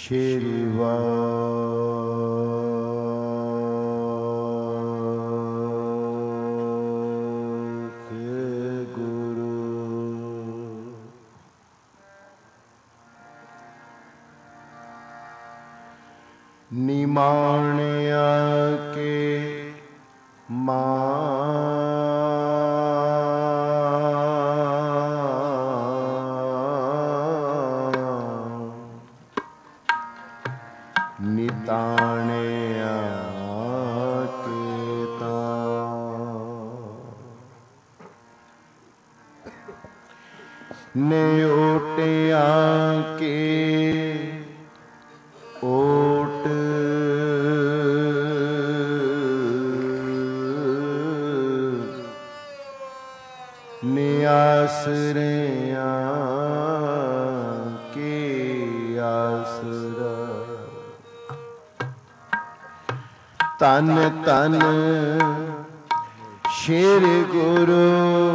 ਸ਼੍ਰੀ ਵਾਹਿਗੁਰੂ। ਨਿਮਾਣਿਆ ਕੇ ਨਿਤਾਣਿਆ ਕੇਤਾ ਨਿਓਟਿਆ ਕੇ ਓਟ ਨਿਆਸਰਿਆ ਕੇ ਆਸਰਾ। ਤਨ ਤਨ ਸ਼੍ਰੀ ਗੁਰੂ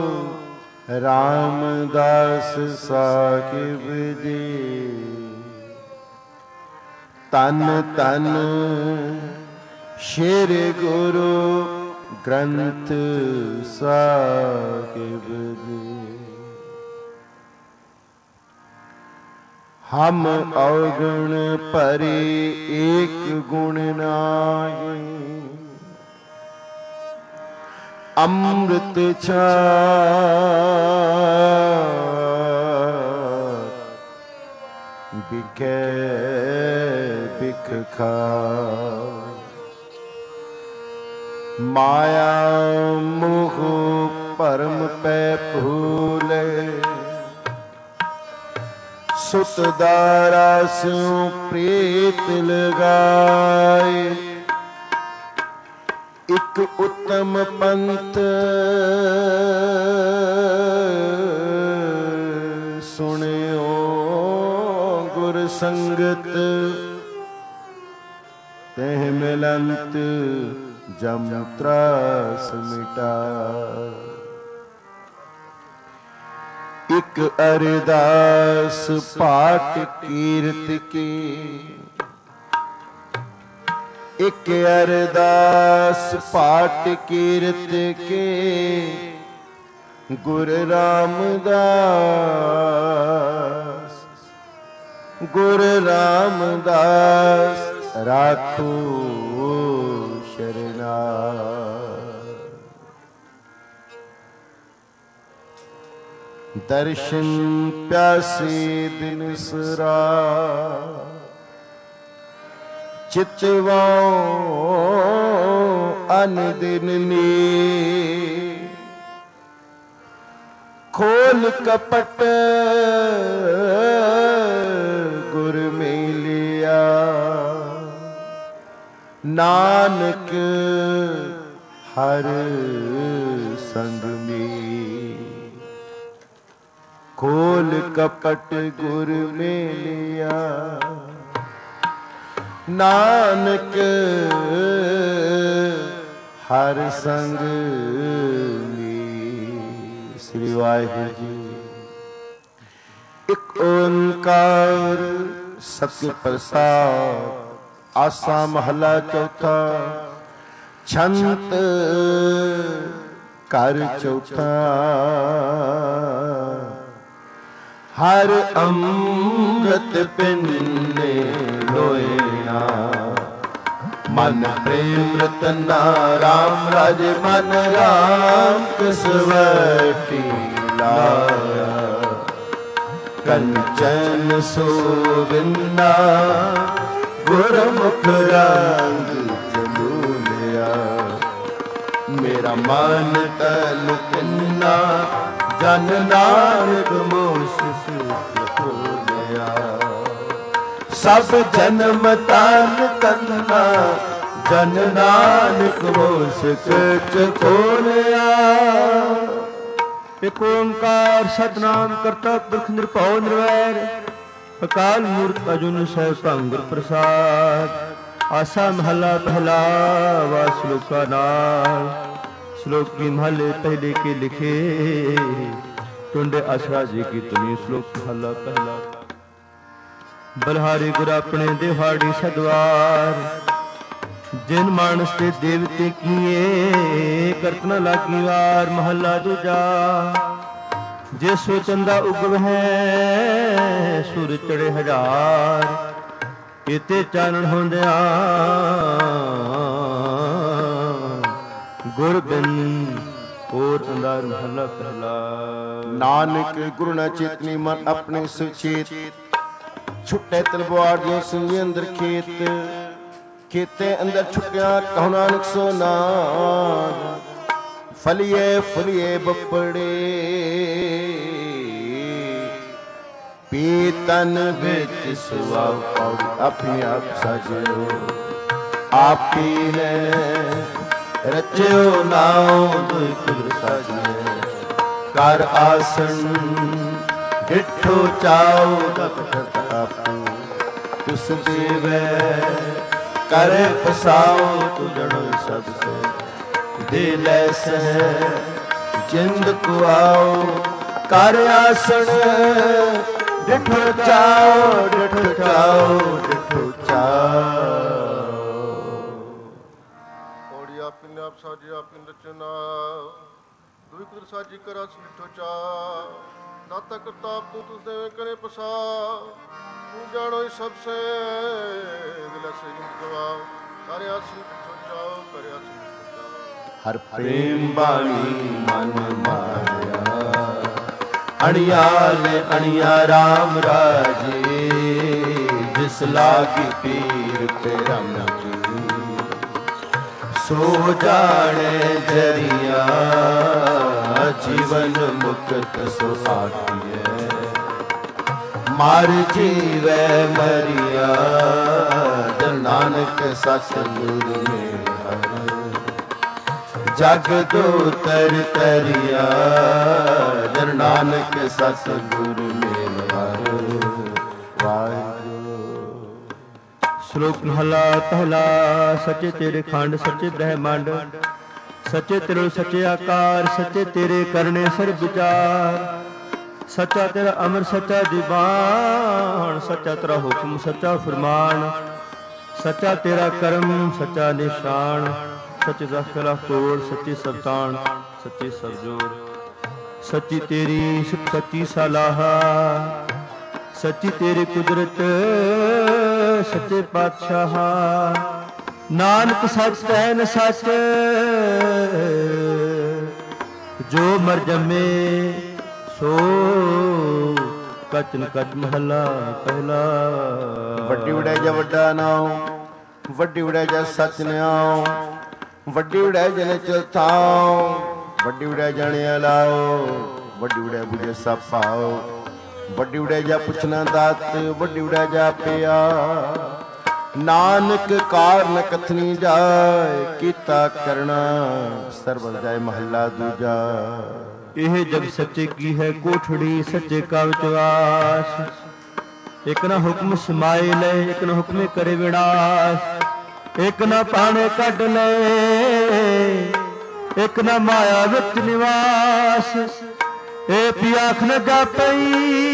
ਰਾਮਦਾਸ ਸਾਹਿਬ ਜੀ। ਤਨ ਤਨ ਸ਼੍ਰੀ ਗੁਰੂ ਗ੍ਰੰਥ ਸਾਹਿਬ ਜੀ। ਹਮ ਔਗਣ ਭਰੇ ਏਕ ਗੁਣ ਨਾਹੀ। ਅੰਮ੍ਰਿਤ ਛਾਰ ਬਿਖੈ ਬਿਖ ਖਾਇ। ਮਾਇਆ ਮੋਹ ਭਰਮ ਪੈ ਭੂਲੇ। ਸੁਤ ਦਾਰਾ ਸਿਉ ਪ੍ਰੀਤ ਲਗਾਏ। ਇਕ ਉਤਮ ਪੰਥ ਸੁਣਿਓ ਗੁਰ ਸੰਗਤ। ਤਹਿ ਮਿਲੰਤ ਜਮ ਤਰਾਸ ਮਿਟਾਏ। ਇਕ ਅਰਦਾਸ ਪਾਠ ਕੀਰਤ ਕੀ। ਇਕ ਅਰਦਾਸ ਪਾਠ ਕੀਰਤ ਕੇ। ਗੁਰ ਰਾਮਦਾਸ ਗੁਰ ਰਾਮਦਾਸ ਰਾਖੋ ਸ਼ਰਨਾਇ। ਦਰਸ਼ਨ ਪਿਆਸੇ ਦਿਨ ਸਰਾ। ਚਿਤਵਾਉ ਅਨ ਦਿਨ ਨੀ। ਖੋਲ ਕਪਟ ਗੁਰ ਮਿਲਿਆ। ਨਾਨਕ ਹਰ ਸੰਗ ਮੀ। ਖੋਲ ਕਪਟ ਗੁਰ ਮਿਲਿਆ। ਨਾਨਕ ਹਰ ਸੰਗ ਮੀ। ਸ੍ਰੀ ਵਾਹਿਗੁਰੂ ਜੀ। ਇਕ ਓੰਕਾਰ ਸਤਿ ਪ੍ਰਸਾਦਿ। ਆਸਾ ਮਹਲਾ ਚੌਥਾ। ਛੰਤ ਘਰ ਚੌਥਾ। ਹਰ ਅੰਮ੍ਰਿਤ ਪਿੰਨੇ ਲੋਇਣਾ। ਮਨ ਪ੍ਰੇਮ ਰਤਨਾ ਰਾਮ ਰਾਜ ਮਨ ਰਾਮ ਕਸਵਟੀ ਲਾਇਆ। ਕੰਚਨ ਸੋਵਿੰਨਾ ਗੁਰਮੁਖ ਰੰਗ ਜਲੂਲਿਆ। ਮੇਰਾ ਮਨ ਤਨ ਕਿੰਨਾ ਜਨ ਨਾਨਕ ਮੋਸ ਖੋਲਿਆ। ਸਭ ਜਨਮ ਤਨ ਤੰਨਾ ਜਨ ਨਾਨਕ ਮੋਸ ਖੋਲਿਆ। ਇਕ ਓੰਕਾਰ ਸਤਿਨਾਮ ਕਰਤਾ ਪੁਰਖ ਨਿਰਭਉ ਨਿਰਵੈਰ। ਅਕਾਲ ਮੂਰਤ ਅਜੂਨੀ ਸੈਭੰ ਗੁਰ ਪ੍ਰਸਾਦਿ। ਆਸਾ ਮਹਲਾ ਪਹਿਲਾ ਵਾ ਸ਼ਲੋਕਾ ਨਾਲ। श्लोक की महले पहले के लिखे टुंडे आसरा जी की तुनी। श्लोक महला पहला। ਬਲਹਾਰੀ ਗੁਰ ਆਪਣੇ ਦਿਹਾੜੀ ਸਦਵਾਰ। ਜਿਨ ਮਾਨਸ ਤੇ ਦੇਵਤੇ ਕੀਏ ਕਰਤ ਨ ਲਾਗੀ ਵਾਰ। ਮਹੱਲਾ ਦੂਜਾ। ਜੇ ਸੋ ਚੰਦਾ ਉਗਵਹਿ ਸੂਰਜ ਚੜੇ ਹਜ਼ਾਰ। ਇਤੇ ਚਾਨਣ ਹੁੰਦਿਆਂ ਗੁਰ ਬਿਨ ਹੋਰ ਅੰਦਰ। ਮਹੱਲਾ ਪਹਿਲਾ। ਨਾਨਕ ਗੁਰੂ ਨਾ ਚੇਤਨੀ ਮਨ ਆਪਣੇ ਸੁਚੇਤ। ਛੁੱਟੇ ਤਲਵਾਰ ਜੋ ਸਿੰਘੇ ਅੰਦਰ ਖੇਤ। ਖੇਤੇ ਅੰਦਰ ਛੁੱਟਿਆ ਕਹੁ ਨਾਨਕ ਸੋ ਨਾਮ। ਫਲੀਏ ਫਲੀਏ ਬੱਪੜੇ ਪੀਤਨ ਵਿੱਚ ਸੁਆਉ ਪੌੜੀ। ਆਪਣੇ ਆਪ ਸਾਜਿਓ ਆਪੀ ਨੇ ਰਚਿਓ ਨਾਉ ਦੁਖ ਸਾਜਿਓ। ਕਰ ਆਸਣ ਡਿਠੋ ਚਾਉ ਤਖਤ ਆਪੂ। ਤੁਸ ਦੇਵੈ ਕਰ ਪਸਾਉ ਤੁਜਣੋ ਸਭ ਸੇ। ਦੇ ਲੈ ਸਹਿ ਜਿੰਦ ਕੋ ਆਉ। ਕਰ ਆਸਣ ਡਿਠੋ ਚਾਉ ਡਿਠੋ ਚਾਉ ਡਿਠੋ ਚਾਉ। ਪੌੜੀ ਆਪਿਨ ਆਪ ਸਾਜੀ ਆਪਿਨ ਰਚਨਾ। ਦੁਇ ਕੁਦਰ ਸਾਜੀ ਕਰਾ ਡਿਠੋ ਚਾ। ਦਾਤਾ ਕਰਤਾ ਆਪ ਤੂੰ ਤੁਸ ਦੇਵੇਂ ਕਰੇ ਪਸਾ। ਤੂੰ ਜਾਣੋ ਸਭ ਸੇ ਦਿਲ ਸੇ ਜਿੰਦ ਗਵਾਓ। ਕਰ ਆਸਣ ਡਿਠੋ ਚਾਉ ਕਰ ਆਸਣ ਡਿਠੋ ਚਾਉ। ਹਰ ਪ੍ਰੇਮ ਬਾਣੀ ਮਨ ਮਾਇਆ। ਅਣਿਆਲ ਅਣਿਆ ਰਾਮ ਰਾਜੇ। ਜਿਸ ਲਾਗੀ ਪੀਰ ਪਰਮ ਜੀ। ਸੋ ਜਾਣੇ ਜਰੀਆ ਜੀਵਨ ਮੁਕਤ ਸੋ ਆਖੀਐ। ਮਰ ਜੀਵੈ ਮਰਿਆ ਜਨ ਨਾਨਕ ਸਤਿਗੁਰ ਮੇਰਾ। ਜਗ ਦੋ ਤਰ ਤਰਿਆ ਜਨ ਨਾਨਕ ਸਤਿਗੁਰ ਮੇਰਾ। ਵਾਹਿਗੁਰੂ। ਸ਼ਲੋਕ ਮਹਲਾ ਪਹਿਲਾ। ਸੱਚੇ ਤੇਰੇ ਖੰਡ ਸੱਚੇ ਬ੍ਰਹਮੰਡ। ਸੱਚੇ ਤੇਰੇ ਸੱਚੇ ਆਕਾਰ। ਸੱਚੇ ਤੇਰੇ ਕਰਨੇ ਸਰਬ ਵਿਚਾਰ। ਸੱਚਾ ਤੇਰਾ ਅਮਰ ਸੱਚਾ ਦੀਵਾਨ। ਸੱਚਾ ਤੇਰਾ ਹੁਕਮ ਸੱਚਾ ਫਰਮਾਨ। ਸੱਚਾ ਤੇਰਾ ਕਰਮ ਸੱਚਾ ਨਿਸ਼ਾਨ। ਸੱਚੇ ਦਸ ਕਲਾ ਕੋੜ ਸੱਚੀ ਸਬਤਾਨ ਸੱਚੀ ਸਰਜੋਰ। ਸੱਚੀ ਤੇਰੀ ਸੱਚੀ ਸਲਾਹਾ। ਸੱਚੀ ਤੇਰੀ ਕੁਦਰਤ ਸੱਚੇ ਪਾਤਸ਼ਾਹ। ਨਾਨਕ ਸੱਚ ਕਹਿਨ ਸੱਚ ਜੋ ਮਰ ਜੰਮੇ ਸੋ ਕਚਨ ਕਚ। ਮਹੱਲਾ ਪਹਿਲਾ। ਵੱਡੀ ਵਡਿਆ ਜਾ ਵੱਡਾ ਨਾਉ। ਵੱਡੀ ਵਡਿਆ ਜਾ ਸਚ ਨਿਆਉ। ਵੱਡੀ ਵਡਿਆ ਜਨ ਚਲਥਾਉ। ਵੱਡੀ ਵਡਿਆ ਜਾਣਿਆ ਲਾਓ। ਵੱਡੀ ਵਡਿਆ ਬੁਝੇ ਸਭ ਪਾਓ। ਵੱਡੀ ਵਡਿਆ ਜਾ ਪੁੱਛਣਾ ਦਾਤ। ਵੱਡੀ ਵਡਿਆ ਜਾ ਪਿਆ। ਨਾਨਕ ਕਾਰਨ ਕਥਨੀ ਜਾਏ। ਕੀਤਾ ਕਰਨਾ ਸਰਬਲ ਜਾਏ। ਮਹੱਲਾ ਦੂਜਾ। ਇਹ ਜਗ ਸੱਚੇ ਕੀ ਹੈ ਕੋਠੜੀ। ਸੱਚੇ ਕਾ ਵਿਚਵਾਸ। ਇਕ ਨਾ ਹੁਕਮ ਸਮਾਏ ਲੈ। ਇਕ ਨਾ ਹੁਕਮੇ ਕਰੇ ਵਿਨਾਸ਼। ਇਕ ਨਾ ਪਾਣੇ ਕੱਢ ਲੈ। ਇਕ ਨਾ ਮਾਇਆ ਵਿੱਚ ਨਿਵਾਸ। ਇਹ ਪਿਆਖ ਨ ਜਾਪਈ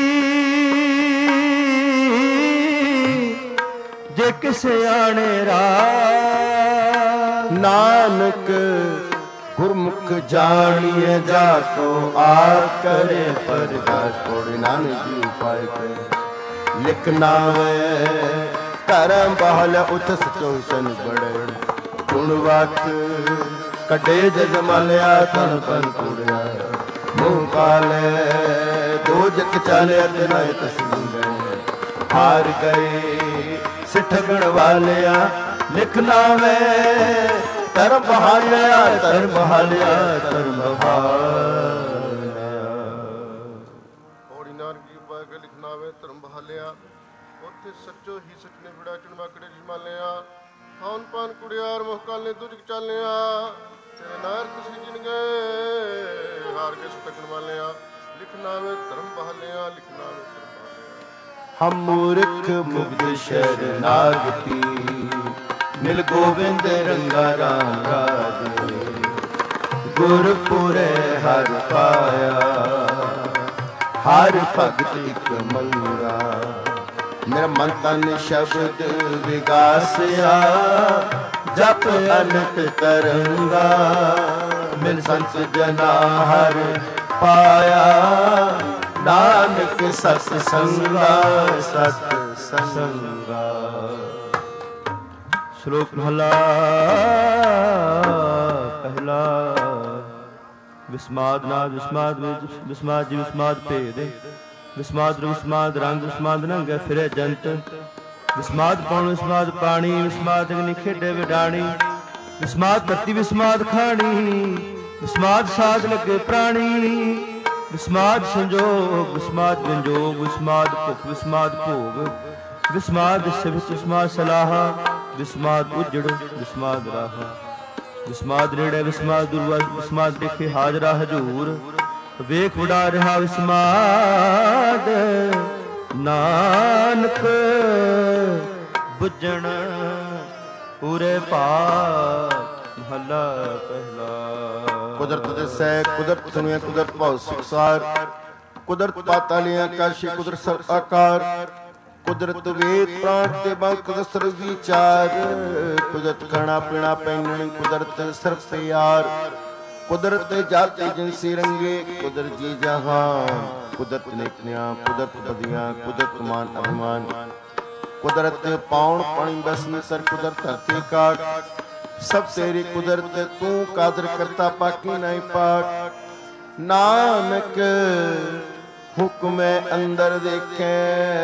ਜੇ ਕਿਸੇ ਆਣੇ ਰਾਹ। ਨਾਨਕ ਗੁਰਮੁਖ ਜਾਣੀਏ ਜਾ ਕੋ ਆਪ ਕਰੇ ਪ੍ਰਗਾਸ਼। ਪੌੜੀ ਨਾਨਕ ਜੀ ਉਪਾਇ ਕਰੇ। ਲਿਖ ਨਾਵੇ ਕਰਮ ਬਹਲ ਉਠ ਸਚੋਸਨ ਬੜੇ। ਗੁਣ ਵਕ ਕੱਢੇ ਜਗ ਮਲਿਆ ਤਨ ਤਨ ਕੁੜਿਆ। ਮੂੰਹ ਕਾਲੇ ਦੋ ਜਗ ਚਾਲੇ ਅਤਨਾ ਤਸਲੀਮ। ਹਾਰ ਗਏ ਸਿੱਠ ਗਣ ਵਾਲਿਆ। ਲਿਖ ਨਾਵੇ ਧਰਮ ਬਹਾਲਿਆ ਧਰਮ ਬਹਾਲਿਆ ਧਰਮ ਬਹਾਲਿਆ। ਪੌੜੀ ਨਾਨਕ ਜੀ ਉਪਾਇ ਕੇ ਲਿਖਣਾ ਵੇ ਧਰਮ ਬਹਾਲਿਆ। ਉੱਥੇ ਸੱਚੋ ਹੀ ਸੱਚ ਨੇ ਵਿੜਾ ਚੁਣਵਾਕੜੇ ਜਮਾਲਿਆ। ਖਾਨ ਪਾਨ ਕੁੜਿਆਰ ਮੁਹਕਾਲ ਨੇ ਦੁਜਕ ਚਾਲਿਆ। ਤੇਰੇ ਨਾਰ ਤੁਸੀਂ ਜਿਨ ਗਏ ਹਾਰ ਕੇ ਸੁਤਕਣ ਵਾਲਿਆ। ਲਿਖਣਾ ਵੇ ਧਰਮ ਬਹਾਲਿਆ ਲਿਖਣਾ ਵੇ ਧਰਮ ਬਹਾਲਿਆ। ਹਮ ਮੂਰਖ ਮੁਗਧ ਸ਼ਰਨਾਗਤੀ। ਮਿਲ ਗੋਬਿੰਦ ਰੰਗਾ ਰਾਮ ਰਾਜੇ। ਗੁਰਪੁਰੇ ਹਰ ਪਾਇਆ। ਹਰ ਭਗਤ ਇਕ ਮੰਗਾ। ਮੇਰਾ ਮਨ ਤਨ ਸ਼ਬਦ ਵਿਗਾਸਿਆ, ਜਪ ਅਨੰਤ ਤਰੰਗਾ, ਮਿਲ ਸੰਤ ਜਨਾ ਹਰ ਪਾਇਆ, ਨਾਨਕ ਸਤ ਸੰਗਾ, ਸਤ ਸੰਗਾ। ਸ਼ਲੋਕ ਮਹਲਾ ਪਹਿਲਾ। ਵਿਸਮਾਦ ਨਾਦ ਵਿਸਮਾਦ ਵਿੱਚ ਵਿਸਮਾਦ ਜੀ ਵਿਸਮਾਦ ਭੇਦ, ਵਿਸਮਾਦ ਵਿਸਮਾਦ ਰੰਗ ਵਿਸਮਾਦ ਨੰਗੇ ਫਿਰੇ ਜੰਤ, ਵਿਸਮਾਦ ਪੌਣ ਵਿਸਮਾਦ ਪਾਣੀ, ਵਿਸਮਾਦ ਅਗਨੀ ਖੇਡੇ ਵਿਡਾਣੀ, ਵਿਸਮਾਦ ਧਰਤੀ ਵਿਸਮਾਦ ਖਾਣੀ, ਵਿਸਮਾਦ ਸਾਧ ਲੱਗੇ ਪ੍ਰਾਣੀ, ਵਿਸਮਾਦ ਸੰਜੋਗ ਵਿਸਮਾਦ ਵਿੰਜੋਗ, ਵਿਸਮਾਦ ਭੁਖ ਵਿਸਮਾਦ ਭੋਗ, ਵਿਸਮਾਦ ਸਿਵਤ ਵਿਸਮਾਦ ਸਲਾਹਾ, ਵਿਸਮਾਦ ਉਜੜ ਵਿਸਮਾਦ ਰਾਹ, ਵਿਸਮਾਦ ਨੇੜੇ ਵਿਸਮਾਦ ਦੂਰ, ਵਿਸਮਾਦ ਦੇਖੇ ਹਾਜ਼ਰਾ ਹਜੂਰ, ਵੇਖ ਵਡਾ ਰਿਹਾ ਵਿਸਮਾਦ, ਨਾਨਕ ਬੁੱਝਣ ਪੂਰੇ ਭਾਗ। ਮਹਲਾ ਪਹਿਲਾ। ਕੁਦਰਤ ਦਿਸੈ ਕੁਦਰਤ ਸੁਣਿਆ, ਕੁਦਰਤ ਭਉ ਸੰਸਾਰ, ਕੁਦਰਤ ਪਾਤਾਲੀਆਂ ਕਾਸ਼ੀ, ਕੁਦਰਤ ਸਭ ਆਕਾਰ, ਕੁਦਰਤ ਵੇਦ ਪ੍ਰਾਣ ਤੇ ਬੰਦ, ਕੁਦਰਤ ਸਰਬ ਵਿਚਾਰ, ਕੁਦਰਤ ਖਾਣਾ ਪੀਣਾ ਪਹਿਨਣ, ਕੁਦਰਤ ਸਰਬ ਪਿਆਰ, ਕੁਦਰਤ ਜਾਤੀ ਜਿਨਸੀ ਰੰਗੇ, ਕੁਦਰਤ ਜੀ ਜਹਾਨ, ਕੁਦਰਤ ਨਿਤਨਿਆ, ਕੁਦਰਤ ਬਦੀਆਂ, ਕੁਦਰਤ ਮਾਨ ਅਭਿਮਾਨ, ਕੁਦਰਤ ਪਾਉਣ ਪਾਣੀ ਬਸਨ ਸਰ, ਕੁਦਰਤ ਧਰਤੀ ਕਾਟ, ਸਭ ਤੇਰੀ ਕੁਦਰਤ, ਤੂੰ ਕਾਦਰ ਕਰਤਾ ਪਾਕੀ ਨਹੀਂ ਪਾਟ। ਨਾਨਕ ਹੁਕਮੈ ਅੰਦਰ ਦੇਖੈ,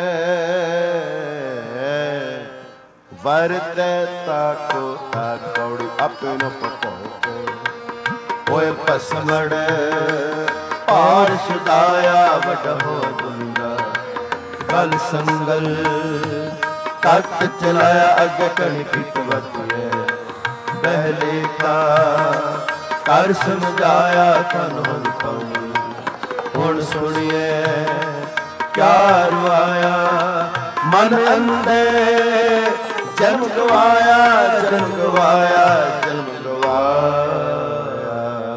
ਵਰਤੈ ਤਾਕੋ ਤਾਕ, ਕੌੜੀ ਆਪੇ ਨ ਪਕੋ, ਹੋਏ ਭਸਮੜ ਪਾਰ ਸਦਾਇਆ, ਵਡਹੋ ਦੁੰਗਾ ਗਲ ਸੰਗਲ, ਤਖਤ ਚਲਾਇਆ ਅਗ ਕਣਕਿਤ ਵਤਿਐ, ਬਹਿਲੇ ਕਾ ਕਰ ਸਮਝਾਇਆ, ਤਨ ਮਨ ਪਾਉ, ਹੁਣ ਸੁਣੀਏ ਕਿਆ ਰਵਾਇਆ, ਮਨ ਅੰਦੇ ਜਨਮ ਗਵਾਇਆ, ਜਨਮ ਗਵਾਇਆ, ਜਨਮ ਗਵਾਇਆ।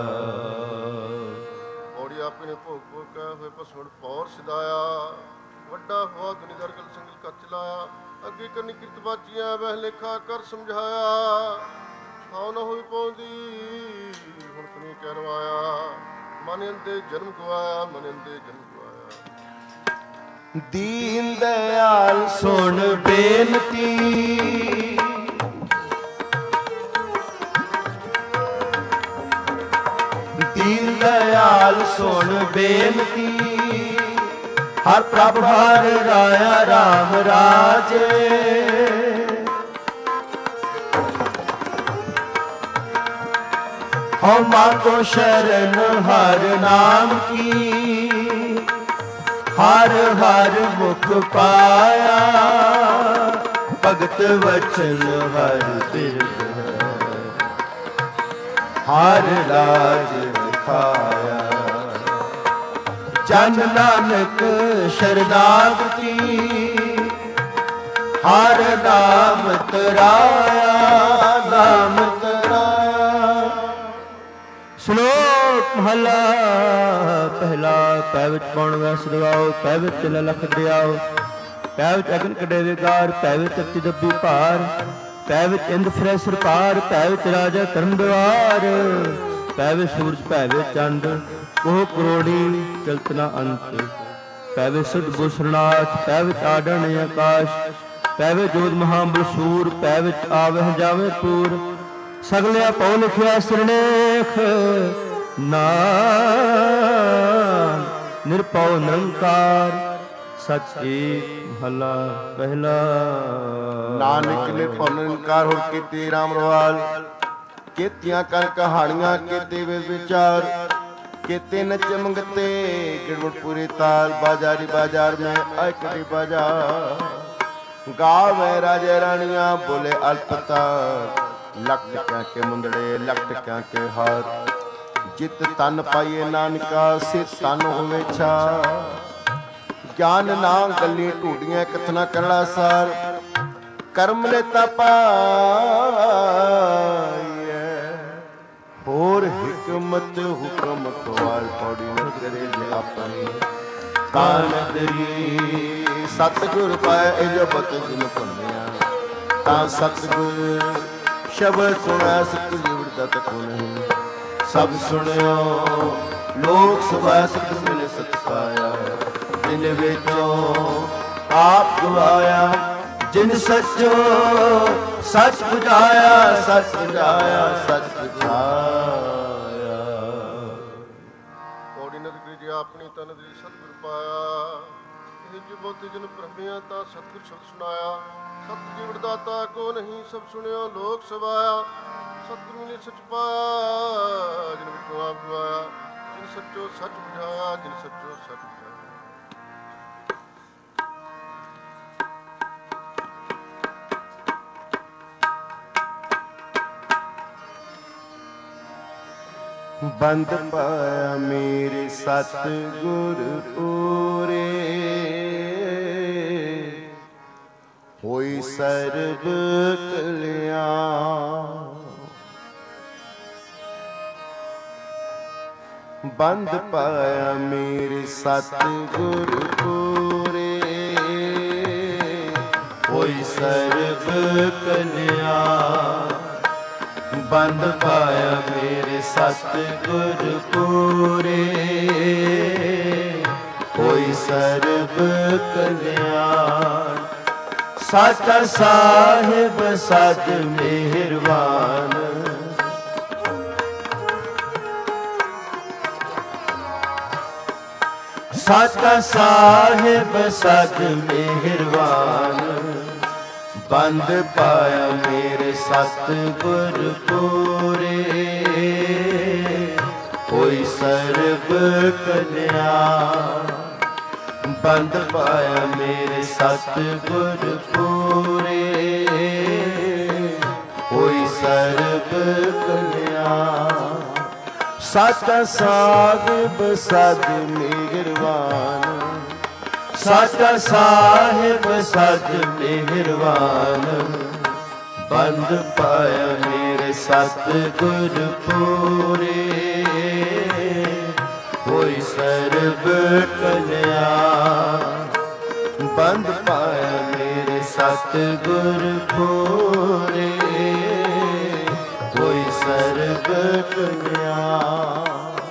ਔੜੀ ਆਪੇ ਨੇ ਭੋਗ ਭੋਗ ਕਾ ਹੋਏ ਭਸਮੜ ਪੌਰ ਸਿਦਾਇਆ, ਵੱਡਾ ਹੋਆ ਦੁਨੀ ਦਰਗਲ ਸੰਗਲ ਕੱਚ ਲਾਇਆ, ਅੱਗੇ ਕਰਨੀ ਕਿਰਤ ਬਾਚੀਆਂ, ਬਹਿ ਲੇਖਾ ਕਰ ਸਮਝਾਇਆ, ਹਾਉ ਨ ਹੋਈ ਪਾਉਂਦੀ ਹੁਣ ਤਨੀ ਕਰਵਾਇਆ, ਮਨ ਅੰਦੇ ਜਨਮ ਗਵਾਇਆ, ਮਨ ਅੰਦੇ ਜਨਮ ਗਵਾਇਆ। ਦੀਨ ਦਇਆਲ ਸੁਣ ਬੇਨਤੀ, ਦੀਨ ਦਇਆਲ ਸੁਣ ਬੇਨਤੀ, ਹਰ ਪ੍ਰਭ ਹਰ ਰਾਇਆ ਰਾਮ ਰਾਜੇ, ਹਉ ਮਾਂਗੋ ਸ਼ਰਨ ਹਰ ਨਾਮ ਕੀ, ਹਰ ਹਰ ਮੁਖ ਪਾਇਆ, ਭਗਤ ਵਚਨ ਹਰ ਬਿਰਧ, ਹਰ ਰਾਜ ਖਾਇਆ, ਜਨ ਨਾਨਕ ਸ਼ਰਨਾਗਤੀ, ਹਰ ਨਾਮ ਤਰਾਇਆ, ਨਾਮ ਤਰਾਇਆ। ਸ਼ਲੋਕ ਮਹਲਾ ਪਹਿਲਾ। ਪੈ ਵਿੱਚ ਪੌਣ ਵੈਸ ਦਵਾਓ, ਪੈ ਵਿੱਚ ਤਿਲ ਲਖ ਦਰਿਆਓ, ਪੈ ਵਿੱਚ ਅਗਨ ਕਡੇ ਵਿਗਾਰ, ਪੈ ਵਿੱਚ ਧਰਤੀ ਦੱਬੀ ਭਾਰ, ਪੈ ਵਿੱਚ ਇੰਦ ਫਿਰੈ ਸਿਰ ਪਾਰ, ਪੈ ਵਿੱਚ ਰਾਜਾ ਧਰਮ ਦਵਾਰ, ਪੈ ਵਿੱਚ ਸੂਰਜ, ਪੈ ਵਿੱਚ ਚੰਦ, ਕੋਹ ਕਰੋੜੀ ਚਲਤ ਨ ਅੰਤ, ਪੈ ਵਿੱਚ ਸੁਧ ਬੁਸਰਨਾਥ, ਪੈ ਵਿੱਚ ਆਡਣ ਆਕਾਸ਼, ਪੈ ਵਿੱਚ ਜੋਤ ਮਹਾਬਲ ਸੂਰ, ਪੈ ਵਿੱਚ ਆਵਹਿ ਜਾਵੇ ਪੂਰ, ਸਗਲਿਆ ਪਉ ਲਿਖਿਆ ਸਿਰਲੇਖ, ਨਾਮ ਨਿਰਭਉ ਨਿਰੰਕਾਰ, ਸਚ ਏਕ ਮਹਲਾ ਪਹਿਲਾ। ਨਾਨਕ ਨਿਰਭਉ ਨਿਰੰਕਾਰ ਹੋਰ ਕੀਤੇ ਰਾਮ ਰਵਾਲ, ਕੀਤੀਆਂ ਕਰ ਕਹਾਣੀਆਂ, ਕੀਤੇ ਵੇ ਵਿਚਾਰ, ਕੀਤੇ ਨਚ ਮੰਗਤੇ ਗਿੜਵੜ ਪੂਰੀ ਤਾਲ, ਬਾਜ਼ਾਰੀ ਬਾਜ਼ਾਰ में आय कटी बाजार, गावे राजे रानियां बोले अल्पतार, लख क्या के मुंदड़े लख क्या के हार, जित तन पाइए नानका से तन होवे छा, ज्ञान ना गली ढूंढियां कथना करना सार, कर्म लेता पाइए होर हिकमत हुकम कवाल, पौड़ी न करे जे अपनी कानदरी ਸਤਿਗੁਰ ਪਾਇਆ ਇਜਬਤ ਜਿਨ ਭੰਮਿਆ। ਤਾਂ ਸਤਿਗੁਰ ਸ਼ਬਦ ਸੁਣਿਆ ਸਤਿ ਜੀਵ ਦਤ ਕੋ ਨਹੀਂ। ਸਭ ਸੁਣਿਓ ਲੋਕ ਸਭਾ ਸਤ ਮਿਲ ਸਤ ਪਾਇਆ। ਜਿਨ ਵਿੱਚੋਂ ਆਪ ਗਵਾਇਆ ਜਿਨ ਸੱਚੋ ਸੱਚ ਬੁਝਾਇਆ। ਸੱਚ ਬੁਝਾਇਆ ਸੱਚ ਬੁਝਾਇਆ। ਪੌੜੀ ਨਦਰੀ ਜੀ ਆਪਣੀ ਤਨ ਦੀ ਸਤਿਗੁਰ ਪਾਇਆ। ਇਹ ਜੁਬਤ ਜਿਨ ਭ੍ਰਮਿਆ ਤਾਂ ਸਤਿਗੁਰ ਸ਼ਬਦ ਸੁਣਾਇਆ। ਸਤਿ ਜੀਵ ਦਾਤਾ ਕੋ ਨਹੀਂ ਸਭ ਸੁਣਿਓ ਲੋਕ ਸਭਾਇਆ। ਸਤਿਗੁਰ ਮਿਲੇ ਸੱਚ ਪਾਇਆ ਜਿਨ ਵਿੱਚੋਂ ਆਪ ਗਵਾਇਆ। ਜਿਨ ਸੱਚੋ ਸੱਚ ਬੁਝਾਇਆ ਜਿਨ ਸੱਚੋ ਸੱਚ ਬੁਝਾਇਆ। ਬੰਦ ਪਾਇਆ ਮੇਰੇ ਸਤਿਗੁਰ ਪੂਰੇ। ਹੋਈ ਸਰਬ ਕਲਿਆਣ। ਬੰਦ ਪਾਇਆ ਮੇਰੇ ਸਤਿਗੁਰ ਪੂਰੇ। ਹੋਈ ਸਰਬ ਕਲਿਆਣ। ਬੰਦ ਪਾਇਆ ਮੇਰੇ ਸਤਿਗੁਰ ਪੂਰੇ। ਹੋਈ ਸਰਬ ਕਲਿਆਣ। ਸਾਚਾ ਸਾਹਿਬ ਸਦ ਮਿਹਰਬਾਨ। ਸਾਚਾ ਸਾਹਿਬ ਸਦ ਮਿਹਰਬਾਨ। ਬੰਦ ਪਾਇਆ ਮੇਰੇ ਸਤਿਗੁਰ ਪੂਰੇ। ਹੋਈ ਸਰਬ ਕਲਿਆਣ। ਬੰਦ ਪਾਇਆ ਮੇਰੇ ਸਤਿਗੁਰ ਪੂਰੇ। ਹੋਈ ਸਰਬ ਕਲਿਆਣ। ਸਾਚਾ ਸਾਹਿਬ ਸਦ ਮਿਹਰਬਾਨ। ਸਾਚਾ ਸਾਹਿਬ ਸਦ ਮਿਹਰਬਾਨ। ਬੰਦ ਪਾਇਆ ਮੇਰੇ ਸਤਿਗੁਰ ਪੂਰੇ। ਹੋਈ ਸਰਬ ਕਲਿਆਣ। ਬੰਦ ਪਾਇਆ ਮੇਰੇ ਸਤਿਗੁਰ ਪੂਰੇ। ਹੋਈ ਸਰਬ ਕਲਿਆਣ।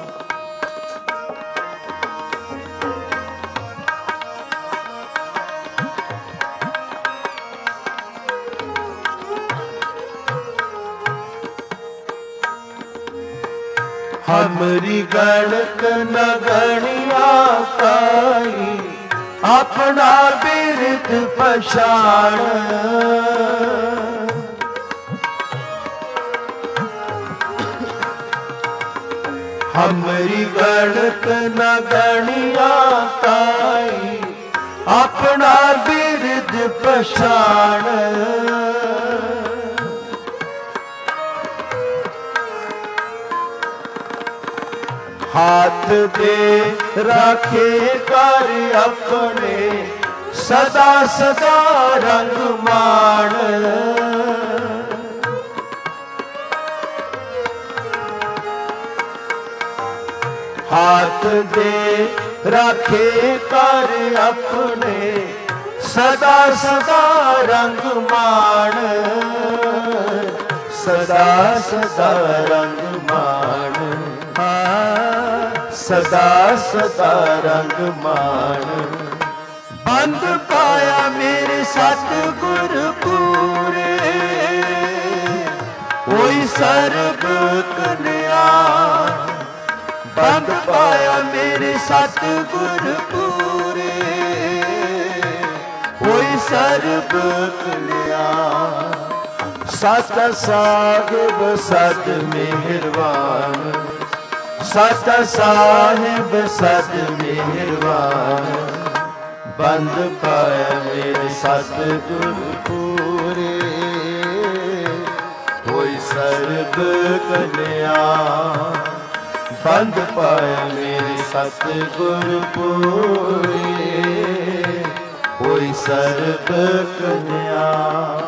हमरी गणक न गणिया काई। अपना बिरद पछाण। हमरी गणक न गणिया काई। अपना बिरद पछाण। हाथ दे राखे कर अपने सदा सदा रंग मान। हाथ दे राखे कर अपने सदा सदा रंग मान। सदा सदा रंग मान। सदा सदा रंग मान। बंद पाया मेरे सतगुर पूरे। होई सर्ब कल्याण। बंद पाया मेरे सतगुर पूरे। होई सर्ब कल्याण। साचा साहिब सद मेहरबान। साचा साहिब सद मेहरबान। बंद पाया मेरे सतगुर पूरे। होई सर्ब कल्याण। बंद पाया मेरे सतगुर पूरे। होई सर्ब कल्याण।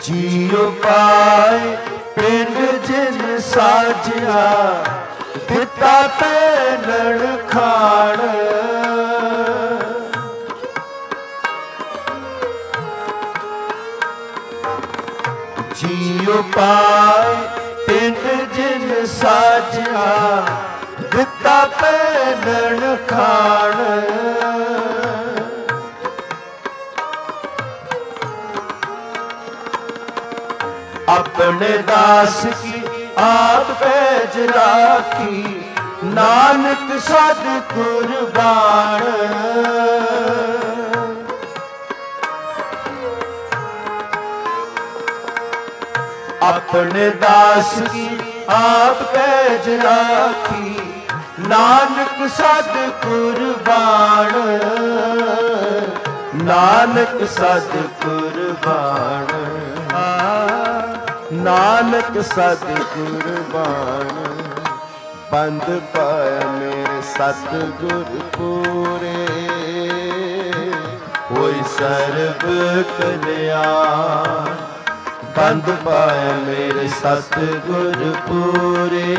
ਜੀਉ ਪਾਏ ਪਿੰਡ ਜਿਨ ਸਾਜਿਆ ਦਿੱਤਾ ਪੈਨਣ ਖਾਣ ਜੀਉ ਪਾਏ ਪਿੰਡ ਜਿਨ ਸਾਜਿਆ ਦਿੱਤਾ ਪੈਨਣ ਖਾਣ ਆਪਣੇ ਦਾਸ ਕੀ ਆਪ ਪੈਜ ਰਾਖੀ ਨਾਨਕ ਸਦ ਕੁਰਬਾਨ ਆਪਣੇ ਦਾਸ ਕੀ ਆਪ ਪੈਜ ਰਾਖੀ ਨਾਨਕ ਸਦ ਕੁਰਬਾਨ ਨਾਨਕ ਸਦ ਕੁਰਬਾਨ ਨਾਨਕ ਸਤ ਕੁਰਬਾਨ ਬੰਦ ਪਾਇਆ ਮੇਰੇ ਸਤ ਗੁਰ ਪੂਰੇ ਹੋਈ ਸਰਬ ਕਲਿਆਣ ਬੰਦ ਪਾਇਆ ਮੇਰੇ ਸਤ ਗੁਰ ਪੂਰੇ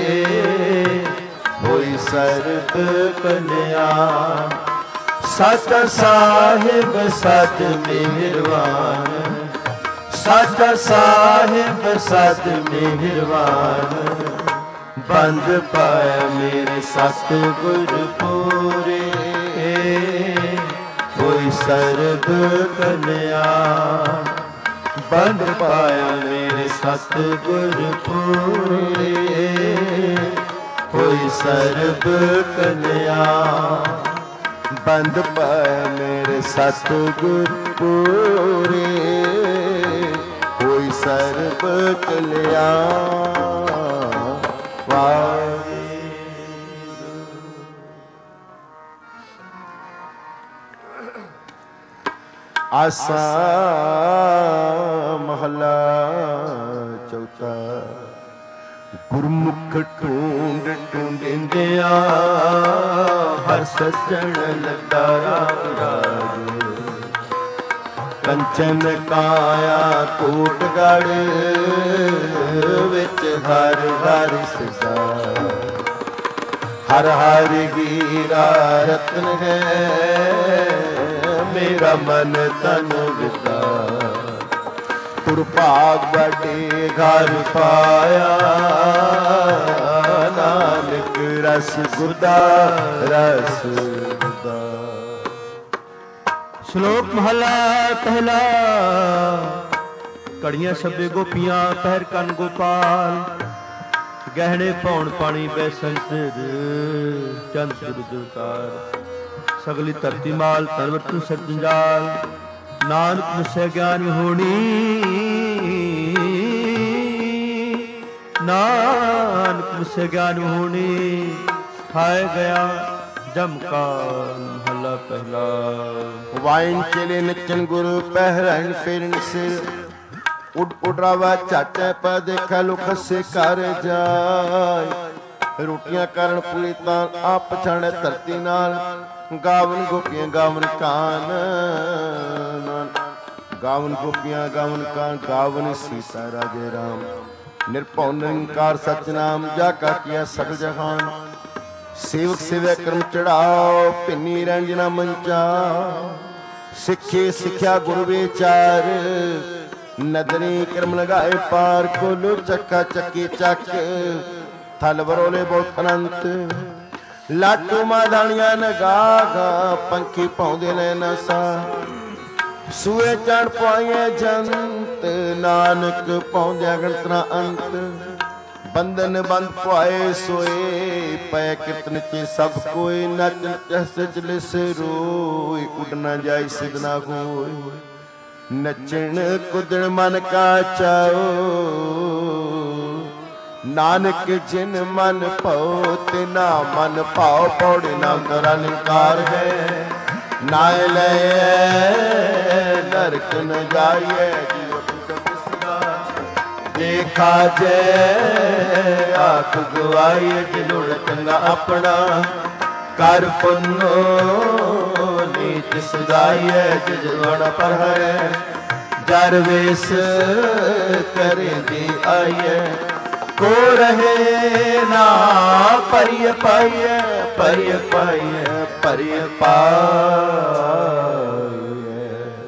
ਹੋਈ ਸਰਬ ਕਲਿਆਣ ਸਤ ਸਾਹਿਬ ਸਤ ਮਿਹਰਬਾਨ ਸਤ ਸਾਹਿਬ ਸਤ ਮਿਹਰਬਾਨ ਬੰਦ ਪਾਇਆ ਮੇਰੇ ਸਤ ਗੁਰ ਪੂਰੇ ਹੋਈ ਸਰਬ ਕਲਿਆਣ ਬੰਦ ਪਾਇਆ ਮੇਰੇ ਸਤ ਗੁਰ ਪੂਰੇ ਹੋਈ ਸਰਬ ਕਲਿਆਣ ਬੰਦ ਪਾਇਆ ਮੇਰੇ ਸਤ ਗੁਰ ਪੂਰੇ ਹੋਈ ਸਰਬ ਕਲਿਆਣ ਵਾਹਿਗੁਰੂ। ਆਸਾ ਮਹਲਾ ਚੌਥਾ ਗੁਰਮੁਖ ਢੂੰਡ ਢੂੰਡਿੰਦਿਆ ਹਰ ਸੱਜਣ ਲੱਗਾ ਰਾਜ ਕੰਚਨ ਕਾਇਆ ਕੋਟਗੜ ਵਿੱਚ ਹਰ ਹਰ ਸਦਾ ਹਰ ਹਰ ਗੀਰਾ ਰਤਨ ਹੈ ਮੇਰਾ ਮਨ ਤਨ ਵਿਦਾ ਤੁਰ ਭਾਗ ਬੜੇ ਘਰ ਪਾਇਆ ਨਾਨਕ ਰਸ ਗੁਰਦਾ ਰਸ ਗੁਰਦਾ। ਸ਼ਲੋਕ ਮਹਲਾ ਪਹਿਲਾ ਘੜੀਆਂ ਸਭੇ ਗੋਪੀਆਂ ਪਹਿਰ ਕੰਨ ਗੋਪਾਲ ਗਹਿਣੇ ਪਾਉਣ ਪਾਣੀ ਬੈਸਨ ਸਿਰ ਚੰਦ ਸੁਰਦਕਾਰ ਸਗਲੀ ਧਰਤੀ ਮਾਲ ਤਰਵਤਨ ਸਰਜੰਜਾਲ ਨਾਨਕ ਮੁਸੇ ਗਿਆਨ ਹੋਣੀ ਨਾਨਕ ਮੁਸੇ ਗਿਆਨ ਹੋਣੀ ਖਾਏ ਗਿਆ ਜਮ ਕਾ ਮਹਲਾ ਪਹਿਲਾ। ਵਾਇਨ ਚਲੇ ਨਚਨ ਗੁਰੂ ਪਹਿਰਨ ਫਿਰਨ ਸਿਰ ਉੱਡ ਉਡਰਾਵਾ ਝਾਟੇ ਪਾ ਦੇਖਾ ਲੁਖ ਸੇ ਕਰ ਜਾਏ ਰੋਟੀਆਂ ਕਰਨ ਪੂਰੀ ਤਾਂ ਆਪ ਪਛਾਣੇ ਧਰਤੀ ਨਾਲ ਗਾਵਨ ਗੋਪੀਆਂ ਗਾਵਨ ਕਾਨ ਗਾਵਨ ਗੋਪੀਆਂ ਗਾਵਨ ਕਾਨ ਗਾਵਨ ਸੀਤਾ ਰਾਜੇ ਰਾਮ ਨਿਰਭਉ ਨਿਰੰਕਾਰ ਸਚ ਨਾਮ ਜਾ ਕਾ ਕੀਆ ਸਗਲ ਜਹਾਨ ਸੇਵਕ ਸੇਵਿਆ ਕਰਮ ਚੜਾਓ ਭਿੰਨੀ ਰੰਜਨਾ ਮੰਚਾ ਸਿੱਖੇ ਸਿੱਖਿਆ ਗੁਰ ਵਿਚਾਰ ਨਦਰੀ ਕਰਮ ਲਗਾਏ ਪਾਰ ਕੋਲੂ ਚੱਕਾ ਚੱਕੀ ਚੱਕ ਥਲ ਬਰੋਲੇ ਬਹੁਤ ਅਨੰਤ ਲਾਟੂ ਮਾਧਾਣੀਆਂ ਨਗਾਗਾ ਪੰਖੀ ਪਾਉਂਦੇ ਨੇ ਨਸਾ ਸੂਏ ਚੜ ਪਾਈਏ ਜੰਤ ਨਾਨਕ ਪਾਉਂਦਿਆ ਗਣਤਨਾ ਅੰਤ ਬੰਧਨ ਬੰਦ ਪਾਏ ਸੋਏ ਪੈ ਕਿਤਨ ਤੇ ਸਭ ਕੋਈ ਨਚ ਜਸ ਚਲਿਸ ਰੋਈ ਉੱਡ ਨਾ ਜਾਈ ਸਿਧ ਨਾ ਕੋਈ ਨਚਣ ਕੁਦਣ ਮਨ ਕਾ ਚਾਓ ਨਾਨਕ ਜਿਨ ਮਨ ਭਉ ਤਿਨਾ ਮਨ ਭਾਉ ਪੌੜੇ ਨਾਮ ਤਰਾ ਨਿਕਾਰ ਹੈ ਨਾਇ ਲੈ ਨਰਕ ਨ ਜਾਈਏ ਦੇਖਾ ਜੈ ਆਖ ਗਵਾਈਏ ਜਿਨੁੜ ਚੰਗਾ ਆਪਣਾ ਕਰ ਪੁੰਨੋ ਨੀਤ ਸਦਾਈਏ ਜਿਜਵਣ ਪਰ ਹੈ जर वेस करेंदी आइए को रहे ना परिय पाइए परिय पाइए परिय पाइए।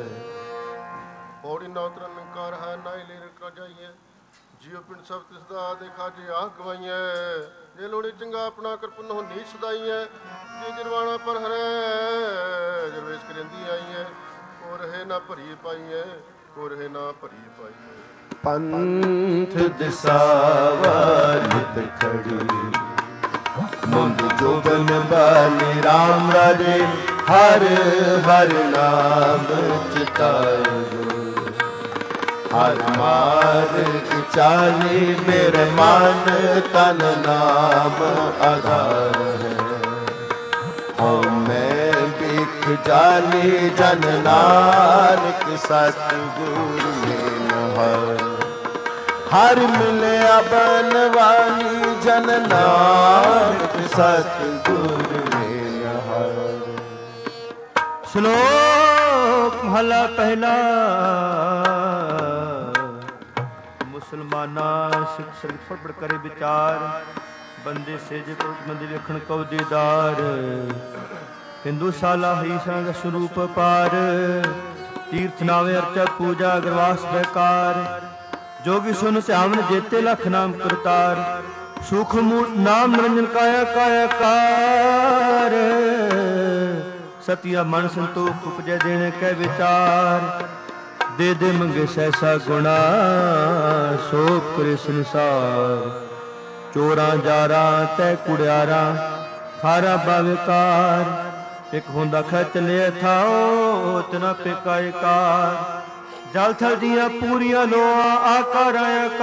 पौड़ी नौतरन निकार है नाई ले रखा जाइए जियो पिंड सब तिसदा देखा जे आह गवाइए जे लोड़ी चंगा अपना कर पुन हो नीच सदाइए जे जरवाना पर हरे जरवेश करेंदी आइए को रहे ना भरी पाइए को रहे ना भरी पाइए। पंथ दिसावारित खड़ी मुंद जोगन बाली राम राजे हर हर नाम चितायो हर मार्ग चाली मेरे मन तन नाम आधार है। और मैं बिख जाली जन नानक सतगुरु में नहर हर मिलया बनवानी जन नानक सतगुरु में नहर। श्लोक महला पहला। मुसलमाना सिख संग पढ़ करे विचार बंदे से जे मंदिर ਵੇਖਣ ਕਉ ਦੀਦਾਰ। ਹਿੰਦੂ ਸਾਲਾ ਹੀ ਸੰਗ ਸਰੂਪ ਪਾਰ ਤੀਰਥ ਨਾਵੇ ਅਰਚਾ ਪੂਜਾ ਅਗਰਵਾਸ ਬੇਕਾਰ। जोगी सुन श्यामन जेते लख नाम करतार सुख मूल नाम निरंजन काया काया कार। सतिया मन संतोख उपजय देने कै विचार दे दे मंगे सहसा गुणा सो करे संसार। चोरां जारां तै कुड़ियारां खारा बावेकार एक होंदा खच लिया थाओ तना पेकायकार। जल थल दिया पूरिया लोआ आकार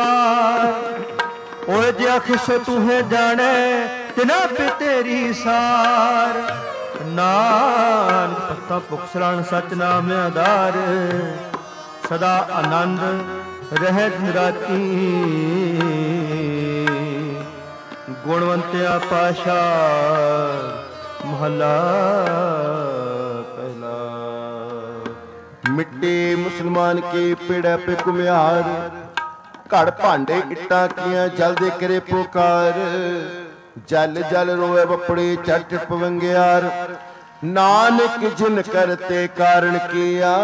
आकार ओए जे अखिसो तुहे जाने तिना पे तेरी सार। नानक पत्ता पुखसरान सच नाम आधार सदा आनंद रहे राती। गुणवंत्या पाशा महला पहला। मिट्टी मुसलमान की पेड़ पे कुम्हार घड़ भांडे इट्टा किया जल दे करे पुकार। जल जल रोए बपड़े चट पवंगियार नानक जिन करते कारण किया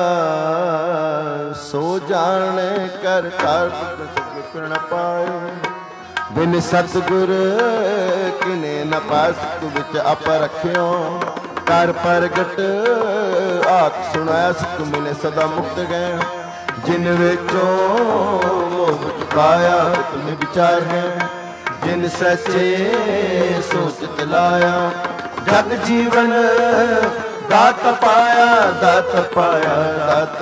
सो जाने कर न पाए। बिन सतगुर किने न पास विच आप रखियो कर प्रगट आख सुनाया सुख मिले सदा मुक्त गए। जिन विचों मोह पाया तुम विचार है जिन सचे सोच लाया। जग जीवन दात पाया दात पाया दात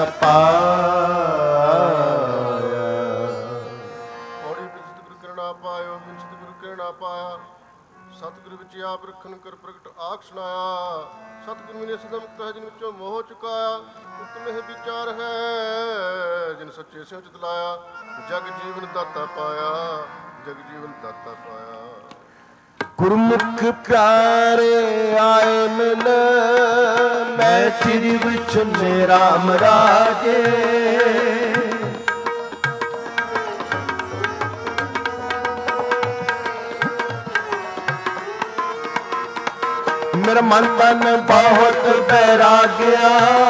पाया। पौड़ी बिन सतगुरु करना पायो बिन सतगुरु करना पाया। सतगुरु विच आप रखन कर प्रगट आख सुनाया। सतगुरु मिले सदा मुक्त है जिन विचों मोह चुकाया। उत्तम है विचार है जिन सच्चे से उचित लाया। जग जीवन दाता पाया जग जीवन दाता पाया। गुरमुख प्यारे आए मिल मैं श्री विष्णु राम राजे। मेरा मन तन बहुत बैराग्या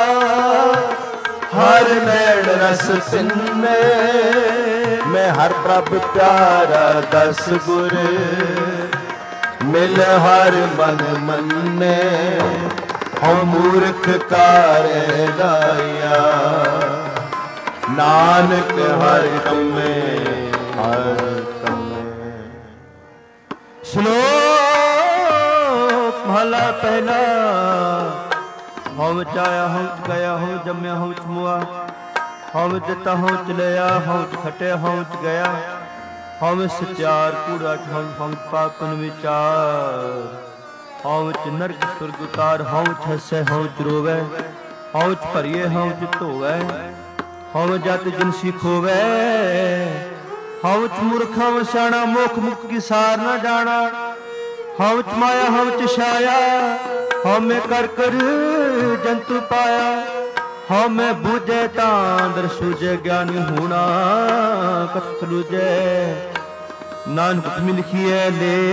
हर नैण रस सिन्ने। मैं हर प्रभ प्यारा दस गुर मिल हर मन मन्ने। हम मूर्ख कार दाया नानक हर कमे हर कमे। श्लोक महला पहला। हम चाया हम गया हम जम्या हम मुआ हम दिता हम चलिया हम खटे हम गया हम सत्यार कूड़ा हम पापन विचार। हम नरक सुरग उतार हम हसे हम रोवे हम भरिए हम धोवे हम जत जिनसी खोवे। हम मूर्ख हम सियाणा मुख मुख की सार न जाना। हम माया हम छाया हम कर कर जंतु पाया। ਹਉ ਮੈਂ ਬੂਝੈ ਤਾਂ ਅੰਦਰ ਸੂਝੈ ਗਿਆਨੀ ਹੋਣਾ ਕਥ ਲੂਝੈ ਨਾਨਕ ਤੁਮਿ ਲਿਖੀਐ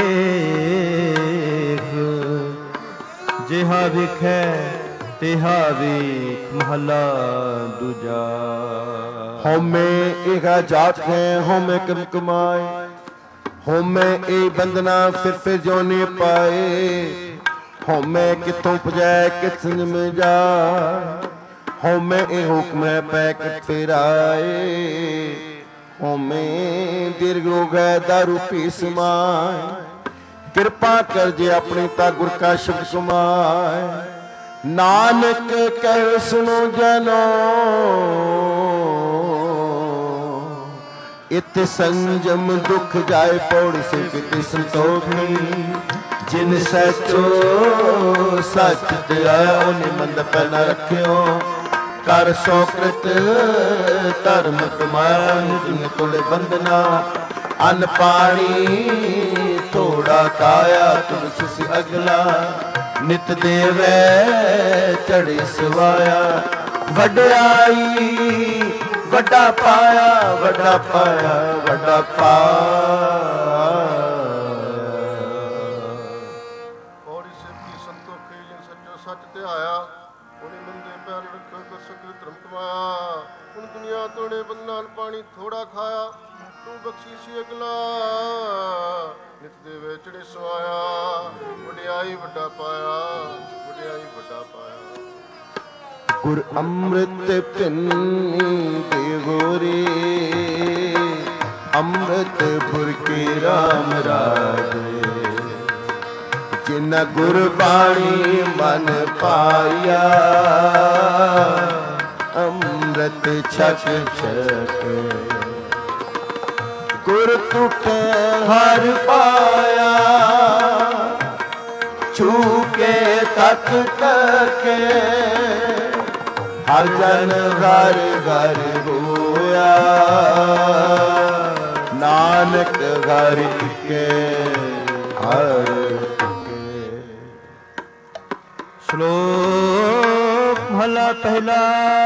ਲੇਖ ਜਿਹਾ ਵੇਖੈ ਤਿਹਾ ਵੇਖ ਮਹਲਾ ਦੂਜਾ। ਹਉਮੈ ਏਗਾ ਜਾਤ ਹੈ ਹਉਮੈ ਕਰਮ ਕਮਾਏ ਹਉਮੈ ਇਹ ਬੰਦਨਾ ਫਿਰ ਜੋਨੇ ਪਾਏ ਹਉਮੈ ਕਿਥੋਂ ਪੁਜੈ ਕਿਤ ਸੰਜਮ ਜਾ ਹਉਮੈ ਇਹ ਹੁਕਮ ਹੈ ਪੈ ਕਿਤ ਫੇਰਾਏ ਹਉਮੈ ਦੀਰਘ ਰੋਗ ਹੈ ਦਾਰੂ ਪੀ ਸਮਾਏ ਕਿਰਪਾ ਕਰ ਜੇ ਆਪਣੀ ਤਾ ਗੁਰ ਕਾ ਸ਼ਬਦ ਕਮਾਏ ਨਾਨਕ ਕਹਿ ਸੁਣੋ ਜਨੋ ਇਤ ਸੰਜਮ ਦੁਖ ਜਾਏ ਪੌੜੀ ਸੇ ਕਿਤੇ ਸੰਤੋਖੀ ਜਿਨ ਸਚੋ ਸਚ ਦਿਆ ਉਹਨੇ ਮੰਦ ਪੈ ਨ ਰੱਖਿਓ ਕਰ ਸੋ ਕ੍ਰਿਤ ਧਰਮ ਕਮਾਇਆ ਜਿਨ ਕੋਲੇ ਬੰਦਨਾ ਅਨ ਪਾਣੀ ਥੋੜਾ ਕਾਇਆ ਤੁਲਸ ਅਗਲਾ ਨਿਤ ਦੇਵੈ ਚੜੇ ਸਵਾਇਆ ਵਡਿਆਈ ਵੱਡਾ ਪਾਇਆ ਵੱਡਾ ਪਾਇਆ ਵੱਡਾ ਪੌੜੀ ਸਿੱਧੀ ਸੰਤੋਖੀ ਜਿਨ ਸੱਚੋ ਸੱਚ ਧਿਆਇਆ ਉਹਨੇ ਮੰਦੇ ਪੈਰ ਰੱਖੋ ਕਰ ਸਕਲ ਧਰਮ ਕਮਾਇਆ ਹੁਣ ਦੁਨੀਆ ਤੋੜੇ ਬੰਦਨਾਨ ਪਾਣੀ ਥੋੜਾ ਖਾਇਆ ਤੂੰ ਬਖਸ਼ੀ ਸੀ ਅਗਲਾ ਨਿਤ ਦੇ ਵੇਚੜੇ ਸਵਾਇਆ ਵਡਿਆਈ ਵੱਡਾ ਪਾਇਆ ਵਡਿਆਈ ਵੱਡਾ ਪਾਇਆ। ਗੁਰ ਅੰਮ੍ਰਿਤ ਪਿੰਨੀ ਦੇ ਗੋਰੇ ਅੰਮ੍ਰਿਤ ਪੁਰ ਕੀ ਰਾਮ ਰਾਜੇ ਜਿਨ ਗੁਰ ਬਾਣੀ ਮਨ ਪਾਇਆ ਅੰਮ੍ਰਿਤ ਛਕ ਛਕ ਗੁਰ ਤੁਕੇ ਹਰ ਪਾਇਆ ਛੂਕੇ ਤੱਕ ਕਰਕੇ ਹਰ ਜਨ ਘਰ ਘਰ ਹੋਇਆ ਨਾਨਕ ਘਰ ਕੇ ਹਰ ਕੇ। ਸ਼ਲੋਕ ਮਹਲਾ ਪਹਿਲਾ।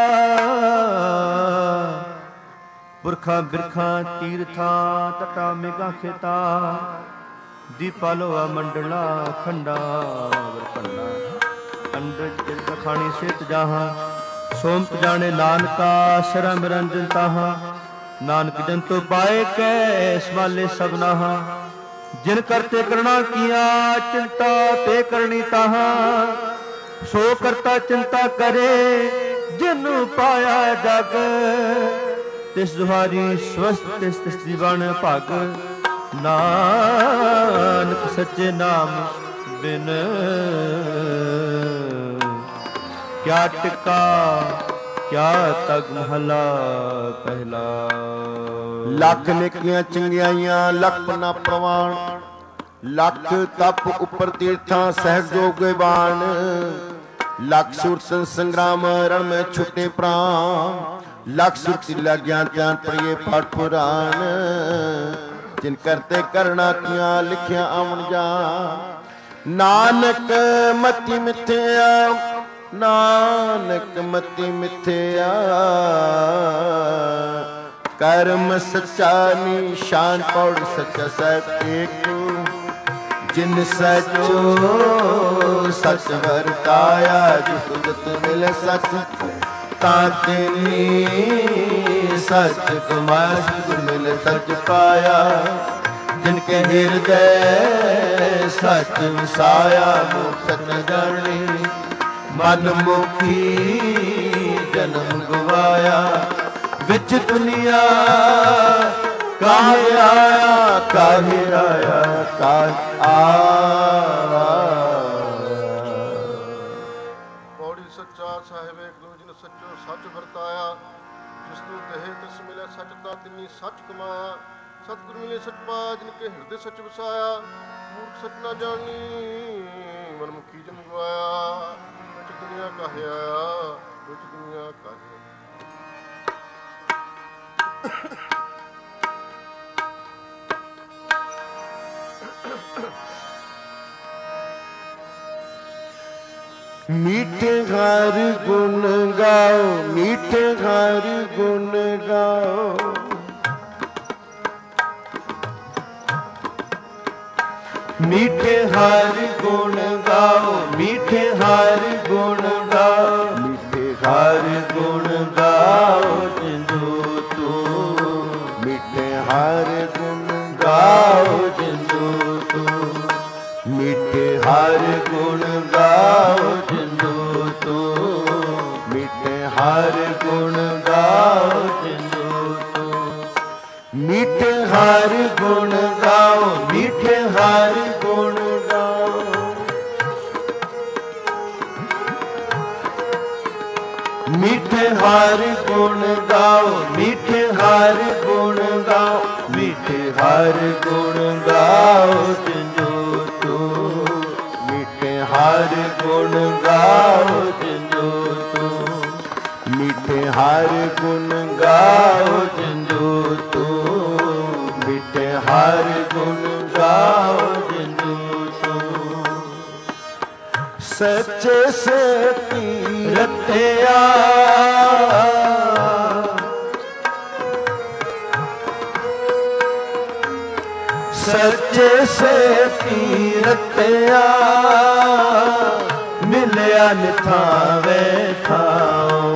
ਪੁਰਖਾਂ ਬਿਰਖਾਂ ਤੀਰਥਾਂ ਤਟਾ ਮੇਘਾਂ ਖੇਤਾ ਦੀਪਾ ਲੋਆ ਮੰਡਲਾ ਖੰਡਾ ਵਰਖੰਡਾ ਅੰਡਰ ਚਿਤ ਖਾਣੀ ਸਿਤ ਜਾਹਾਂ ਸੋਮਤ ਜਾਣੇ ਨਾਨਕਾ ਸ਼ਰਮ ਰੰਜਨ ਤਾਹਾਂ ਨਾਨਕ ਜਨ ਤੋ ਪਾਏ ਕੈ ਸਵਾਲੇ ਸਭਨਾਹਾ ਜਿਨ ਕਰਤੇ ਕਰਣਾ ਕੀਆ ਚਿੰਤਾ ਤੇ ਕਰਨੀ ਤਾਹਾਂ ਸੋ ਕਰਤਾ ਚਿੰਤਾ ਕਰੇ ਜਿਨ ਪਾਇਆ ਜਗ ਤਿਸ ਦੁਹਾਰੀ ਸਵਸਤ ਤਿਸ ਜੀਵਨ ਭਗ ਨਾਨਕ ਸੱਚੇ ਨਾਮ ਬਿਨ ਕਿਆ ਟਿਕਾ ਕਿਆ ਤਗ ਮਹਲਾ ਪਹਿਲਾ। ਲੱਖ ਨੇਕੀਆਂ ਚੰਗਿਆਈਆਂ ਲੱਖ ਪਨਾ ਪ੍ਰਵਾਨ ਲੱਖ ਤਪ ਉੱਪਰ ਤੀਰਥਾਂ ਸਹਿਜ ਜੋਗ ਬਾਣ ਲੱਖ ਸੁਰਤ ਸੰਗਰਾਮ ਰਣ ਮੈਂ ਛੁੱਟੇ ਪ੍ਰਾਨ ਲੱਖ ਸੁਰਤੀ ਲੱਗਿਆ ਧਿਆਨ ਪੜੀਏ ਪਾਠ ਪੁਰਾਣ ਜਿਨ ਕਰਤੇ ਕਰਣਾ ਕੀਆਂ ਲਿਖਿਆ ਆਵਣ ਜਾ ਨਾਨਕ ਮਤੀ ਮਿਥਿਆ ਨਾਨਕ ਮਤੀ ਮਿਥਿਆ ਕਰਮ ਸੱਚਾ ਨਿਸ਼ਾਨ ਪੌੜ ਸੱਚਾ ਸਾਹਿਬ ਏਕੂ ਜਿਨ ਸਚੋ ਸਚ ਵਰਤਾਇਆ ਜਿਸ ਤੁਜਤ ਮਿਲੇ ਸਚ ਤਾਂ ਤੇਰੀ ਸਚ ਕਮਾਇਆ ਗੁਰ ਮਿਲੇ ਸਚ ਪਾਇਆ ਜਿਨ ਕੇ ਹਿਰਦੈ ਸਚ ਵਸਾਇਆ ਮੁਖ ਸਚ ਜਾਣੀ ਮਨ ਮੁਖੀ ਜਨਮ ਗਵਾਇਆ ਵਿੱਚ ਦੁਨੀਆ ਕਾਹੇ ਆਇਆ ਕਾਹੇ ਆਇਆ ਕਾਹੇ ਪੌੜੀ ਸੱਚਾ ਸਾਹਿਬ ਗੁਰੂ ਜੀ ਨੇ ਸੱਚੋ ਸੱਚ ਵਰਤਾਇਆ ਜਿਸ ਨੂੰ ਦੇਹ ਤਿਸ ਮਿਲਿਆ ਸੱਚ ਤਾਂ ਤਿੰਨੀ ਸੱਚ ਕਮਾਇਆ ਸਤਿਗੁਰ ਮਿਲੇ ਸੱਚ ਪਾ ਜਿਨ ਕੇ ਹਿਰਦੇ ਸੱਚ ਵਸਾਇਆ ਮੂਰਖ ਸੱਚ ਨਾ ਜਾਣੀ ਮਨ ਮੁਖੀ ਜਨ ਗਵਾਇਆ ਵਿੱਚ ਦੁਨੀਆ ਕਾਹੇ ਆਇਆ ਵਿੱਚ ਦੁਨੀਆ ਕਾਹੇ मीठे हर गुण गाओ, मीठे हर गुण गाओ। मीठे हर गुण गाओ, मीठे हर गुण गाओ, मीठे हर गुण गाओ जिंदू तू। मीठे हर गुण गाओ जिंदू तू। मीठे हर गुण गाओ जिंदू तू। मीठे हर गुण गाओ जिंदू तू। मीठे हर गुण गाओ, मीठे हर गुण गाओ। मीठे हर गुण गाओ, मीठे हर गुण गाओ, मीठे हर गुण गाओ जिंदू तू। मीठे हर गुण गाओ जिंदू तू। मीठे हर गुण गाओ जिंदू तू। मीठे हर गुण गाओ जिंदू तू। सच्चे से तीरथिया सच्चे से तीरथिया मिलया निथावे थाओ।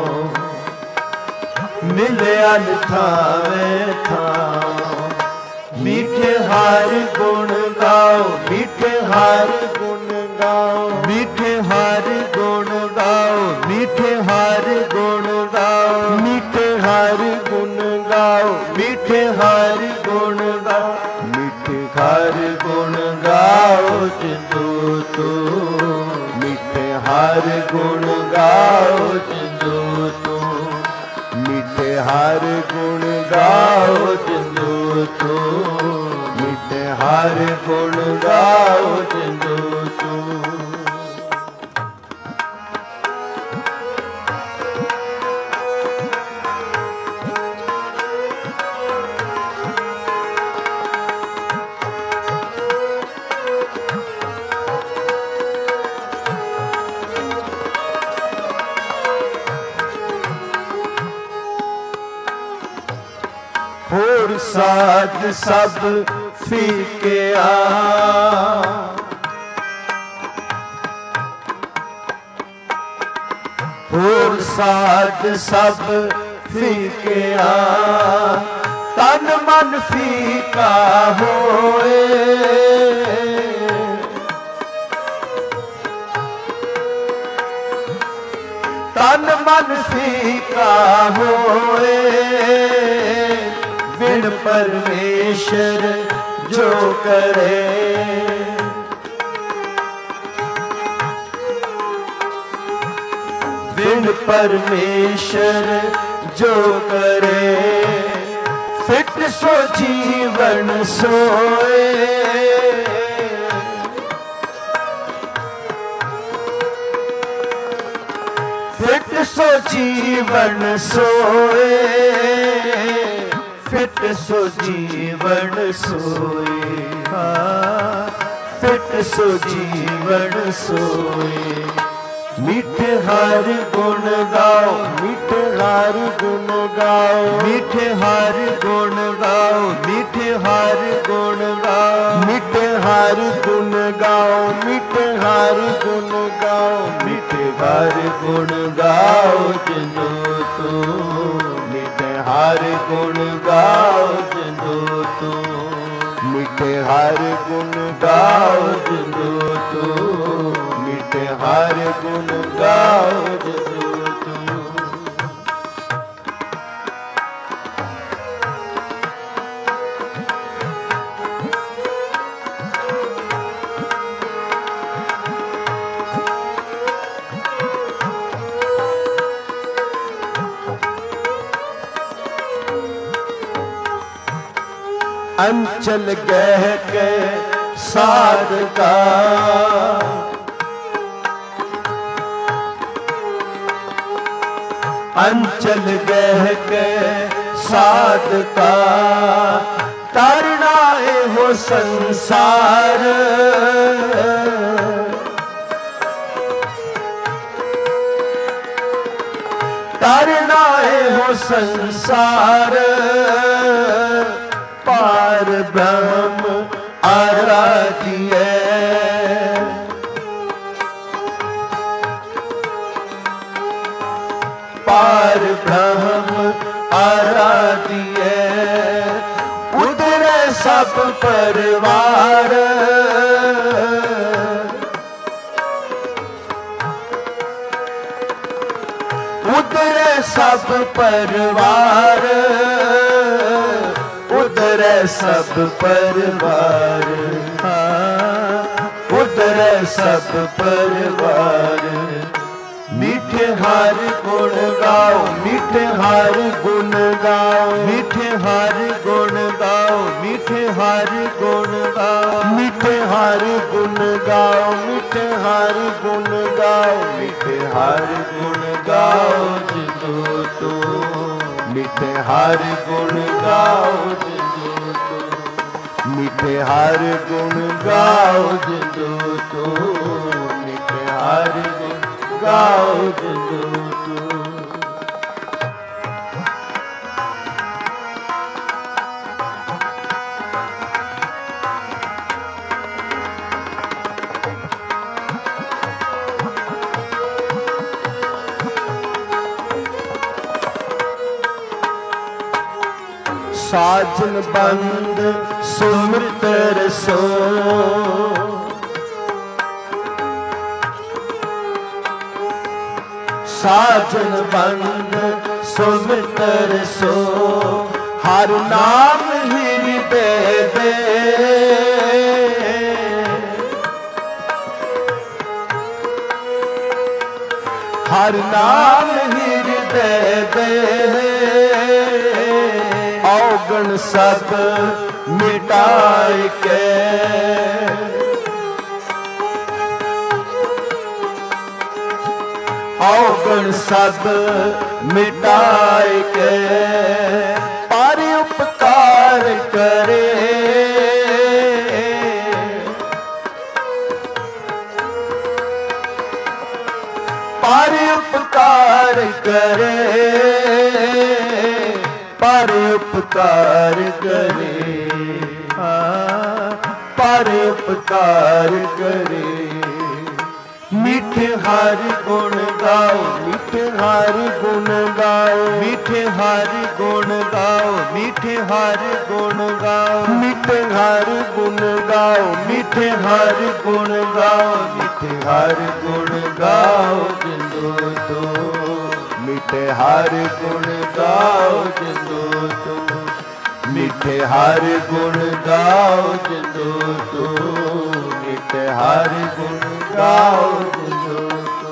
मिलया निथावे थाओ। मीठे हर गुण गाओ, मीठे हर गुण गाओ, मीठे हर गुण गाओ, मीठे हर गुण गाओ, मीठे हर गुण गाओ, मीठे हर गुण गाओ, मीठे हर गुण गाओ जिंदू तू। मीठे हर गुण गाओ जिंदू तू। मीठे हर गुण गाओ जिंदू तू। मीठे हर गुण गाओ जिंदू तू। होर साध सब फीके होर साध सब फीके तन मन फीका होए। तन मन फीका होए। बिन परमेश्वर जो करे। बिन परमेश्वर जो करे। फिट सो जीवन सोए। फिट सो जीवन सोए। फिट सो जीवन सोए। फिट सो जीवन सोए। मीठे हर गुण गाओ, मीठे हर गुण गाओ, मीठे हर गुण गाओ, मीठे हर गुण गाओ, मीठे हर गुण गाओ, मीठे हर गुण गाओ, मीठे हर गुण गाओ जिंदू तू। मीठे हर गुण गाओ जिंदू तू। मीठे हर गुण गाओ जिंदू तू। मीठे हर गुण गाओ जिंदू तू। अंचल गह के साध का। अंचल गह के साध का। तरना हो संसार। तरना हो संसार पार ब्रह्म आराधिए पार ब्रह्म आराधिए उधरे सब परिवार उधरे सब परिवार उधरे सब परिवार उधरे सब परिवार मीठे हर गुण गाओ मीठे हर गुण गाओ मीठे हर गुण गाओ मीठे हर गुण गाओ मीठे हर गुण गाओ मीठे हर गुण गाओ मीठे हर गुण गाओ जिंदो तो मीठे हर गुण गाओ जिंदो तो मीठे हर गुण गाओ जिंदो तो मीठे हर गुण गाओ जिंदो तो साजन बंद सुमित रसो साजन बंद सुमित रसो हर नाम हृदय दे हर नाम हृदय दे औगण सब मिटाए के औगण सब मिटाए के पर उपकार करे पर उपकार करे पर उपकार करे पर उपकार करे मीठे हर गुण गाओ मीठे हर गुण गाओ मीठे हर गुण गाओ मीठे हर गुण गाओ मीठे हर गुण गाओ मीठे हर गुण गाओ मीठे हर गुण गाओ जिंदो तो मीठे हर गुण गाओ जिंदो तो मीठे हर गुण गाओ जिंदो तो मीठे हर गुण गाओ जिंदो तो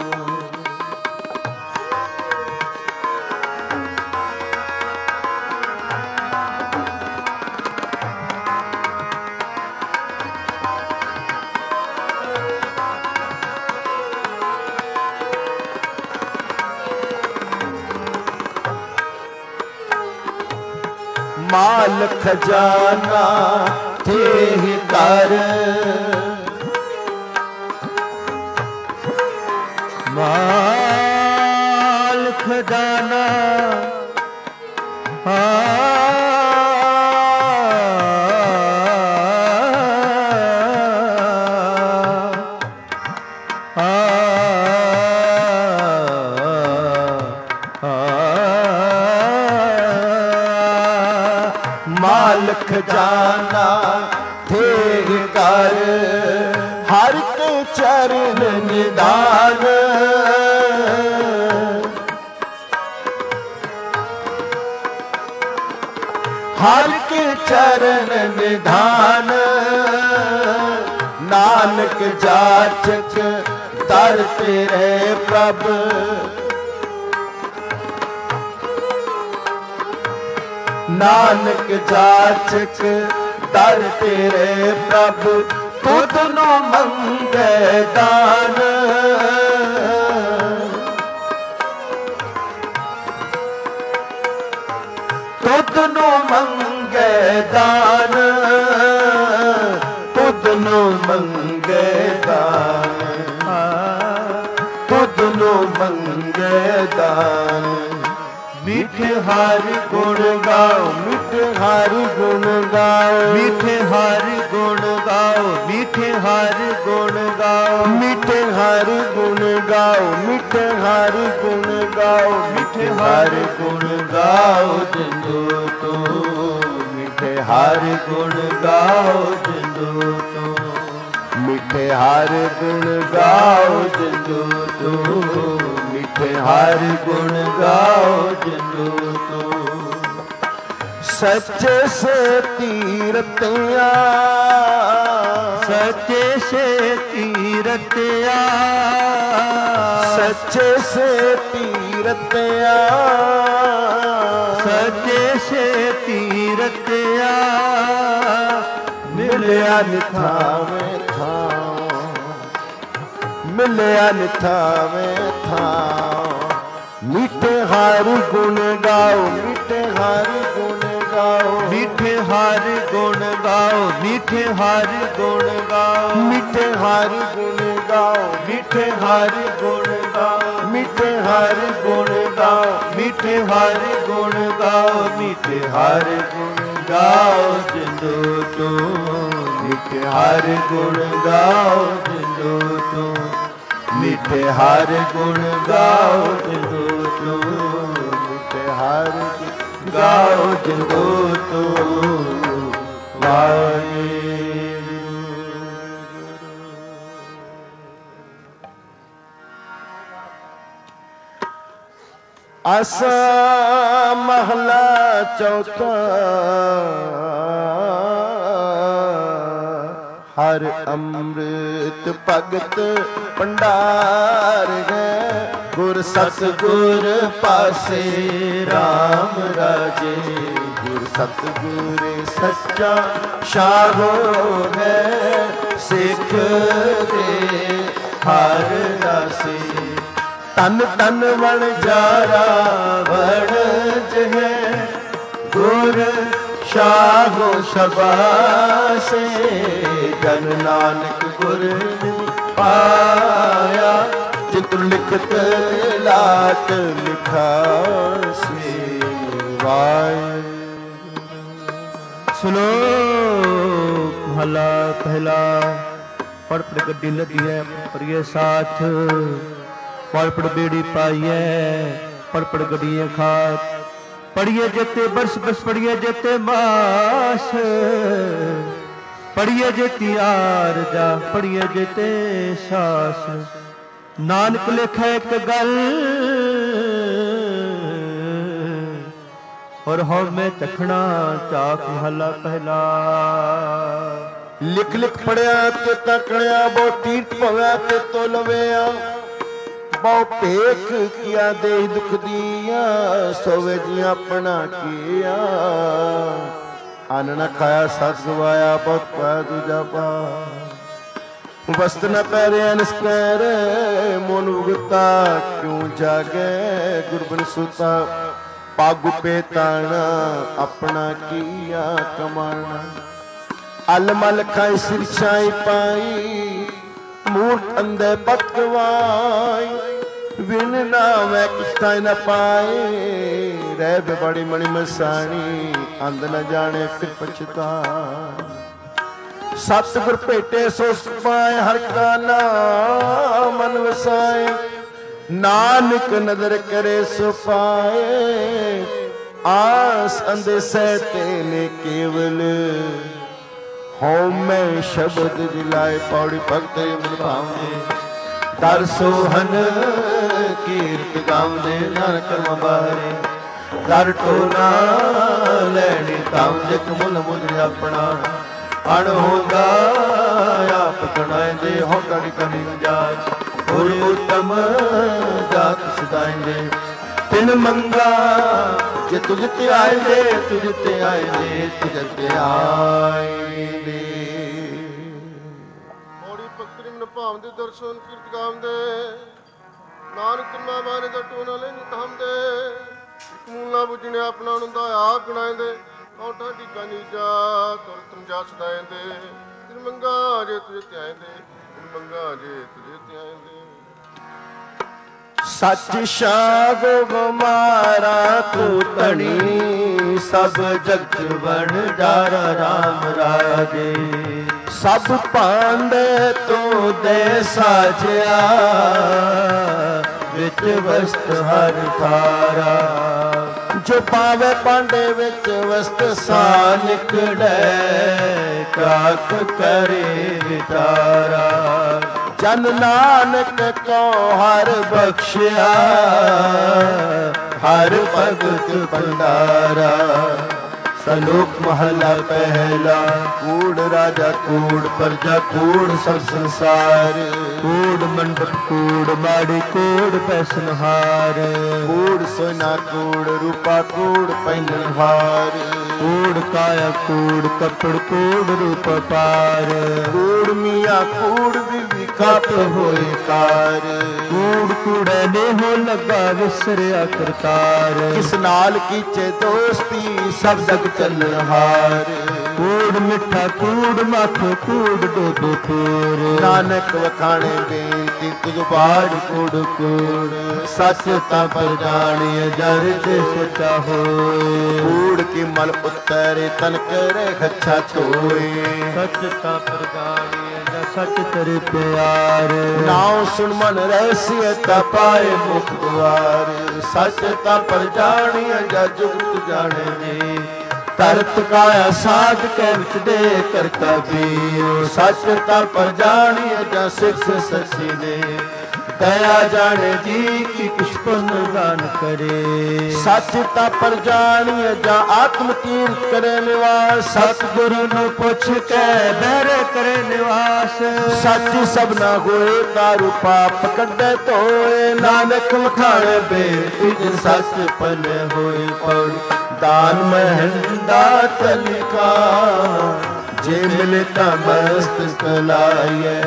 माल खजाना थे कर माल खजाना माल खजाना थे कर हर के चरण निदान हर के चरण निधान नानक जाचक दर तेरे प्रभ नानक जाचक दर तेरे प्रभु तुध नो मंगे दान तुध नो मंगे दान तुध नो मंगे दान तुध नो मंगे दान मीठे हरि गुण गाओ, मीठे हरि गुण गाओ, मीठे हरि गुण गाओ, मीठे हरि गुण गाओ, मीठे हरि गुण गाओ, मीठे हरि गुण गाओ, मीठे हरि गुण गाओ जिंदो तो, मीठे हरि गुण गाओ जिंदो तो, मीठे हरि गुण गाओ जिंदो तो, मीठे हरि गुण गाओ जिंदो तो। सच्चे से तीरतिया, सच्चे से तीरतिया, सच्चे से तीरतिया, सच्चे से तीरतिया, मिलया निथावे थाओ, मिलया निथावे थाओ। मीठे हरि गुण गाओ, मीठे हरि गुण गाओ, मीठे हरि गुण गाओ, मीठे हरि गुण गाओ, मीठे हरि गुण गाओ, मीठे हरि गुण गाओ, मीठे हरि गुण गाओ, मीठे हरि गुण गाओ, मीठे हरि गुण गाओ जिंदो तो, मीठे हरि गुण गाओ जिंदो तो, मीठे हरि गुण गाओ जिंदो तो, मीठे हरि गाओ जिंदो तो। वाहे आसा महला चौथा, हर अमृत भगत भंडार है, गुर सतगुर पासे राम राजे, गुर सतगुर सच्चा शाहो है, सिख दे हर रासे। तन तन वण जारा वणज है, गुर शाहो शबासे, जन नानक गुर पाया, चित्र लिखत लाट लिखासे। श्लोक महला पहला। पढ़ पढ़ गड्डी लदी है परिए साथ, पढ़ पढ़ बेड़ी पाइए, पढ़ पढ़ गड्डियां खात, पढ़िए जेते बरस बस, पढ़िए जेते मास, पढ़िए जेती आर जा, पढ़िए जेते सास। नानक लिखे एक गल, और हो में चखना चाक महला पहला। लिख लिख पढ़िया ते तकड़िया, बहु तीर्थ पव्या ते तो लवेया, बहु पेख किया दे दुख दिया, सोवे जी अपना किया। अन्न न खाया सत गवाया, बहुत पाया दूजा पा। वस्त्र न पैरे निस्कर, मोन उगता क्यों जागे, गुरबन सुता पागु पे ताना, अपना किया कमाना। अल मल खाई सिर छाई पाई, मूर्ख अंधे पत गवाई, बिन नावे किछ थाई न पाए, रह बे बड़ी मणि मसाणी, अंध न जाने फिर पछता। सतगुर भेटे सो पाए, हर का नाम मन वसाए, नानक नदर करे सो पाए। आस अंधे सहते ने केवल, होम में शब्द जिलाए, पौड़ी भगत मन भावने, दर सोहन कीर्त गावने, नर कर्म बारे, दर टोना लैनी ताम, जिक मुल मुद्र अपना, अण होंदा आप कणाएंदे, हो कड़ी कड़ी जात, और उत्तम जात सदाएंदे। तिन मंगा जे तुझ ते आएंदे, तुझ ते आएंदे, तुझ ते आएंदे। ਮੋੜੀ ਭਗਤਰੀ ਮਨ ਭਾਵਦੇ, ਦਰਸ਼ਨ ਕੀਰਤ ਗਾਵਦੇ, ਨਾਨਕ ਕਰਮਾ ਬਾਰੇ ਦਾ ਟੋਨਾ ਲੈ ਨਿਤਾਮਦੇ। ਇੱਕ ਮੂਲਾ ਬੁਝਣੇ ਆਪਣਾ ਨੂੰ ਦਾ ਆਪ ਗਣਾਏਂਦੇ, ਕੌਂਠਾ ਢੀਕਾ ਨੀਜਾ ਤੁਰ ਤੁਮ ਜਾ ਸਦਾਏਂਦੇ। ਤਿਨ ਮੰਗਾ ਜੇ ਤੁਝ ਤੇ ਆਏਂਦੇ, ਤਿਨ ਮੰਗਾ ਜੇ ਤੁਝ ਤੇ ਆਏਂਦੇ। ਸੱਚ ਸ਼ਾਗ ਗੁਮਾਰਾ ਤੂੰ ਧਣੀ, ਸਭ ਜਗਤ ਵਣ ਜਾਰਾ ਰਾਮ ਰਾਜੇ। ਸਭ ਭਾਂਡੇ ਤੂੰ ਦੇ ਸਾਜਿਆ, ਵਿੱਚ ਵਸਤ ਹਰ ਥਾਰਾ। ਜੋ ਪਾਵੇ ਭਾਂਡੇ ਵਿੱਚ ਵਸਤ ਸਾ ਨਿਕੜੈ, ਕਾਕ ਕਰੇ ਵਿਚਾਰਾ। ਜਨ ਨਾਨਕ ਕੋ ਹਰ ਬਖਸ਼ਿਆ, ਹਰ ਭਗਤ ਭੰਡਾਰਾ। ਸਲੋਕ ਮਹਲਾ ਪਹਿਲਾ। ਕੂੜ ਰਾਜਾ ਕੂੜ ਪ੍ਰਜਾ ਕੂੜ ਸਭ ਸੰਸਾਰ। ਕੂੜ ਮੰਡਪ ਕੂੜ ਮਾੜੀ ਕੂੜ ਪੈਸਨਹਾਰ। ਕੂੜ ਸੋਨਾ ਕੂੜ ਰੂਪਾ ਕੂੜ ਪਹਿਨਹਾਰ। ਕੂੜ ਕਾਇਆ ਕੂੜ ਕੱਪੜ ਕੂੜ ਰੂਪ ਪਾਰ। ਕੂੜ ਮੀਆਂ ਕੂੜ ਬੀਬੀ ਕੱਪ ਹੋਏ ਕਾਰ। ਕੂੜ ਕੂੜੇ ਨੇ ਹੋ ਲੱਗਾ ਵਿਸਰਿਆ ਕਰਤਾਰ। ਕਿਸ ਨਾਲ ਕੀਚੇ ਦੋਸਤੀ ਸਭ ਜਗ ਚੱਲਣ ਹਾਰ। ਕੂੜ ਮਿੱਠਾ ਕੂੜ ਮੱਖ ਕੂੜ ਡੋਡੋ ਤੂਰ। ਨਾਨਕ ਵਖਾਣੇ ਬੇਨਤੀ ਤੁਝ ਬਾੜ ਕੂੜ ਕੂੜ। ਸੱਚ ਤਾਂ ਪਰ ਜਾਣੀਏ ਜਰ ਤੇ ਸੱਚਾ ਹੋਏ। ਕੂੜ ਕੀ ਮਲ ਉਤਰੇ ਤਨ ਕਰੇ ਖੱਛਾ ਧੋਏ। ਸੱਚ ਤਾਂ ਪਰ ਜਾਣੀਏ ਸੱਚ ਤੇਰੇ ਪਿਆਰ। ਨਾਉ ਸੁਣ ਮਨ ਰਹਿਸੀਏ ਤਾ ਪਾਏ ਮੁਖ ਦੁਆਰ। ਸੱਚ ਤਾਂ ਪਰ ਜਾਣੀਏ ਜਾ ਜੁਗਤ ਜਾਣੇ ਜੀ। ਤਰਤ ਕਾਇਆ ਸਾਧ ਕੇ ਵਿੱਚ ਦੇ ਕਰਤਾ ਪੀਓ। ਸੱਚ ਤਾਂ ਪਰ ਜਾਣੀਏ ਜਾਂ ਸਿੱਖ ਸੱਚੀ ਨੇ। ਦਇਆ ਜਾਣੇ ਜੀ ਕੀ ਕਿਛ ਪੁੰਨ ਦਾਨ ਕਰੇ। ਸੱਚ ਤਾਂ ਪਰ ਜਾਣੀਏ ਜਾਂ ਆਤਮ ਤੀਰਥ ਕਰੇ ਨਿਵਾਸ। ਸਤਿਗੁਰੂ ਨੂੰ ਪੁੱਛ ਕੇ ਬਹਿਰੇ ਕਰੇ ਨਿਵਾਸ। ਸੱਚ ਸਭਨਾ ਹੋਏ ਤਾਰੂ ਪਾਪ ਕੱਢੇ ਧੋਏ। ਨਾਨਕ ਵਖਾਣੇ ਬੇਨਤੀ ਜਿਨ ਸੱਚ ਪਨੇ ਹੋਏ ਪੜ। ਦਾਨ ਮਹਿੰਦਾ ਤਲਿਕਾ ਜੇ ਮਿਲੇ ਤਾਂ ਮਸਤ ਲਾਈਏ।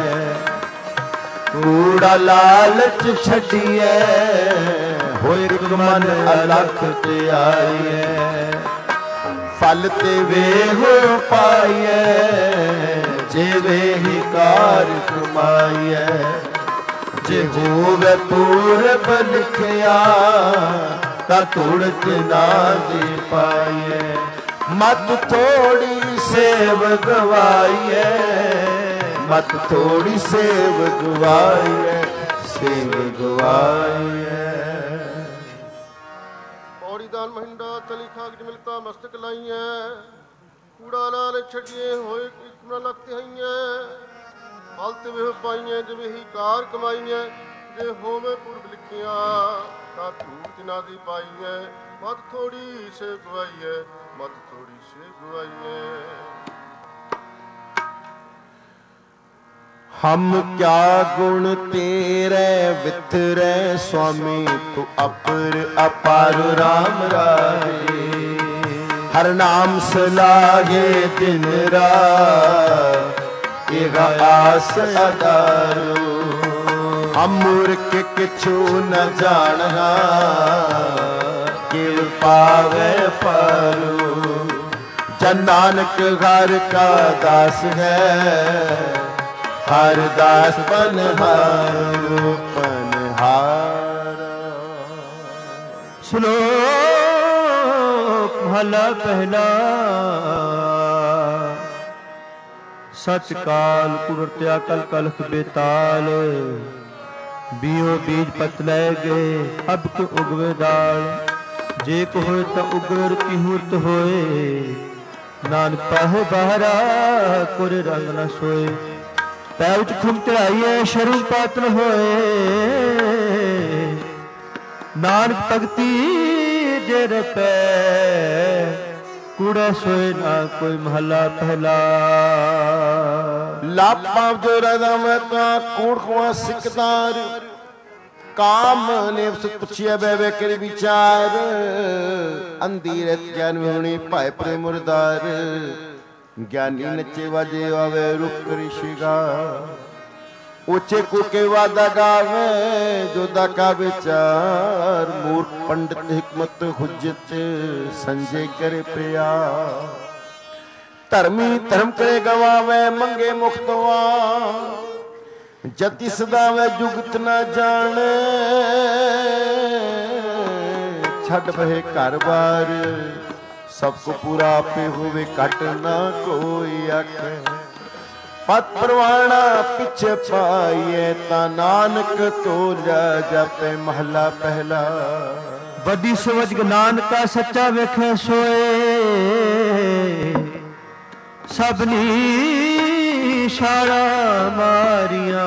ਕੂੜਾ ਲਾਲਚ ਛੱਡੀਏ ਹੋਏ ਇੱਕ ਮਨ ਅਲਖ ਤੇ ਆਈਏ। ਫਲ ਤੇ ਵੇਹੋ ਪਾਈਏ ਜੇ ਵੇਹੀ ਕਾਰ ਕਮਾਈਏ। ਜੇ ਹੋਵੇ ਪੂਰਬ ਲਿਖਿਆ ਤਾਂ ਤੁੜਤ ਨਾ ਦੇ ਪਾਈਏ। ਮਤ ਥੋੜੀ ਸੇਵ ਗਵਾਈਏ। ਮਤ ਥੋੜੀ ਸੇਵ ਗਵਾਈਏ। ਸੇਵ ਗਵਾਈਏ। ਪੌੜੀ ਦਾਨ ਮਹਿੰਦਾ ਤਲੀ ਖਾਕ ਮਿਲਤਾ ਮਸਤਕ ਲਾਈਐ। ਕੂੜਾ ਲਾਲ ਛੱਡੀਏ ਹੋਏ ਇੱਕ ਨਾ ਲਗਤੇ ਹਈਐ। ਫਲ ਤੇ ਵੇਹ ਪਾਈਐ ਜਿਵੇਂ ਹੀ ਕਾਰ ਕਮਾਈਐ। ਜੇ ਹੋਵੇ ਪੁਰਬ ਲਿਖਿਆ ਤਾਂ ਧੂਤ ਨਾ ਦੀ ਪਾਈਐ। ਮਤ ਥੋੜੀ ਸੇ ਗਵਾਈਐ। ਮਤ ਥੋੜੀ ਸੇ ਗਵਾਈਐ। ਹਮ ਕਿਆ ਗੁਣ ਤੇਰੇ ਵਿਤਰੈ ਸੁਆਮੀ। ਤੂੰ ਅਪਰ ਅਪਾਰ ਰਾਮ ਰਾਜੇ। ਹਰ ਨਾਮ ਸਲਾਗੇ ਦਿਨ ਰਾਤ ਇਹ ਆਸ ਅਦਾਰੋ। ਹਮ ਮੂਰਖ ਕਿਛੂ ਨ ਜਾਣਨਾ ਕਿਵ ਪਾਵੇ ਪਾਰੂ। ਜਨ ਨਾਨਕ ਹਰ ਕਾ ਦਾਸ ਹੈ। ਹਰ ਦਾਸ ਪਨਹਾਰ ਪਨਹਾਰ। ਸ਼ਲੋਕ ਮਹਲਾ ਪਹਿਲਾ। ਸਚ ਕਾਲ ਕੁਰਤਿਆ ਕਲ ਕਲਖ ਬੇਤਾਲ। ਬੀਓ ਬੀਜ ਪਤ ਲੈ ਗਏ ਅਬ ਕਿ ਉਗਵੇ ਦਾਲ। ਜੇ ਕੋ ਹੋਏ ਤਾਂ ਉਗਰ ਕੀ ਹੂਰਤ ਹੋਏ। ਨਾਨਕ ਪਾਹੇ ਬਾਹਰਾ ਕੁਰ ਰੰਗ ਨ ਸੋਏ। ਪੈ ਵਿੱਚ ਖੁਮ ਚੜਾਈਏ ਸ਼ਰਮ ਪਾਤਨ ਹੋਏ। ਨਾਨਕ ਭਗਤੀ ਜੇ ਰਪੈ ਕੂੜਾ ਸੋਏ ਨਾ ਕੋਈ ਮਹੱਲਾ ਪਹਿਲਾ। ਲਾਪਾਂ ਜੋ ਰਦਾ ਮੈਂ ਤਾਂ ਕੂੜ ਖਵਾ ਸਿਕਦਾਰ। ਕਾਮ ਨੇ ਪੁੱਛਿਆ ਬੈ ਬੈ ਕਰੇ ਵਿਚਾਰ। ਅੰਧੀ ਰਤ ਗਿਆਨ ਹੋਣੀ ਭਾਏ ਪ੍ਰੇ ਮੁਰਦਾਰ। ਗਿਆਨੀ ਨੱਚੇ ਵਾਜੇ ਆਵੇ ਰੁਕ ਰਿਸ਼ੀਗਾ। ਉੱਚੇ ਕੂਕੇ ਵਾਦਾ ਗਾਵੇ ਜੋਦਾ ਕਾ ਵਿਚਾਰ। ਮੂਰਖ ਪੰਡਤ ਹਕਮਤ ਹੁਜਤ ਸੰਜੇ ਕਰੇ ਪ੍ਰਿਆ। ਧਰਮੀ ਧਰਮ ਕਰੇ ਗਵਾਵੇ ਮੰਗੇ ਮੁਖ ਦੁਆ। ਜਤੀ ਸਦਾ ਵੈ ਜੁਗਤ ਨਾ ਜਾਣੇ ਛੱਡ ਬਹਿ ਘਰ ਬਾਰ ਸਭ ਕੋ ਪੂਰਾ ਆਪੇ ਹੋਵੇ ਘਟ ਨਾ ਕੋਈ ਆਖੇ ਪਤ ਪਰਵਾਣਾ ਪਿੱਛੇ ਪਾਈਏ ਤਾਂ ਨਾਨਕ ਤੋਲਿਆ ਜਪੇ ਮਹਲਾ ਪਹਿਲਾ ਵਡੀ ਸਵਜ ਨਾਨਕਾ ਸੱਚਾ ਵੇਖੇ ਸੋਏ ਸਭਨੀ ਛਾੜਾ ਮਾਰੀਆਂ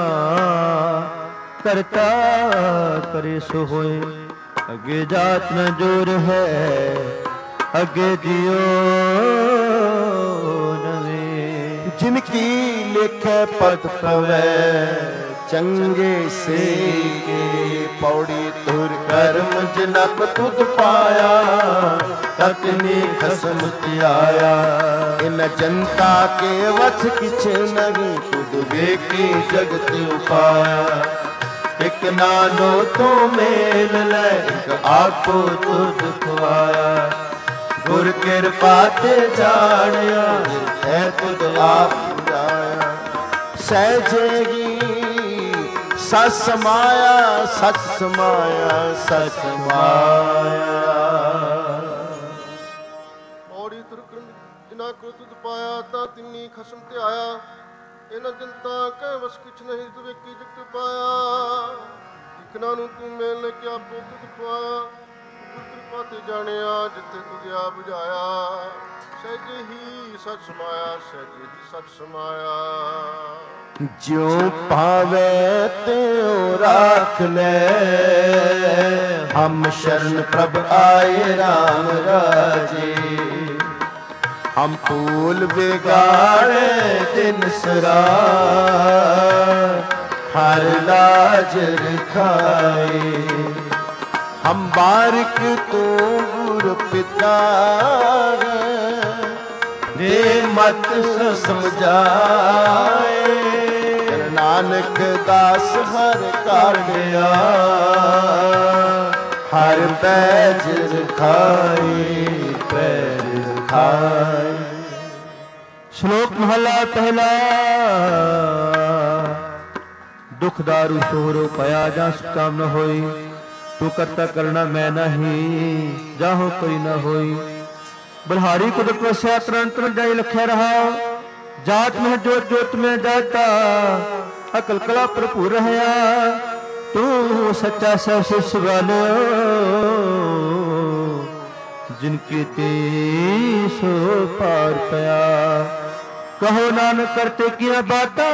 ਕਰਤਾ ਕਰੇ ਸੋ ਹੋਏ ਅੱਗੇ ਜਾਤ ਨ ਜੋਰ ਹੈ ਅੱਗੇ ਜਿਉ ਨਵੇਂ ਜਿਨ ਕੀ ਲਿਖੈ ਪਦ ਪਵੈ ਚੰਗੇ ਸੇ ਕੇ ਪੌੜੀ ਤੁਰ ਕਰਮ ਜਨਕ ਤੁਧ ਪਾਇਆ ਤਤਨੀ ਖਸਮ ਧਿਆਇਆ ਇਨ ਜਨਤਾ ਕੇ ਵਸ ਕਿਛ ਨਹੀਂ ਤੁਧ ਵੇਖੀ ਜਗਤ ਉਪਾਇਆ ਇਕ ਨਾਨੋ ਤੂੰ ਮੇਲ ਲੈ ਇਕ ਆਪੋ ਤੁਧ ਖਵਾਇਆ ਗੁਰ ਕਿਰਪਾ ਤੇ ਜਾਣਿਆ ਹੈ ਤੁਧ ਆਪ ਜਾਇਆ ਸਹਿਜੇਗੀ ਸਤ ਸਮਾਇਆ ਸਤ ਸਮਾਇਆ ਸਤ ਸਮਾਇਆ ਔੜੀ ਤੁਰਕਨ ਜਿਨਾ ਕੋ ਤੁਧ ਪਾਇਆ ਤਾਂ ਤਿੰਨੀ ਖਸਮ ਤੇ ਆਇਆ ਇਹਨਾਂ ਜਨਤਾ ਕਹਿ ਵਸ ਕਿਛ ਨਹੀਂ ਤੁ ਵੇਖੀ ਜਗਤ ਪਾਇਆ ਇਕਨਾਂ ਨੂੰ ਤੂੰ ਮੇਲ ਕਿ ਆਪੋ ਤੁਧ ਖਵਾਇਆ ਗੁਰ ਕਿਰਪਾ ਤੇ ਜਾਣਿਆ ਜਿੱਥੇ ਤੁਧ ਆ ਬੁਝਾਇਆ ਸਹਿਜੇ ਹੀ ਸਚ ਸਮਾਇਆ ਸਹਿਜੇ ਹੀ ਸਚ ਸਮਾਇਆ ਜਿਉ ਭਾਵੇ ਤਿਉ ਰਾਖ ਲੈ ਹਮ ਸ਼ਰਨ ਪ੍ਰਭ ਆਏ ਰਾਮ ਰਾਜੇ ਹਮ ਭੂਲ ਵਿਗਾੜੇ ਦਿਨ ਸਰਾ ਹਰ ਲਾਜ ਰਖਾਏ ਹਮ ਬਾਰਿਕ ਤੂੰ ਗੁਰ ਪਿਤਾ ਦੇ ਮਤ ਸਮਝਾਏ ਨਾਨਕ ਦਾਸ ਹਰ ਕਾਢਿਆ ਹਰ ਪੈਜ ਰਖਾਈ ਪੈਜ ਰਖਾਈ ਸ਼ਲੋਕ ਮਹਲਾ ਪਹਿਲਾ ਦੁਖ ਦਾਰੂ ਸੋਰੋ ਪਿਆ ਜਾਂ ਸੁਕਾਮ ਨ ਹੋਈ ਤੂੰ ਕਰਤਾ ਕਰਨਾ ਮੈਂ ਨਹੀਂ ਜਾਹੋ ਕੋਈ ਨ ਹੋਈ ਬਲਹਾਰੀ ਕੁਦਰਤ ਵਸਿਆ ਤਰਨ ਤਰਨ ਜਾਈ ਲਖਿਆ ਰਹਾ ਜਾਤ ਮਹਿ ਜੋਤ ਜੋਤ ਮੈਂ ਜਾਤਾ ਅਕਲ ਕਲਾ ਭਰਪੂਰ ਰਹਾ ਤੂੰ ਸੱਚਾ ਸਭ ਸਿਸ ਵਾਲਿਓ ਜਿਨ ਕੀਤੇ ਸੋ ਪਾਰ ਪਿਆ ਕਹੋ ਨਾਨਕ ਕਰਤੇ ਕੀਆਂ ਬਾਤਾਂ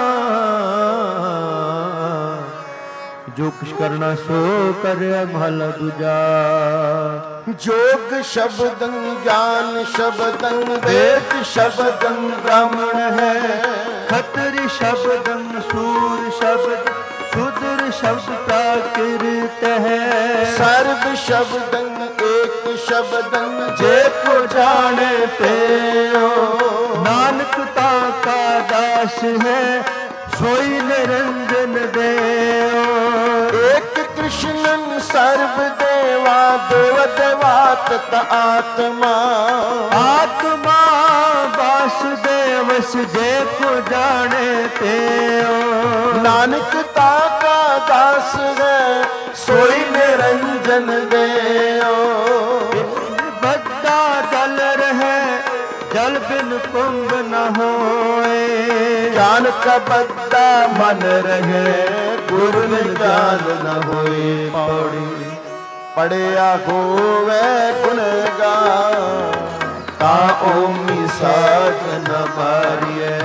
ਜੋ ਕੁਛ ਕਰਨਾ ਸੋ ਕਰਿਆ ਮਹਲਾ ਦੂਜਾ ਜੋਗ ਸ਼ਬਦੰ ਗਿਆਨ ਸ਼ਬਦੰ ਵੇਦ ਸ਼ਬਦੰ ਬ੍ਰਾਹਮਣ ਹੈ ਖਤਰੀ ਸ਼ਬਦੰ ਸੂਰ ਸ਼ਬਦ ਸੁਦਰ ਸ਼ਬਦ ਪ੍ਰਾਕਿਰਤ ਹੈ ਸਰਬ ਸ਼ਬਦੰ ਏਕ ਸ਼ਬਦੰ ਜੇ ਕੋ ਜਾਣੇ ਤੇਓ ਨਾਨਕ ਤਾ ਕਾ ਦਾਸ ਹੈ ਸੋਈ ਨਿਰੰਜਨ ਦੇਓ ਏਕ ਕ੍ਰਿਸ਼ਨੰ ਸਰਬ ਦੇਵਾ ਦੇਵ ਦੇਵਾਤਿ ਆਤਮਾ ਆਤਮਾ ਵਾਸੁਦੇਵ ਜੇ ਕੋ ਜਾਣੇ ਤੇਓ ਨਾਨਕ ਤਾ ਕਾ ਦਾਸ ਹੈ ਸੋਈ ਨਿਰੰਜਨ ਦੇਓ ਵੱਡਾ ਜਲ ਰਹੇ ਜਲ ਬਿਨ ਕੁੰਭ ਨ ਹੋਏ ਗਿਆਨ ਕਾ ਬੱਦਾ ਮਨ ਰਹੇ ਗੁਰ ਬਿਨ ਗਿਆਨ ਨ ਹੋਏ ਪੌੜੀ ਪੜਿਆ ਹੋਵੇ ਗੁਣ ਗਾ ਤਾਂ ਓਮੀ ਸਾਧ ਨ ਮਾਰੀਐ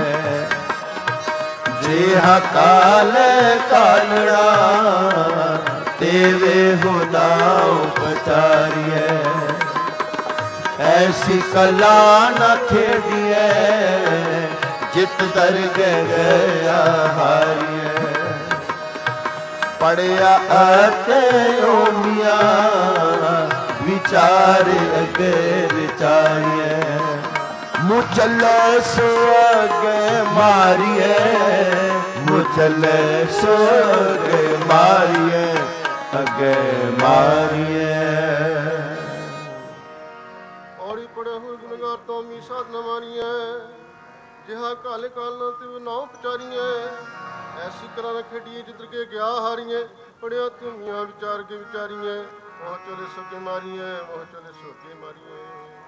ਜਿਹਾ ਕਾਲ ਕਾਲੜਾ ਤੇਵੇ ਹੁਦਾ ਉਪਚਾਰੀਐ ਐਸੀ ਕਲਾ ਨ ਖੇਡੀਐ ਜਿਤ ਦਰਗਹਿ ਗਿਆ ਹਾਰੀਐ ਪੜਿਆ ਅਤੇ ਓਮੀਆਂ ਵਿਚਾਰ ਅਗੇ ਵਿਚਾਰੀਐ ਮੁ ਚੱਲੇ ਸੋ ਅਗੇ ਮਾਰੀਐ ਮੁ ਚੱਲੇ ਸੋ ਅਗੇ ਮਾਰੀਐ ਅਗੇ ਮਾਰੀਐ ਔੜੀ ਪੜੇ ਹੋਏ ਗੁਨਗਾਰ ਤੋਂ ਮੀ ਸਾਧ ਨ ਮਾਰੀਐ ਜਿਹਾ ਕਾਲੇ ਕਾਲ ਨਾ ਤਿਵ ਨਾਉ ਪਚਾਰੀਐ ऐसी करा न खेडिए जिधर के गया हारिए, पढ़िया तुमिया विचार के विचारिए, मोह चले सोके मारिए, मोह चले सोके मारिए।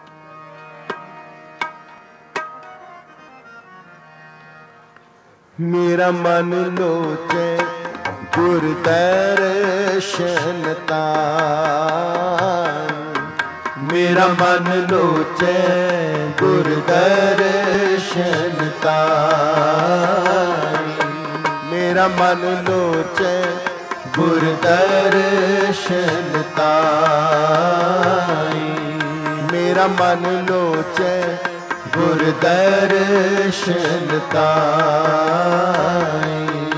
मेरा मन लोचे गुर दर्शन तान, मेरा मन लोचे गुर दर्शन तान, मेरा मन लोचे गुर दर्शन तान, मेरा मन लोचे गुर दर्शन ताई।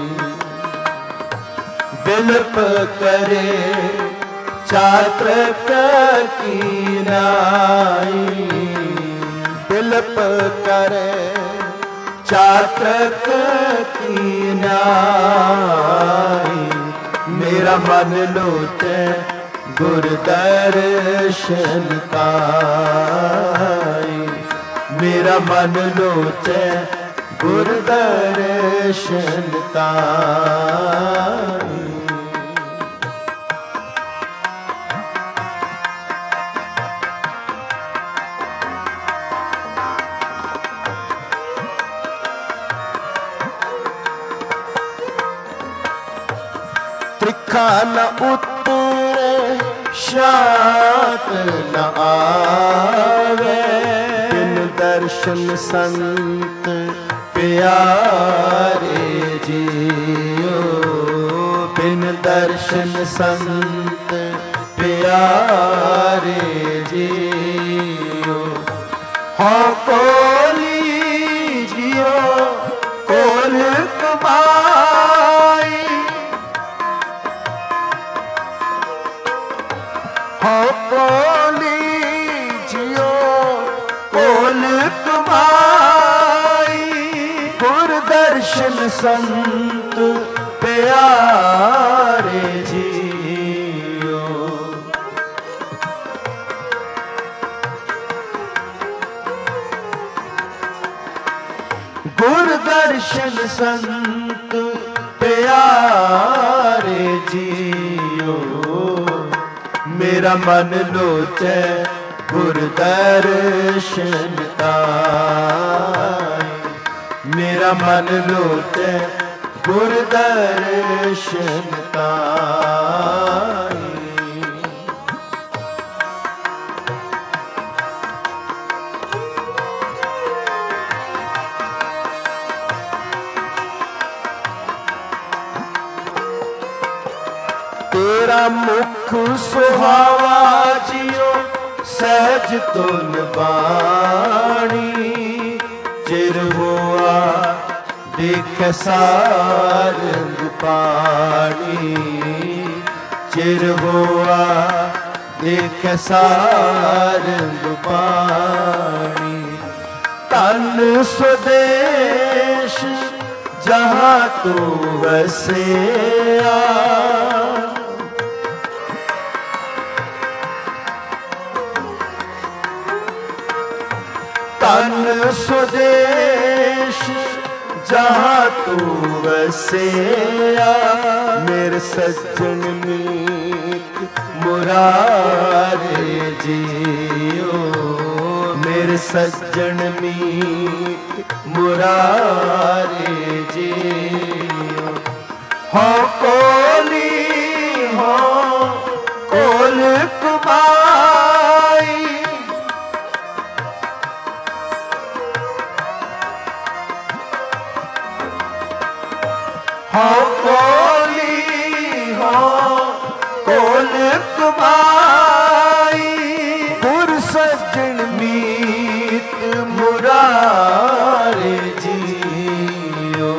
बिलप करे चातक की नाई, बिलप करे चातक की नाई, मेरा मन लोचे गुर दर्शन ताई, मेरा मन लोचे गुर दर्शन ताई। त्रिखा न उतरे शात न आवे, दर्शन संत प्यारे जियो, बिन दर्शन संत प्यारे जियो। हाँ कोली जियो कोल कमाई, हाँ कोली जियो कोल कमाई, गुर दर्शन संत प्यारे जियो। गुर दर्शन संत प्यारे जियो, मेरा मन लोचे गुर दर्शन ताई, मेरा मन लोचे गुर दर्शन ताई। तेरा मुख सुहावा जियो सहज तुन बाणी, चिर हुआ देख सारंग पानी, चिर हुआ देख सारंग पानी। तन स्वदेश जहाँ तू वसिया, तन स्वदेश जहाँ तू वसिया, मेरे सज्जन मीत मुरारे जियो, मेरे सज्जन मीत मुरारे जियो। हो कोली हो कोल कुमाई, हो कोली हो कोल कुमाई, गुर सज्जन मीत मुरारे जियो।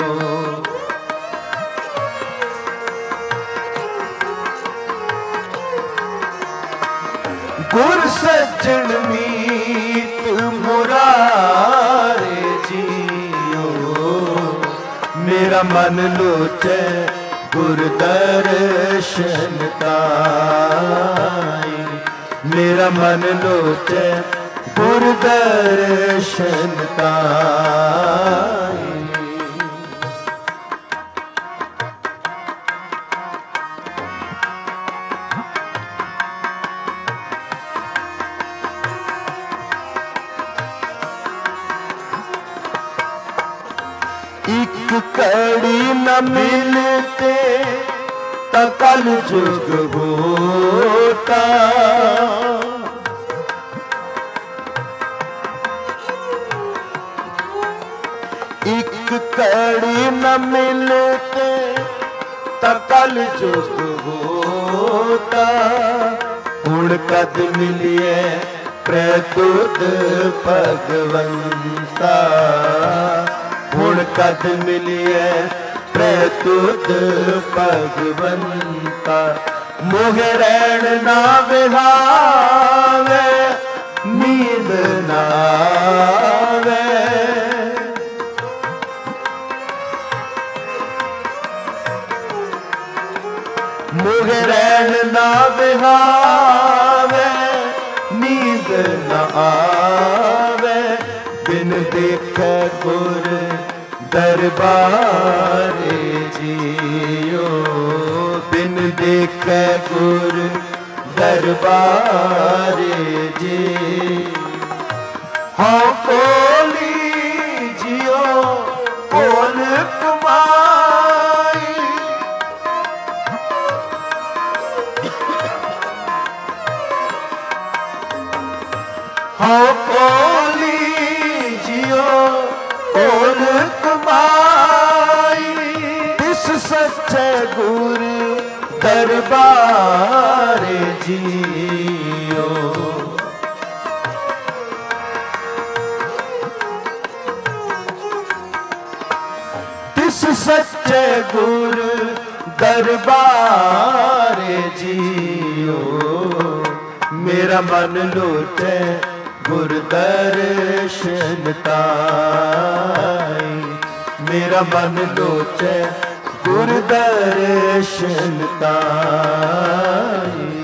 गुर सज्जन मीत मुरारे जियो, मेरा मन लोचे गुर दर्शन ताई, मेरा मन लोचे गुर दर्शन ताई। न मिलते तो कल जुग होता। एक कड़ी न मिलते तो कल जुग होता। हुण कद मिलिए प्रतुत भगवंता। हुण कद मिलिए प्रतुत भगवंता। मोह रैण ना विहावे नींद ना आवे। मोह रैण ना विहावे नींद न आवे। बिन देखे गुर दरबारे जियो। बिन देखे गुर दरबारे जी। हाँ कोली जियो कोल कमाई। हाँ कोली जियो कोल कमाई। तिस सच्चे गुरु दरबारे जियो। तिस सच्चे गुरु दरबारे जियो। मेरा मन लोटे गुर दर्शन ताई। मेरा मन लोचे गुर दर्शन ताई।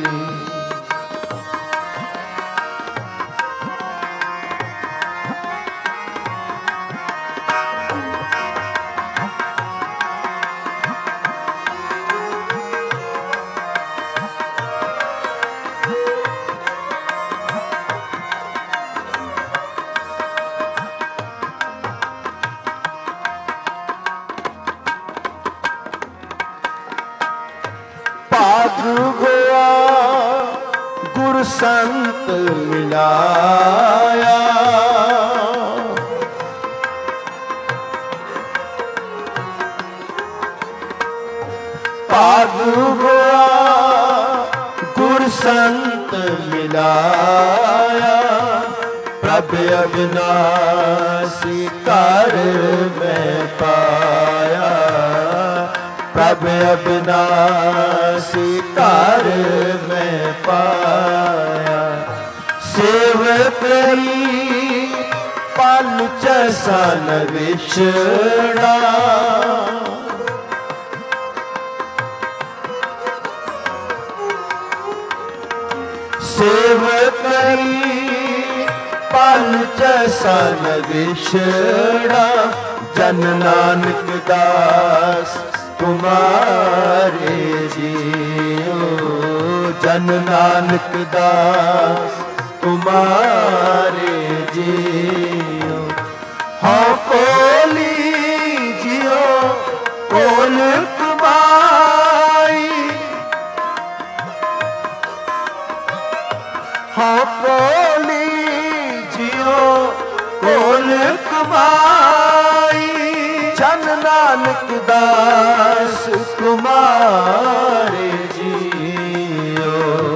भाग गया गुरु संत मिलाया। भाग गया गुरु संत मिलाया। प्रभ अविनाशी कर मैं पाया। प्रभ अविनाशी कर मैं पाया। सेवक ही पल सन विछड़ा। सेवक ही पल सन विछड़ा। जन नानक दास तुम्हारे जियो। जन नानक दास तुम्हारे जियो। हाँ कोली जियो कोल कमाई। हाँ कोली जियो कोल कमाई। जन नानक दास तुम्हारे जियो।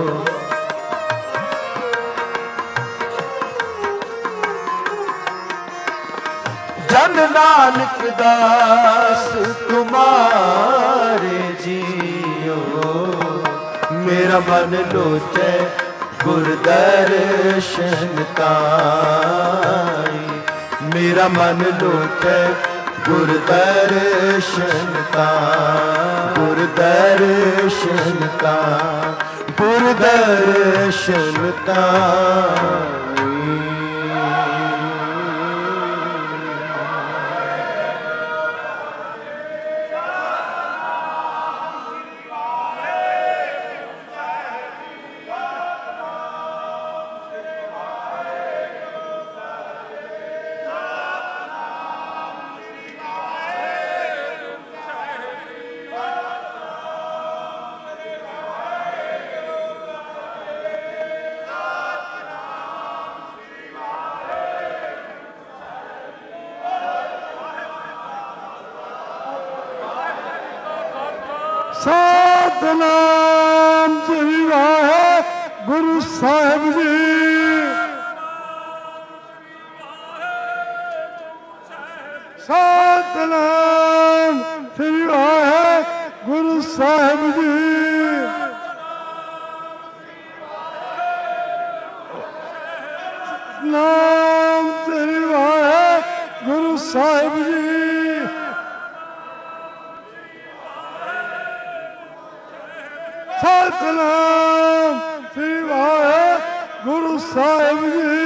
जन नानक दास तुम्हारे जियो। मेरा मन लोचे गुर दर्शन ताई। मेरा मन लोचे गुर दर्शन ताई। गुर दर्शन ताई। गुर दर्शन ताई। ਸਤਿਨਾਮ ਸ੍ਰੀ ਵਾਹਿਗੁਰੂ ਸਾਹਿਬ ਜੀ। ਸਤਿਨਾਮ ਸ੍ਰੀ ਵਾਹਿਗੁਰੂ ਸਾਹਿਬ ਜੀ। ਨਾਮ ਸ੍ਰੀ ਵਾਹਿਗੁਰੂ ਸਾਹਿਬ ਜੀ। ਸਤਿਨਾਮ ਸ੍ਰੀ ਵਾਹਿਗੁਰੂ ਸਾਹਿਬ ਜੀ।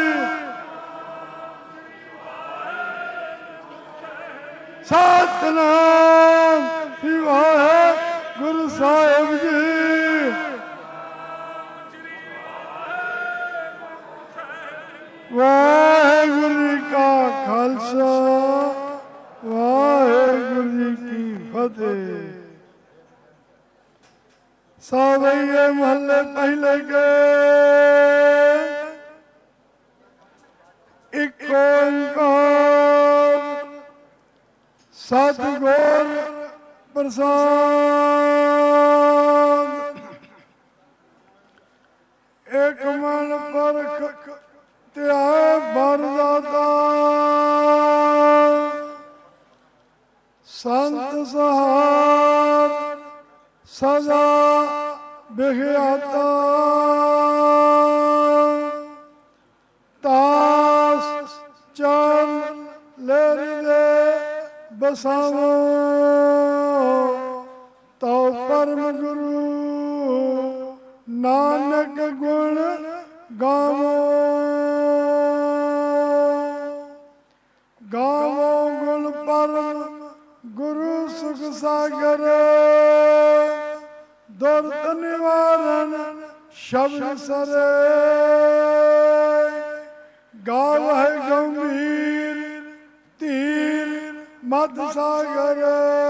ਸਤਿਨਾਮ ਸ੍ਰੀ ਵਾਹਿਗੁਰੂ ਸਾਹਿਬ ਜੀ। ਵਾਹਿਗੁਰੂ ਜੀ ਕਾ ਖਾਲਸਾ ਵਾਹਿਗੁਰੂ ਜੀ ਕੀ ਫਤਿਹ। ਸਾਵਈਏ ਮਹੱਲੇ ਪਹਿਲੇ ਕੇ ਇੱਕ ਓੰਕਾਰ ਸਤਿਗੁਰ ਪ੍ਰਸਾਦ। ਇੱਕ ਮਨ ਪਰਖ ਧਿਆਏ ਬਰਦਾਤਾ ਸੰਤ ਸਹਾਰ ਸਦਾ ਬਿਖਿਆਤਾ। ਤਾਸ ਚਰਨ ਲਹਿਰੀ ਦੇ ਬਸਾਵੋ ਤਉ ਪਰਮ ਗੁਰੂ ਨਾਨਕ ਗੁਣ ਗਾਵੋ। ਗਾਵੋ ਗੁਣ ਪਰਮ ਗੁਰੂ ਸੁਖ ਸਾਗਰ ਦੁਰਤ ਨਿਵਾਰਨ ਸ਼ਬਦ ਸਰੇ। ਗਾਵਹਿ ਗੰਭੀਰ ਧੀਰ ਮਦ ਸਾਗਰ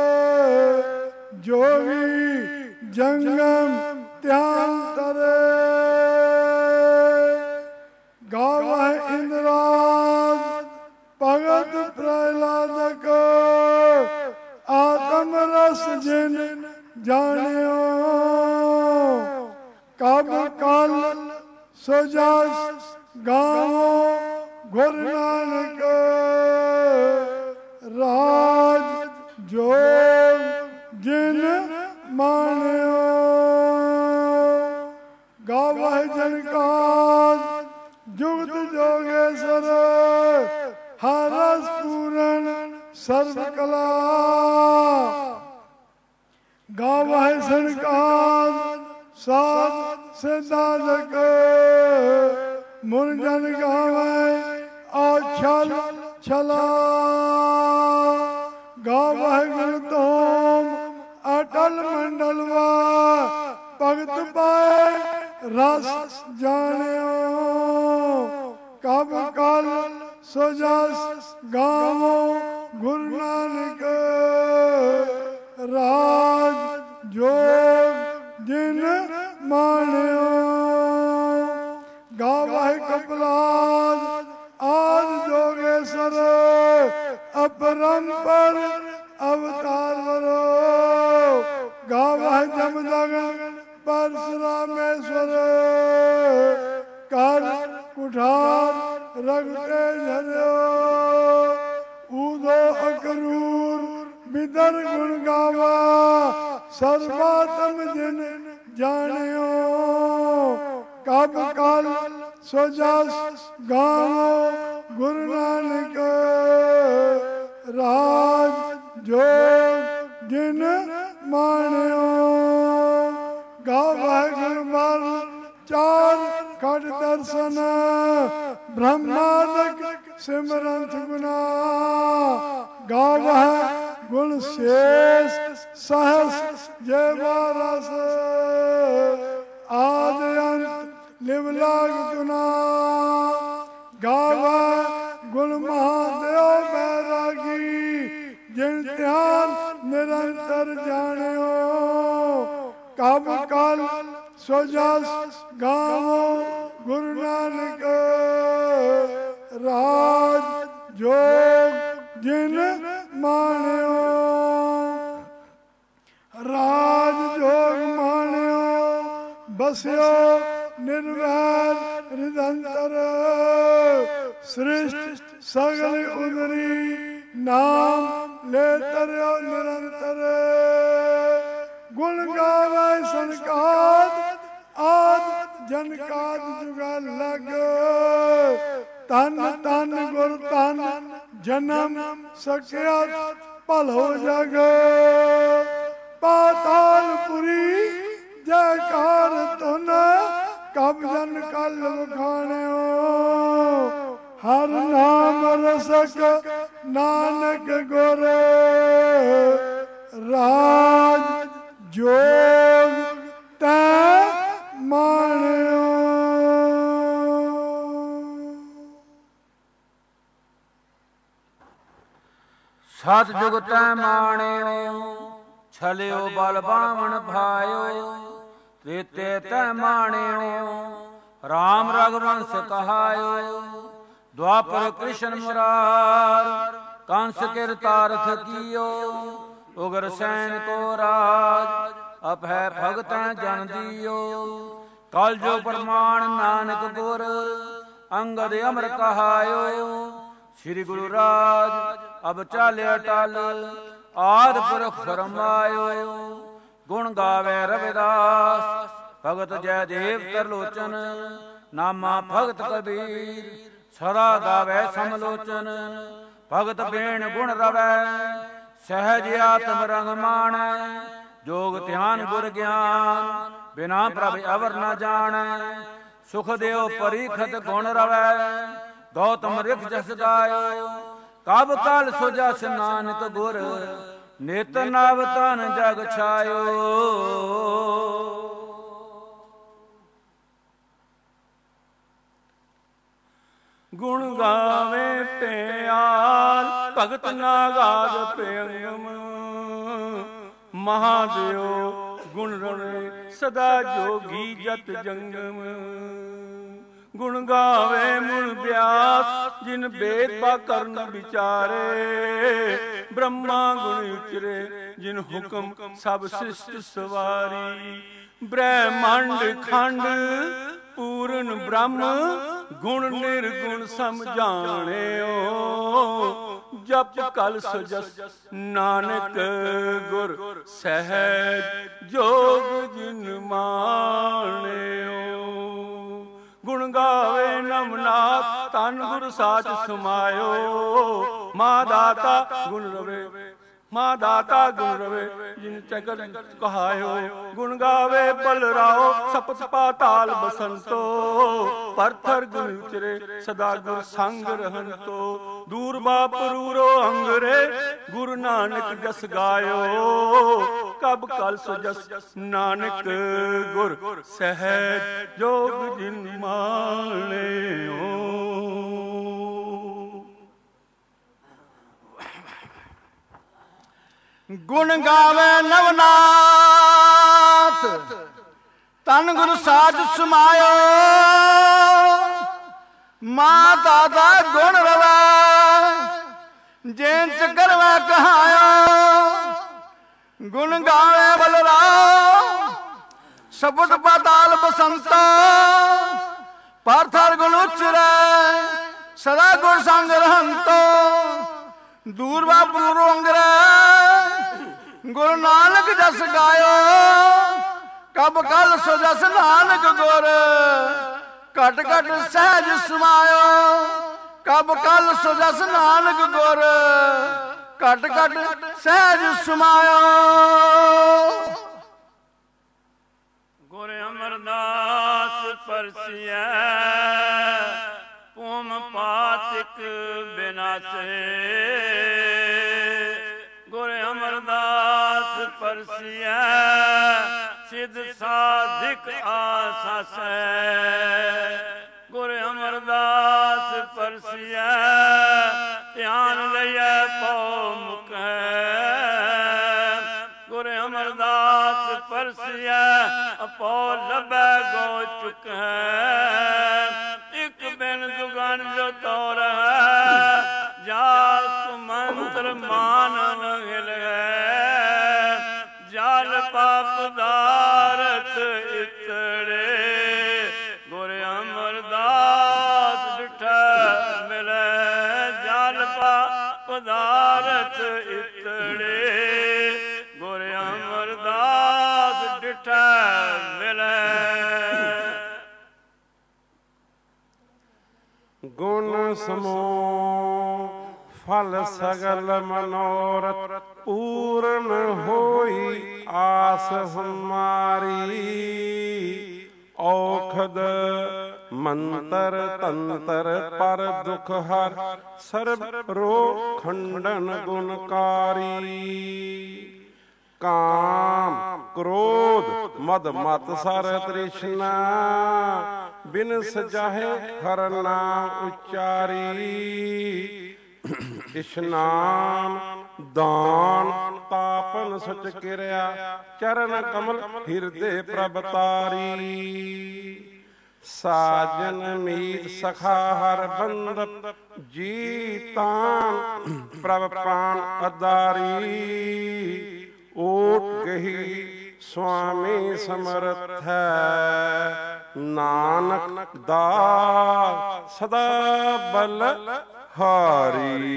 ਜੋਗੀ ਜੰਗਮ ਧਿਆਨ ਤਰੇ। ਗਾਵਹਿ ਇੰਦਰਾਜ ਭਗਤ ਪ੍ਰਹਲਾਦਕ ਆਤਮ ਰਸ ਜਿਨ ਜਾਣਿਓ। ਕਬ ਕਲ ਸੋ ਜਸ ਗਾਵੋ ਗੁਰ ਨਾਨਕ ਰਾਜ ਜੋਗ ਜਿਨ ਮਾਣਿਓ। ਗਾਵਹਿ ਜਨਕਾਦ ਜੁਗਤ ਜੋਗੇਸ਼ਰ ਹਰ ਰਸ ਪੂਰਨ ਸਰਬ ਕਲਾ। ਗਾਵਹਿ ਸਨਕਾਦ ਸਾਧ ਸਿਧਾਰਥ ਮੁਨ ਜਨ ਗਾਵਹਿ ਆਛਲ ਛਲਾ। ਗਾਵਹਿ ਗੁਣ ਧੂਮ ਅਟਲ ਮੰਡਲਵਾ ਭਗਤ ਪਾਏ ਰਸ ਜਾਣਿਓ। ਕਬ ਕਲ ਸੋ ਜਸ ਗਾਵੋ ਗੁਰੂ ਨਾਨਕ ਰਾਜ ਜੋਗ ਜਿਨ ਮਾਣਿਓ। ਗਾਵਹਿ ਕਪਲਾਦ ਆਦਿ ਜੋਗੇਸ਼ਰ ਅਪਰੰਪਰ ਅਵਤਾਰ ਵਰੋ। ਗਾਵਹਿ ਜਮਦਗਨ ਪਰਸ਼ੁਰਾਮੇਸ਼ਵਰ ਕਰ ਕੁਠਾਰ ਰਗਤੇ ਝਰਿਓ। ਊਦੋ ਅਕਰੂਰ ਬਿਦਰ ਗੁਣ ਗਾਵਾ ਸਰਬਾਤਮ ਜਿਨ ਜਾਣਿਓ। ਕਬ ਕਲ ਸੋ ਜਸ ਗਾਵੋ ਗੁਰੂ ਨਾਨਕ ਰਾਜ ਜੋਗ ਜਿਨ ਮਾਣਿਓ। ਗਾਵਹਿ ਗੁਣ ਮਰ ਚਾਰ ਖਟ ਦਰਸ਼ਨ ਬ੍ਰਹਮਾਦਿਕ ਸਿਮਰੰਤ ਗੁਨਾ। ਗਾਵਹਿ ਗੁਣ ਸ਼ੇਸ਼ ਸਹਸ ਜੈ ਵਾਰਸ ਆਦ ਅੰਤ ਲਿਵ ਲਾਗ ਤੁਨਾ। ਗਾਵਹਿ ਗੁਣ ਮਹਾਦੇਵ ਬੈਰਾਗੀ ਜਿਨ ਧਿਆਨ ਨਿਰੰਤਰ ਜਾਣਿਓ। ਕਬ ਕਲ ਸੋ ਜਸ ਗਾਵੋ ਗੁਰੂ ਨਾਨਕ ਰਾਜ ਜੋਗ ਜਿਨ ਮਾਣਿਓ। ਰਾਜ ਬਸਿਓ ਨਿਰਵੈਰ ਨਿਰੰਤਰ ਸ੍ਰਿਸ਼ਟ ਸਗਲ ਉਦਰੀ ਨਾਮ ਲੈ ਤਰਿਓ ਨਿਰੰਤਰ ਗੁਣ ਗਾਵੇ ਸੰਕਾਤ ਆਦ ਜਨਕਾਤ ਜੁਗਾ ਲਗ ਤਨ ਤਨ ਗੁਰ ਤਨ ਜਨਮ ਸਕਿਆ ਭਲੋ ਜਗ ਪਾਤਾਲਪੁਰੀ ਜੈਕਾਰ ਧੁਨ ਕਬ ਜਨ ਕਲ ਵਖਾਣਿਓ ਹਰ ਨਾਮ ਰਸਕ ਨਾਨਕ ਗੁਰ ਰਾਜ ਜੋਗ ਤੈ ਮਾਣਿਓ। ਸਤ ਜੁਗ ਤੈ ਮਾਣਿਓ ਛਲਿਓ ਬਲ ਬਾਵਣ ਭਾਇਓ ਤ੍ਰੇਤੇ ਤੈ ਮਾਣਿਓ ਰਾਮ ਰਘੁਵੰਸ਼ ਕਹਾਇਓ ਦੁਆਪਰ ਕ੍ਰਿਸ਼ਨ ਮੁਰਾਰ ਕੰਸ ਕਿਰਤਾਰਥ ਕੀਓ ਉਗਰ ਸੈਨ ਕੋ ਰਾਜ ਅਭੈ ਭਗਤੈ ਜਨ ਦੀਓ ਕਲ ਜੋ ਪ੍ਰਮਾਣ ਨਾਨਕ ਗੁਰ ਅੰਗਦ ਅਮਰ ਕਹਾਇਓ ਸ੍ਰੀ ਗੁਰੂ ਰਾਜ ਅਬ ਚਾਲਿਆ ਟਲ ਆਦ ਪੁਰਖ ਫਰਮਾਇਓ ਗੁਣ ਗਾਵੇ ਰਵਿਦਾਸ ਭਗਤ ਜੈ ਦੇਵ ਤਰਲੋਚਨ ਨਾਮਾ ਭਗਤ ਕਬੀਰ ਸਦਾ ਗਾਵੇ ਸਮਲੋਚਨ ਭਗਤ ਬੇਣ ਗੁਣ ਰਵੈ ਸਹਿਜ ਆਤਮ ਰੰਗ ਮਾਣੈ ਜੋਗ ਧਿਆਨ ਗੁਰ ਗਿਆਨ ਬਿਨਾ ਪ੍ਰਭ ਅਵਰ ਨ ਜਾਣੈ ਸੁਖ ਦਿਓ ਪਰੀਖਤ ਗੁਣ ਰਵੈ ਗੌਤਮ ਰਿਖ ਜਸ ਗਾਇਓ ਕਬ ਕਲ ਸੋ ਜਸ ਨਾਨਕ ਗੁਰ ਨਿਤ ਨਵ ਤਨ ਜਗ ਛਾਇਓ। ਗੁਣ ਗਾਵੇ ਪਿਆਲ ਭਗਤ ਨਾਗਾਦ ਪਿਅੰਗਮ ਮਹਾਦੇਵ ਗੁਣ ਰਣੇ ਸਦਾ ਜੋਗੀ ਜਤ ਜੰਗਮ ਗੁਣ ਗਾਵੇ ਮੁਨ ਬਿਆਸ ਜਿਨ ਬੇਦ ਪਾ ਕਰਨ ਵਿਚਾਰੇ ਬ੍ਰਹਮਾ ਗੁਣ ਉਚਰੇ ਜਿਨ ਹੁਕਮ ਸਭ ਸ੍ਰਿਸ਼ਟ ਸਵਾਰੀ ਬ੍ਰਹਮੰਡ ਖੰਡ ਪੂਰਨ ਬ੍ਰਹਮ ਗੁਣ ਨਿਰਗੁਣ ਸਮਝਾਣਿਓ ਜਪ ਕਲ ਸਜਸ ਨਾਨਕ ਗੁਰ ਸਹਿਜ ਜੋਗ ਜਿਨ ਮਾਣਿਓ ਗੁਣ ਗਾਵੇ ਨਮਨਾਥ ਤਨ ਗੁਰ ਸਾਚ ਸਮਾਇਓ ਮਾ ਦਾਤਾ ਗੁਣ ਰਵੇ ਮਾ ਦਾਤਾ ਗੁਣ ਰਵੇ ਜਿਨ ਚਕਰ ਕਹਾਇਓ ਗੁਣ ਗਾਵੇ ਬਲਰਾਓ ਸਪਤ ਪਾਤਾਲ ਬਸੰਤੋ ਪਰਥਰ ਗੁਣ ਉਚਰੇ ਸਦਾ ਗੁਰ ਸੰਗ ਰਹੰਤੋ ਦੂਰ ਬਾਪਰੂਰੋ ਅੰਗਰੇ ਗੁਰੂ ਨਾਨਕ ਜਸ ਗਾਇਓ ਕਬ ਕਲ ਸੋ ਜਸ ਨਾਨਕ ਗੁਰ ਸਹਿਜ ਜੋਗ ਜਿਨ ਮਾਣਿਓ। ਗੁਣ ਗਾਵੇ ਨਵਨਾਥ ਤਨ ਗੁਰ ਸਾਜ ਸਮਾਇਓ ਮਾ ਦਾਦਾ ਗੁਣ ਰਵੈ ਜੇਨ ਚ ਕਰਵੈ ਕਹਾਇਓ ਗੁਣ ਗਾਵੇ ਬਲਰਾਮ ਸਬਦ ਪਾਤਾਲ ਬਸੰਤਾ ਪਾਰਥਰ ਗੁਣ ਉਚਰੈ ਸਦਾ ਗੁਰ ਸੰਗ ਰਹੰਤੋ ਦੂਰ ਬਾਪਰੂ ਅੰਗਰੈ ਗੁਰੂ ਨਾਨਕ ਜਸ ਗਾਇਓ ਕਬ ਕਲ ਸੋ ਜਸ ਨਾਨਕ ਗੁਰ ਘਟ ਘਟ ਸਹਿਜ ਸਮਾਇਓ ਕਬ ਕਲ ਸੋ ਜਸ ਨਾਨਕ ਗੁਰ ਘਟ ਘਟ ਸਹਿਜ ਸਮਾਇਓ। ਗੁਰ ਅਮਰਦਾਸ ਪਰਸਿਐ ਭੂਮ ਪਾਤਿਕ ਬਿਨਾਸੇ ਗੁਰ ਅਮਰਦਾਸ ਪਰਸਿਐ ਸਿਧ ਸਾਧਿਕ ਆਸਾਸੈ ਗੁਰ ਅਮਰਦਾਸ ਪਰਸਿਐ ਧਿਆਨ ਲਈਐ ਪਉ ਮੁਕੈ ਗੁਰ ਅਮਰਦਾਸ ਪਰਸਿਐ ਅਪਉ ਲੱਭੈ ਗੋ ਚੁਕੈ ਇਕ ਬਿਨ ਦੁਗਨ ਜੋ ਤੋਰ ਜਾ ਸੁਮੰਤਰ ਮਾਨਵ ਹਿਲ ਹੈ ਜਲ ਪਾਪ ਦਾਰਤ ਇਤੜੇ ਰਸ ਇਤੜੇ ਗੁਰ ਅਮਰਦਾਸ ਡਿਠਾ ਮਿਲੈ। ਗੁਣ ਸਮੂਹ ਫਲ ਸਗਲ ਮਨੋਰਥ ਪੂਰਨ ਹੋਈ ਆਸ ਹਮਾਰੀ। ਔਖਦ ਮੰਤਰ ਤੰਤਰ ਪਰ ਦੁਖ ਹਰ ਸਰਬ ਰੋਗ ਖੰਡਨ ਗੁਣਕਾਰੀ। ਕਾਮ ਕ੍ਰੋਧ ਮਦ ਮਤ ਸਰ ਤ੍ਰਿਸ਼ਨਾ ਬਿਨ ਸਜਾਹੇ ਹਰ ਨਾਮ ਉਚਾਰੀ। ਇਸ਼ਨਾਨ ਦਾਨ ਤਾਪਨ ਸਚ ਕਿਰਿਆ ਚਰਨ ਕਮਲ ਹਿਰਦੇ ਪ੍ਰਭ ਤਾਰੀ। ਸਾਜਨ ਮੀਤ ਸਖਾ ਹਰ ਬੰਦ ਜੀ ਤਾਨ ਪ੍ਰਭ ਪਾਨ ਅਦਾਰੀ। ਓਟ ਗਹੀ ਸੁਆਮੀ ਸਮਰਥ ਹੈ ਨਾਨਕ ਦਾ ਸਦਾ ਬਲ ਹਾਰੀ।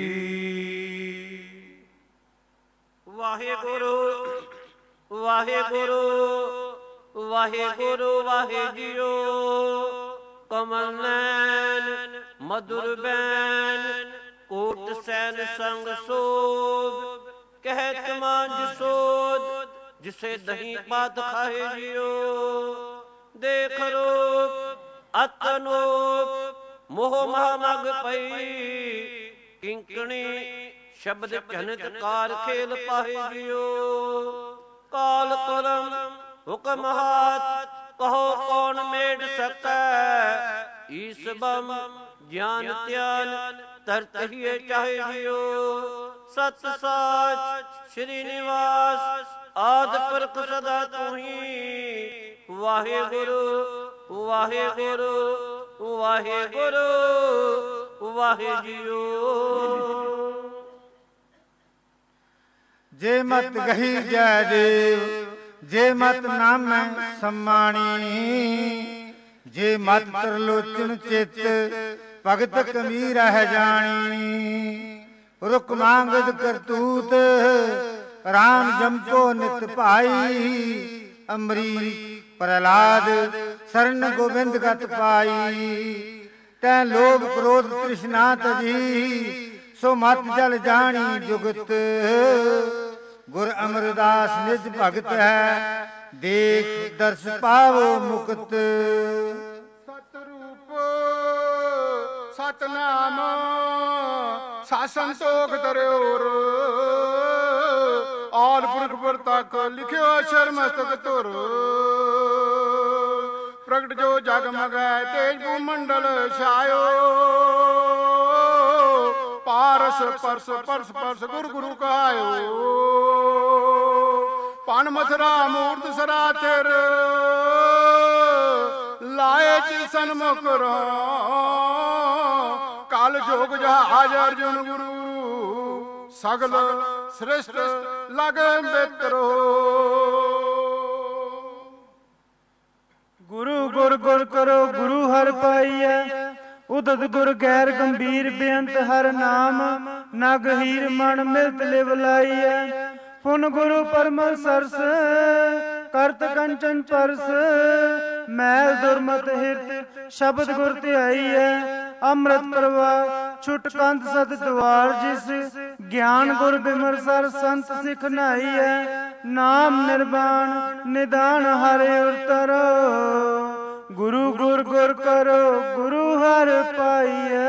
ਵਾਹਿਗੁਰੂ ਵਾਹਿਗੁਰੂ ਵਾਹਿਗੁਰੂ ਵਾਹਿਜੀਓ। ਕਮਲ ਨੈਣ ਮਧੁਰ ਬੈਨ ਕੋਟ ਸੈਨ ਸੰਗ ਸੋਭ। ਕਹਿਤ ਮਾਂਝ ਸੋਧ ਜਿਸੇ ਦਹੀਂ ਪਾਤ ਖਾਏ ਜਿਓ। ਦੇਖ ਰੂਪ ਅਤਨੂਪ ਮੋਹ ਮਹ ਮਗ ਪਈ। ਕਿੰਕਣੀ ਸ਼ਬਦ ਚਨਤ ਕਾਰ ਖੇਲ ਪਾਹੇ ਜਿਓ। ਕਾਲ ਕਰਮ ਹੁਕਮ ਹਾਥ ਕਹੋ ਕੌਣ ਮੇੜ ਸਕੈ। ਈਸ ਬਮ ਗਿਆਨ ਧਿਆਨ ਤਰਤ ਹੀ ਚਾਹੇ ਜਿਓ। ਸਤ ਸਾਚ ਸ਼੍ਰੀ ਨਿਵਾਸ ਆਦਿ ਪੁਰਖ ਸਦਾ ਤੂੰ ਹੀ। ਵਾਹਿਗੁਰੂ ਵਾਹਿਗੁਰੂ ਵਾਹਿਗੁਰੂ ਵਾਹਿਜੀਓ। ਜੇ ਮਤ ਗਹੀ ਜੈ ਦੇਵ ਜੇ ਮਤ ਨਾਮੈ ਸਮਾਣੀ। ਜੇ ਮਤ ਤਰਲੋਚਨ ਚਿਤ ਭਗਤ ਕਮੀ ਰਹਿ ਜਾਣੀ। ਰੁਕ ਮੰਗਦ ਕਰਤੂਤ ਰਾਮ ਜਮਕੋ ਨਿਤ ਭਾਈ। ਅੰਬਰੀ ਪ੍ਰਹਲਾਦ ਸਰਨ ਗੋਬਿੰਦ ਗਤ ਪਾਈ। ਤੈ ਲੋਭ ਕ੍ਰੋਧ ਤ੍ਰਿਸ਼ਨਾ ਤਜੀ ਸੋ ਮਤ ਜਲ ਜਾਣੀ ਜੁਗਤ। ਗੁਰ ਅਮਰਦਾਸ ਨਿਜ ਭਗਤ ਹੈ ਦੇਖ ਦਰਸ ਪਾਵੋ ਮੁਕਤ। ਸਤਰੂਪ ਸਤਨਾਮ ਸਾਸਨ ਤੋਖ ਦਰਿਓਰ। ਆਲ ਪੁਰਖ ਪ੍ਰਤੱਖ ਲਿਖਿਓ ਅਸ਼ਰ ਮਸਤਕ ਧੁਰ। ਪ੍ਰਗਟ ਜੋ ਜਗ ਮਗੈ ਤੇਜ ਭੂ ਮੰਡਲ ਛਾਇਓ। ਪਾਰਸ ਪਰਸ ਪਰਸ ਪਰਸ ਗੁਰ ਗੁਰੂ ਕਹਾਇਓ। ਪਨ ਮਥਰਾ ਮੂਰਤ ਸਰਾ ਥਿਰ ਲਾਏ ਚਿ ਸਨਮੁਖ ਰੋ। ਕਲ ਜੋਗ ਜਹਾਜ ਅਰਜੁਨ ਗੁਰੂ ਸਗਲ ਸ੍ਰਿਸ਼ਟ ਲਗੇ ਮਿੱਤਰੋ। ਗੁਰੂ ਗੁਰ ਗੁਰ ਕਰੋ ਗੁਰੂ ਹਰਿ ਪਾਈਐ। ਉਦਤ ਗੁਰ ਗੈਰ ਗੰਭੀਰ ਬੇਅੰਤ ਹਰ ਨਾਮ। ਨਗ ਹੀਰ ਮਣ ਮਿਲਤ ਲਿਵ ਲਾਈਐ। ਪੁਨ ਗੁਰੂ ਪਰਮ ਸਰਸ ਕਰਤ ਕੰਚਨ ਪਰਸ। ਮੈਲ ਦੁਰਮਤ ਹਿਰਤ ਸ਼ਬਦ ਗੁਰ ਧਿਆਈਐ। ਅੰਮ੍ਰਿਤ ਪ੍ਰਵਾਹ ਛੁਟ ਕੰਧ ਸਤ ਦਵਾਰ। ਜਿਸ ਗਿਆਨ ਗੁਰ ਬਿਮਰ ਸਰ ਸੰਤ ਸਿਖ ਨਾਈਐ। ਨਾਮ ਨਿਰਵਾਣ ਨਿਦਾਨ ਹਰਿ ਉਤਰੋ। ਗੁਰੂ ਗੁਰ ਗੁਰ ਕਰੋ ਗੁਰੂ ਹਰਿ ਪਾਈਐ।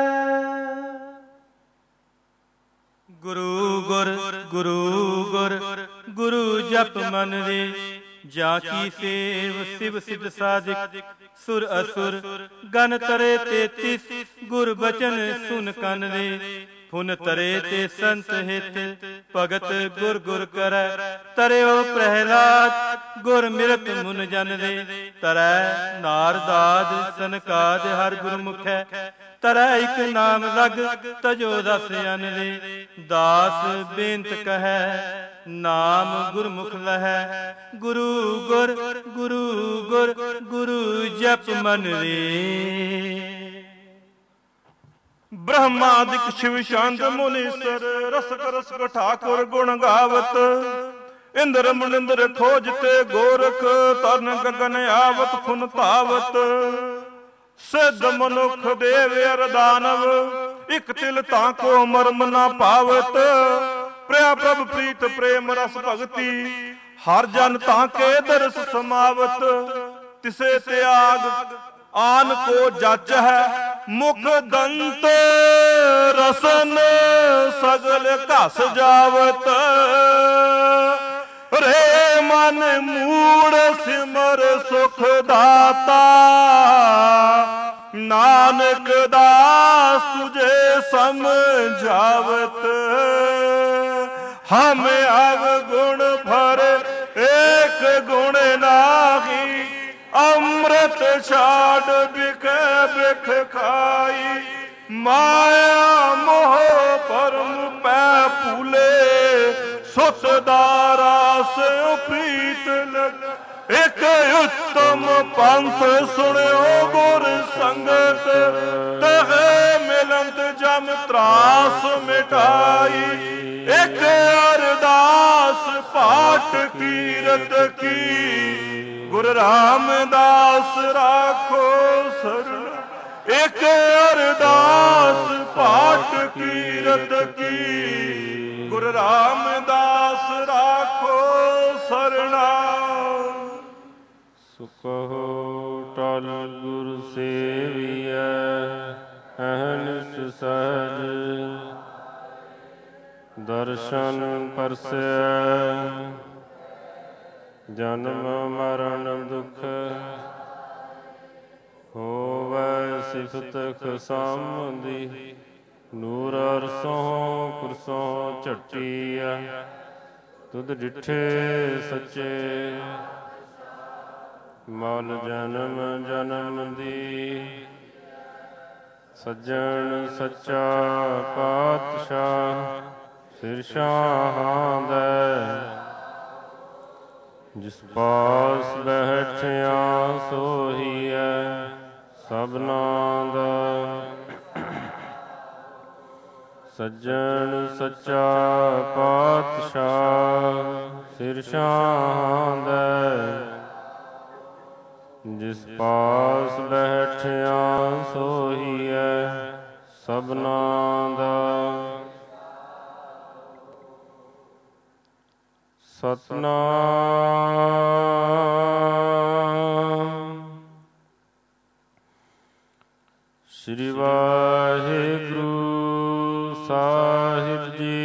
ਗੁਰੂ ਗੁਰ ਗੁਰੂ ਗੁਰ ਗੁਰੂ ਜਪ ਮਨ ਰੇ। ਜਾ ਕੀ ਸੇਵ ਸਿਵ ਸਿਧ ਸਾਧਿਕ ਸੁਰ ਅਸੁਰ। ਗਨ ਤਰੇ 33 ਗੁਰ ਬਚਨ ਸੁਨ ਕੰਨ ਰੇ। ਪੁਨ ਤਰੇ ਤੇ ਸੰਤ ਹਿਤ ਭਗਤ ਗੁਰ ਗੁਰ ਕਰੈ। ਤਰਿਓ ਪ੍ਰਹਿਲਾਦ ਗੁਰ ਮਿਰਤ ਮੁਨ ਜਨ ਰੇ। ਤਰੈ ਨਾਰਦਾਦ ਸਨਕਾਦ ਹਰ ਗੁਰਮੁਖੈ। ਤਰੈ ਇਕ ਨਾਮ ਲਗ ਤਜੋ ਦਸ ਅਨ ਰੇ। ਦਾਸ ਬੇਨਤ ਕਹੈ ਨਾਮ ਗੁਰਮੁਖ ਲਹੈ। ਗੁਰੂ ਗੁਰ ਗੁਰੂ ਗੁਰ ਗੁਰੂ ਜਪ ਮਨ ਰੇ। ਬ੍ਰਹਮਾਦਿਕ ਸ਼ਿਵ ਸ਼ਾਂਤ ਮੁਨੀਸਰ ਰਸਕ ਰਸਕ ਠਾਕੁਰ ਗੁਣ ਗਾਵਤ। ਇੰਦਰ ਮੁਨਿੰਦਰ ਖੋਜਤੇ ਗੋਰਖ ਤਰਨ ਗਗਨ ਆਵਤ ਫੁਨ ਧਾਵਤ। ਸਿੱਧ ਮਨੁੱਖ ਦੇਵ ਅਰ ਦਾਨਵ ਇਕ ਤਿਲ ਤਾਂ ਕੋ ਮਰਮ ਨਾ ਪਾਵਤ। ਪ੍ਰਿਆ ਪ੍ਰਭ ਪ੍ਰੀਤ ਪ੍ਰੇਮ ਰਸ ਭਗਤੀ ਹਰ ਜਨ ਤਾਂ ਕੇ ਦਰਸ ਸਮਾਵਤ। ਤਿਸੇ ਤਿਆਗ ਆਨ ਕੋ ਜਚ ਹੈ ਮੁਖ ਦੰਤ ਰਸਨ ਸਗਲ ਘਸ ਜਾਵਤ। ਰੇ ਮਨ ਮੂੜ ਸਿਮਰ ਸੁਖ ਦਾਤਾ ਨਾਨਕ ਦਾਸ ਤੁਝੇ ਸਮਝਾਵਤ। ਹਮ ਅਵਗੁਣ ਭਰ ਏਕ ਗੁਣ ਨਾਹੀ ਅੰਮ੍ਰਿਤ ਛਾੜ ਬਿਖ ਬਿਖ ਖਾਈ। ਮਾਇਆ ਮੋਹ ਪਰਮ ਪੈ ਭੂਲੇ ਸੁਤ ਦਾਰਾ ਸਿਉ ਪ੍ਰੀਤ ਲਗ। ਇਕ ਉੱਤਮ ਪੰਥ ਸੁਣਿਓ ਗੁਰ ਸੰਗਤ ਤਹਿ ਮਿਲੰਤ ਜਮ ਤਰਾਸ ਮਿਟਾਈ। ਇਕ ਅਰਦਾਸ ਪਾਠ ਕੀਰਤ ਕੀ ਗੁਰ ਰਾਮਦਾਸ ਰਾਖੋ ਸਰਣ। ਇਕ ਅਰਦਾਸ ਪਾਠ ਕੀਰਤ ਕੀ ਗੁਰ ਰਾਮਦਾਸ ਰਾਖੋ ਸਰਣਾ। ਸੁਖੋ ਟਲ ਗੁਰ ਸੇਵੀਐ ਅਹਨਿਸ ਸਹਿਜ। ਦਰਸ਼ਨ ਪਰਸੈ ਜਨਮ ਮਰਨ ਦੁਖ। ਹੋਵੈ ਸਿਫਤ ਖਸਾਮਦੀ ਨੂਰ ਅਰਸੋਂ ਕੁਰਸੋਂ ਝਟੀਐ। ਤੁਧ ਡਿਠੇ ਸੱਚੇ ਮਲ ਜਨਮ ਜਨਮ ਦੀ। ਸੱਜਣ ਸੱਚਾ ਪਾਤਸ਼ਾਹ ਸਿਰ ਸ਼ਾਹਾਂ ਦੈ। ਜਿਸ ਪਾਸ ਬੈਠਿਆ ਸੋਹੀਐ ਸਭਨਾਂ ਦਾ। ਸੱਜਣ ਸੱਚਾ ਪਾਤਸ਼ਾਹ ਸਿਰ ਸ਼ਾਹਾਂ ਦੈ। ਜਿਸ ਪਾਸ ਬੈਠਿਆ ਸੋਹੀਐ ਸਭਨਾਂ ਦਾ। ਸਤਨਾਮ ਸ੍ਰੀ ਵਾਹਿਗੁਰੂ ਸਾਹਿਬ ਜੀ।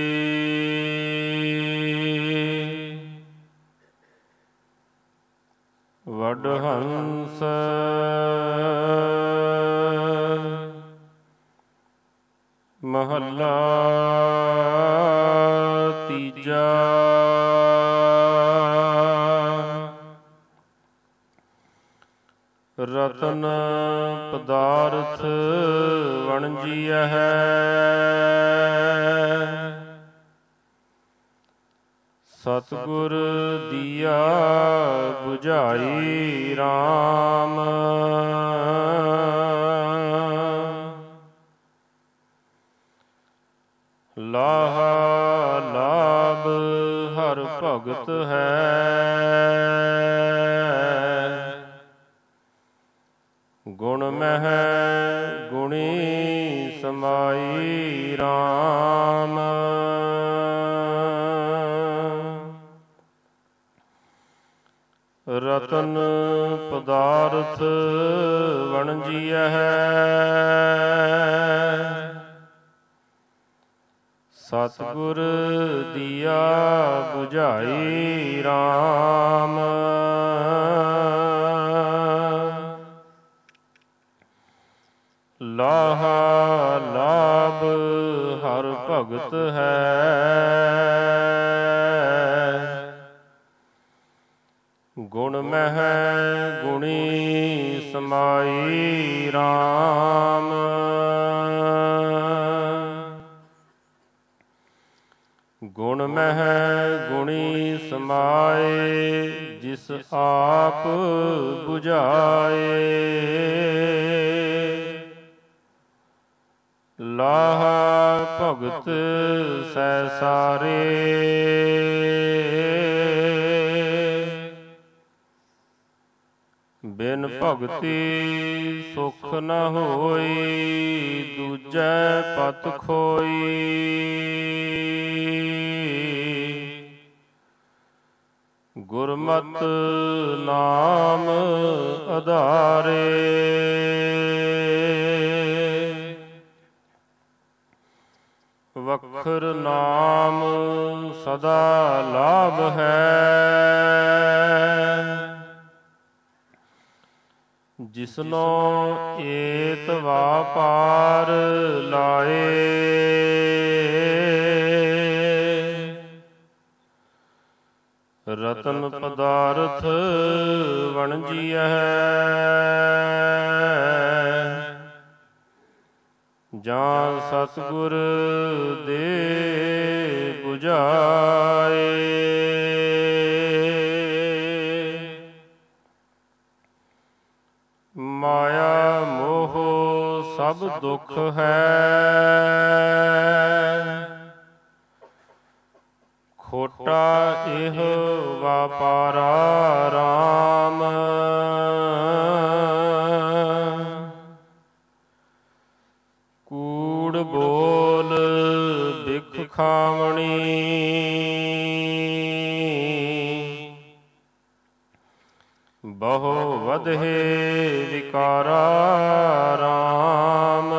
ਵਡਹੰਸ ਮਹੱਲਾ ਤੀਜਾ। ਰਤਨ ਪਦਾਰਥ ਵਣਜੀਐ ਸਤਿਗੁਰ ਦੀਆ 부ਝਾਈ RAM। ਲਾਹਾ ਲਾਭ ਹਰ ਭਗਤ ਹੈ। ਗੁਣ ਮਹਿ ਗੁਣੀ ਸਮਾਈ RAM। ਰਤਨ ਪਦਾਰਥ ਵਣਜੀਐ ਸਤਿਗੁਰ ਦੀਆ 부ਝਾਈ RAM। ਲਾਹਾ ਲਾਭ ਹਰ ਭਗਤ ਹੈ। ਗੁਣ ਮਹਿ ਗੁਣੀ ਸਮਾਈ RAM। ਗੁਣ ਮਹਿ ਗੁਣੀ ਸਮਾਏ ਜਿਸ ਆਪ 부ਝਾਏ। ਬਿਨ ਭਗਤੀ ਸੁਖ ਨ ਹੋਈ, ਦੂਜੈ ਪਤ ਖੋਈ। ਗੁਰਮਤਿ ਨਾਮ ਆਧਾਰੇ, ਵਖਰ ਨਾਮ ਸਦਾ ਲਾਭ ਹੈ। ਜਿਸਨੋ ਏਤ ਵਾਪਾਰ ਲਾਏ, ਰਤਨ ਪਦਾਰਥ ਵਣਜੀਐ। ਜਾਂ ਸਤਿਗੁਰ ਦੇ 부ਝਾਏ, ਮਾਇਆ ਮੋਹ ਸਭ ਦੁਖ ਹੈ। ਖੋਟਾ ਇਹ ਵਾਪਾਰਾ ਰਾਮ, ਕੂੜ ਬੋਲ ਬਿਖ ਖਾਵਣੀ। ਬਹੁ ਵਧੇ ਵਿਕਾਰਾ ਰਾਮ,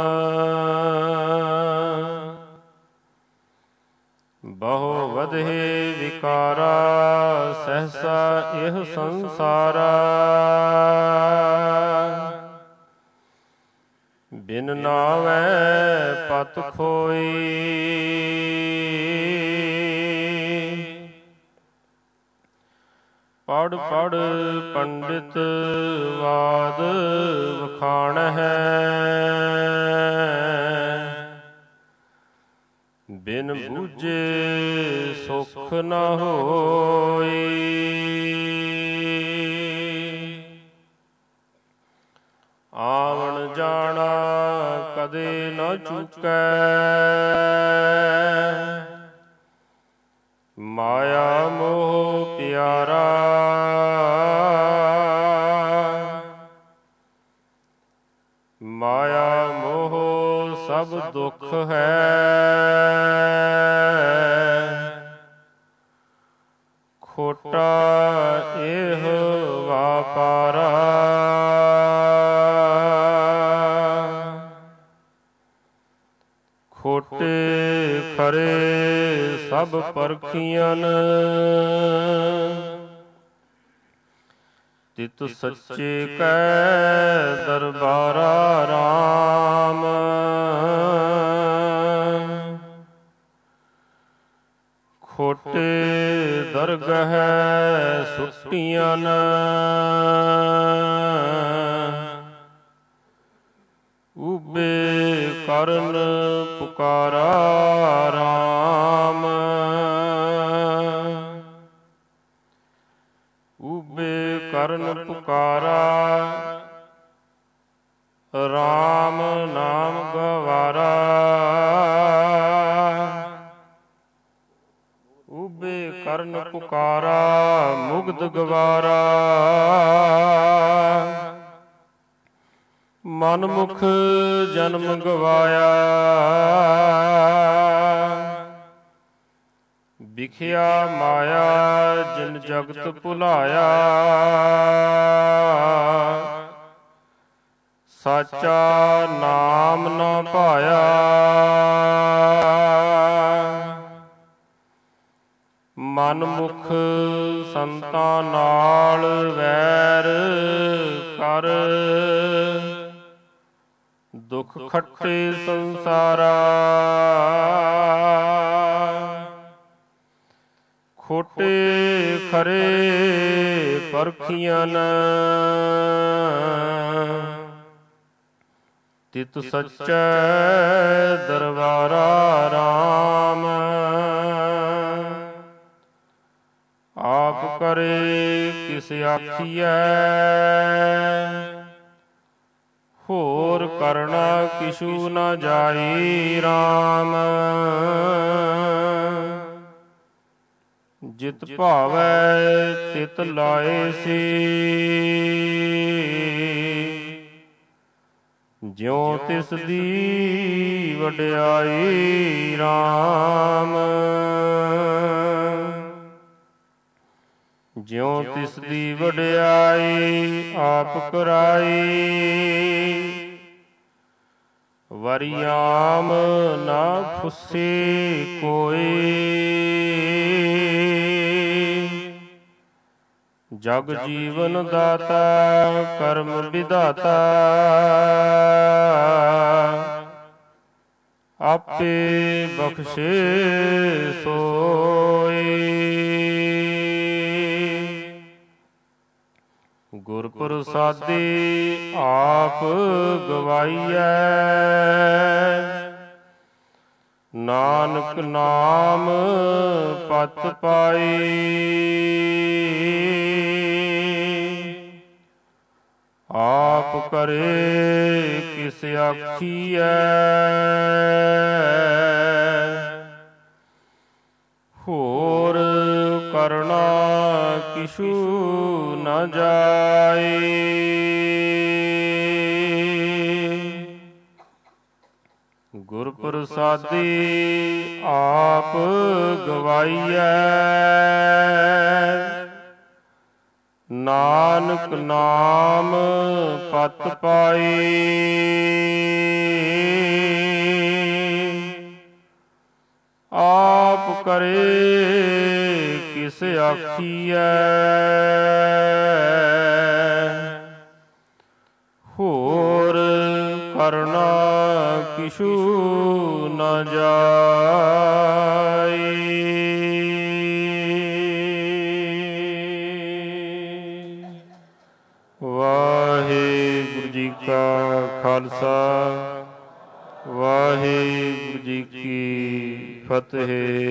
ਬਹੁ ਵਧੇ ਵਿਕਾਰਾ ਸਹਸਾ ਇਹ ਸੰਸਾਰਾ। ਬਿਨ ਨਾਵੈ ਪਤ ਖੋਈ, ਪੜ ਪੜ ਪੰਡਿਤ ਵਾਦ ਵਖਾਣ ਹੈ। ਬਿਨ ਬੂਝੇ ਸੁਖ ਨ ਹੋਈ, ਆਵਣ ਜਾਣਾ ਕਦੇ ਨ ਚੁਕੈ। ਮਾਇਆ ਮੋਹ ਪਿਆਰਾ, ਮਾਇਆ ਮੋਹ ਸਭ ਦੁਖ ਹੈ। ਖੋਟਾ ਇਹ ਵਾਪਾਰਾ, ਖੋਟੇ ਖਰੇ ਸਭ ਪਰਖੀਆਂ। ਤਿਤ ਸੱਚੇ ਕੈ ਦਰਬਾਰਾ ਰਾਮ, ਖੋਟੇ ਦਰਗਹ ਸੁੱਟੀਆਂ। ਉਬੇ ਕਰਨ ਪੁਕਾਰਾ ਰਾਮ, ਉਬੇ ਕਰਨ ਪੁਕਾਰਾ ਰਾਮ ਨਾਮ ਗਵਾਰਾ। ਉਬੇ ਕਰਨ ਪੁਕਾਰਾ ਮੁਗਧ ਗਵਾਰਾ। ਮਨਮੁਖ ਜਨਮ ਗਵਾਇਆ, ਵਿਖਿਆ ਮਾਇਆ ਜਿਨ ਜਗਤ ਭੁਲਾਇਆ। ਸਾਚਾ ਨਾਮ ਨਾ ਪਾਇਆ, ਮਨਮੁਖ ਸੰਤਾਂ ਨਾਲ ਵੈਰ ਕਰ। ਦੁਖ ਖੱਟੇ ਸੰਸਾਰਾ, ਖੋਟੇ ਖਰੇ ਪਰਖੀਆਂ। ਤਿਤ ਸੱਚੈ ਦਰਬਾਰਾ ਰਾਮ, ਆਪ ਕਰੇ ਕਿਸ ਆਖੀਐ। ਹੋਰ ਕਰਣਾ ਕਿਛੂ ਨ ਜਾਈ ਰਾਮ। ਜਿਤ ਭਾਵੈ ਤਿਤ ਲਾਏ ਸੀ, ਜਿਉ ਤਿਸ ਦੀ ਵਡਿਆਈ RAM। ਜਿਉ ਤਿਸ ਦੀ ਵਡਿਆਈ ਆਪ ਕਰਾਈ, ਵਰਿਆਮ ਨਾ ਫੁੱਸੇ ਕੋਈ। ਜਗ ਜੀਵਨ ਦਾਤਾ ਕਰਮ ਵਿਧਾਤਾ, ਆਪੇ ਬਖਸ਼ੇ ਸੋਈ। ਗੁਰ ਪ੍ਰਸਾਦੀ ਆਪ ਗਵਾਈਐ, ਨਾਨਕ ਨਾਮ ਪਤ ਪਾਈ। ਆਪ ਕਰੇ ਕਿਸ ਆਖੀਐ, ਹੋਰ ਕਰਨਾ ਕਿਛੂ ਨ ਜਾਏ। ਗੁਰ ਪ੍ਰਸਾਦੀ ਆਪ ਗਵਾਈਐ, ਨਾਨਕ ਨਾਮ ਪਤ ਪਾਈ। ਆਪ ਕਰੇ ਕਿਸ ਆਖੀਐ, ਹੋਰ ਕਰਨਾ ਕਿਛੂ ਨ ਜਾਏ। ਵਾਹਿਗੁਰੂ ਜੀ ਕਾ ਖਾਲਸਾ, ਵਾਹਿਗੁਰੂ ਜੀ ਕੀ ਫਤਿਹ।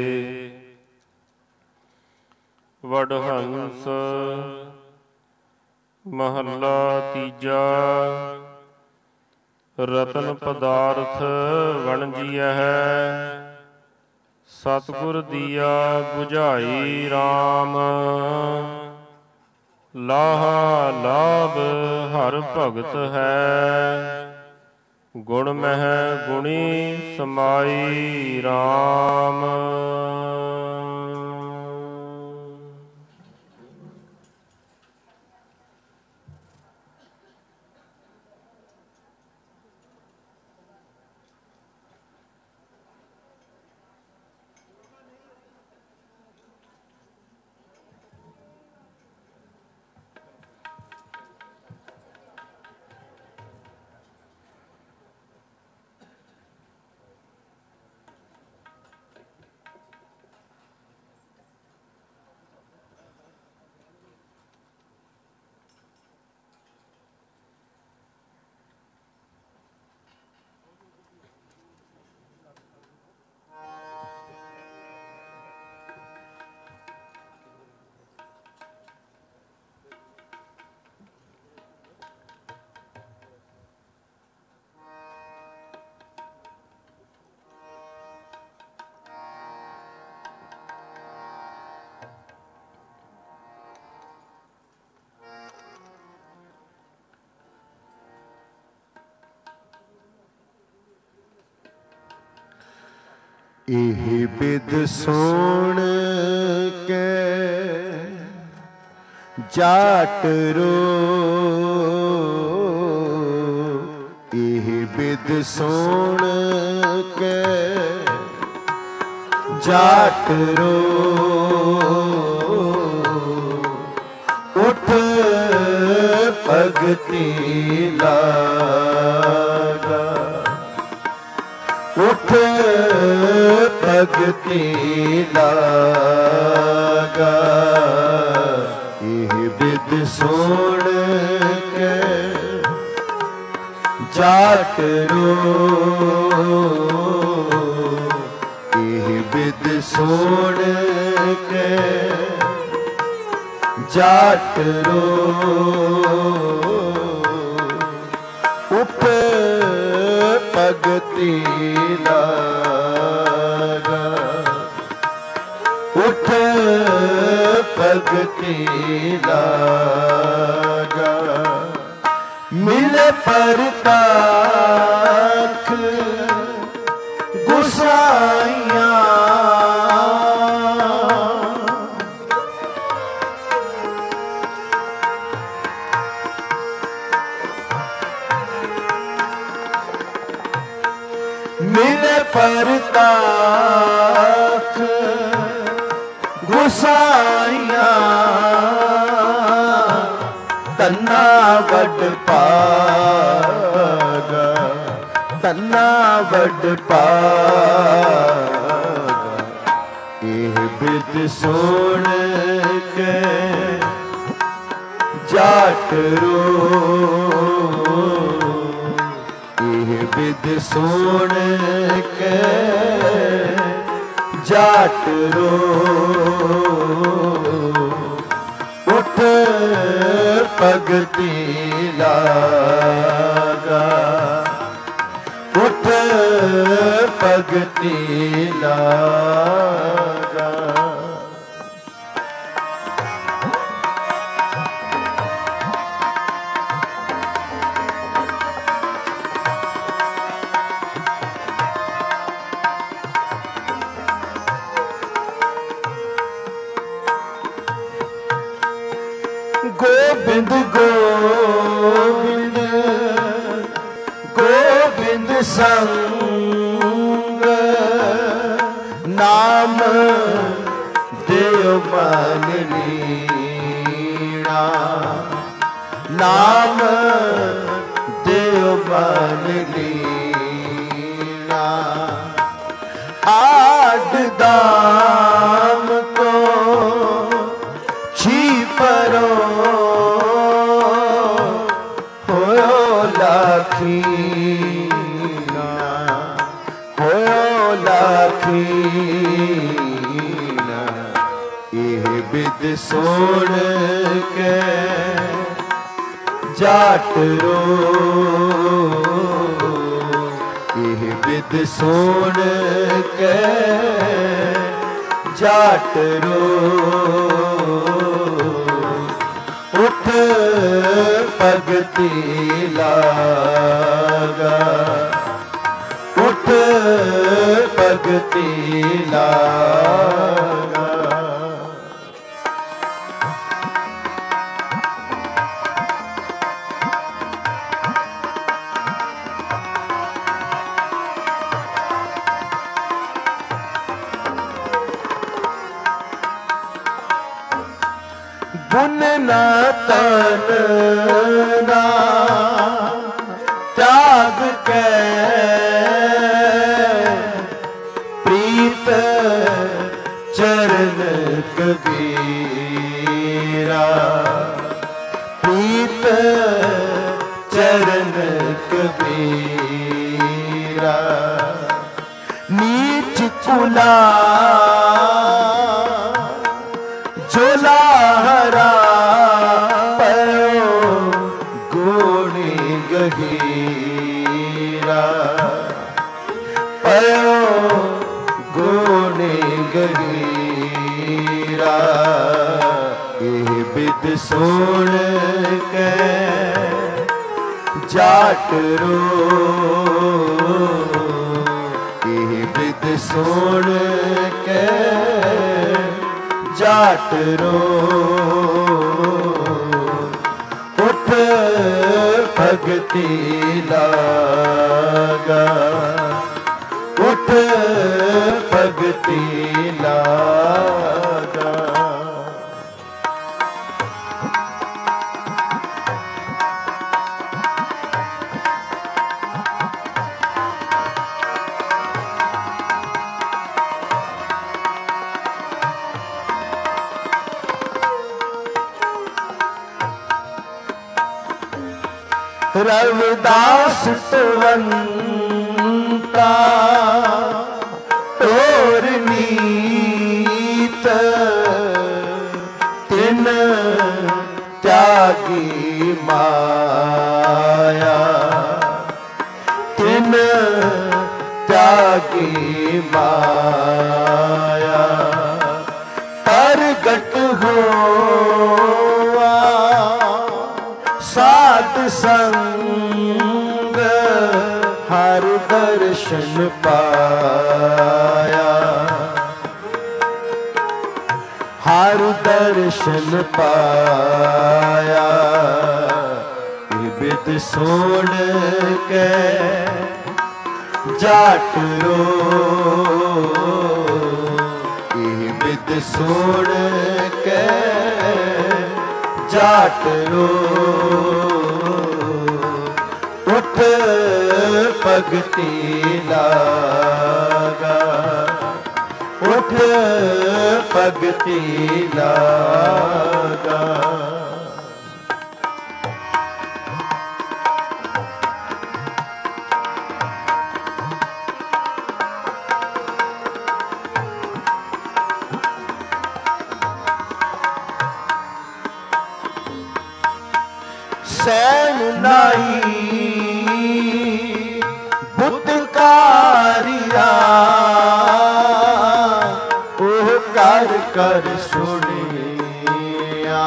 ਵਡਹੰਸ ਮਹੱਲਾ ਤੀਜਾ। ਰਤਨ ਪਦਾਰਥ ਵਣਜੀਐ, ਸਤਿਗੁਰ ਦੀਆ 부ਝਾਈ RAM। ਲਾਹਾ ਲਾਭ ਹਰ ਭਗਤ ਹੈ, ਗੁਣ ਮਹਿ ਗੁਣੀ ਸਮਾਈ RAM। ਇਹ ਬਿਦ ਸੁਣ ਕੇ ਜਾਟ ਰੋ, ਇਹ ਬਿਦ ਸੁਣ ਕੇ ਜਾਟ ਰੋ। ਉਠ ਭਗਤੀ ਲਾਗਾ, ਉਠ ਭਗਤੀ ਲਾਗਾ। ਇਹ ਬਿਦ ਸੁਣ ਕੇ ਜਾਟ ਰੋ, ਇਹ ਬਿਦ ਸੁਣ ਕੇ ਜਾਟ ਰੋ। ਉਠ ਭਗਤੀ ਲਾਗਾ, ਉਠ भगति लागा। मिले परताख गुसाइया मिले परताख गुसाइया तन्ना वड पागा तन्ना वड पागा। एह बिद सुन के जाट रो एह बिद सुन के जाट रो। उठ भगति लागा उठ भगति लागा। गोविंद गोविंद गोविंद संग नाम देव मन लीना नाम देव मन लीना। आठ दाम को छिपरो होयो लाखीना होयो लाखीना। एह बिद सोन के जाट रो एह बिद सोन के जाट रो। उठ भगति लागा उठ भगति लागा। गुण ना तन ना त्याग के प्रीत चरण कबीरा प्रीत चरण कबीरा। नीच कुला झोला हरा पयो गोणी गहीरा पयो गोणी गहीरा। एह बिद सोन के जाट रो एह बिद सोन के जाट रो। उठ भगति लागा उठ भगति लागा। रविदास सुवंता तोर नीत तिन त्यागी माया तिन त्यागी माया प्रगट हो ਸਾਧ ਸੰਗ ਹਰ ਦਰਸ਼ਨ ਪਾਇਆ, ਹਰ ਦਰਸ਼ਨ ਪਾਇਆ। ਇਹ ਬਿਦ ਸੁਣ ਕੇ ਜਾਟ ਰੋ, ਇਹ ਬਿਦ ਸੁਣ ਕੇ ਜਾਟ ਰੋ। ਉਠ ਭਗਤੀ ਲਾਗਾ, ਉਠ ਭਗਤੀ ਲਾਗਾ। ਸੈਨ ਨਾਈ ਬੁੱਧਕਾਰਿਆ, ਉਹ ਕਰ ਕਰ ਸੁਣਿਆ।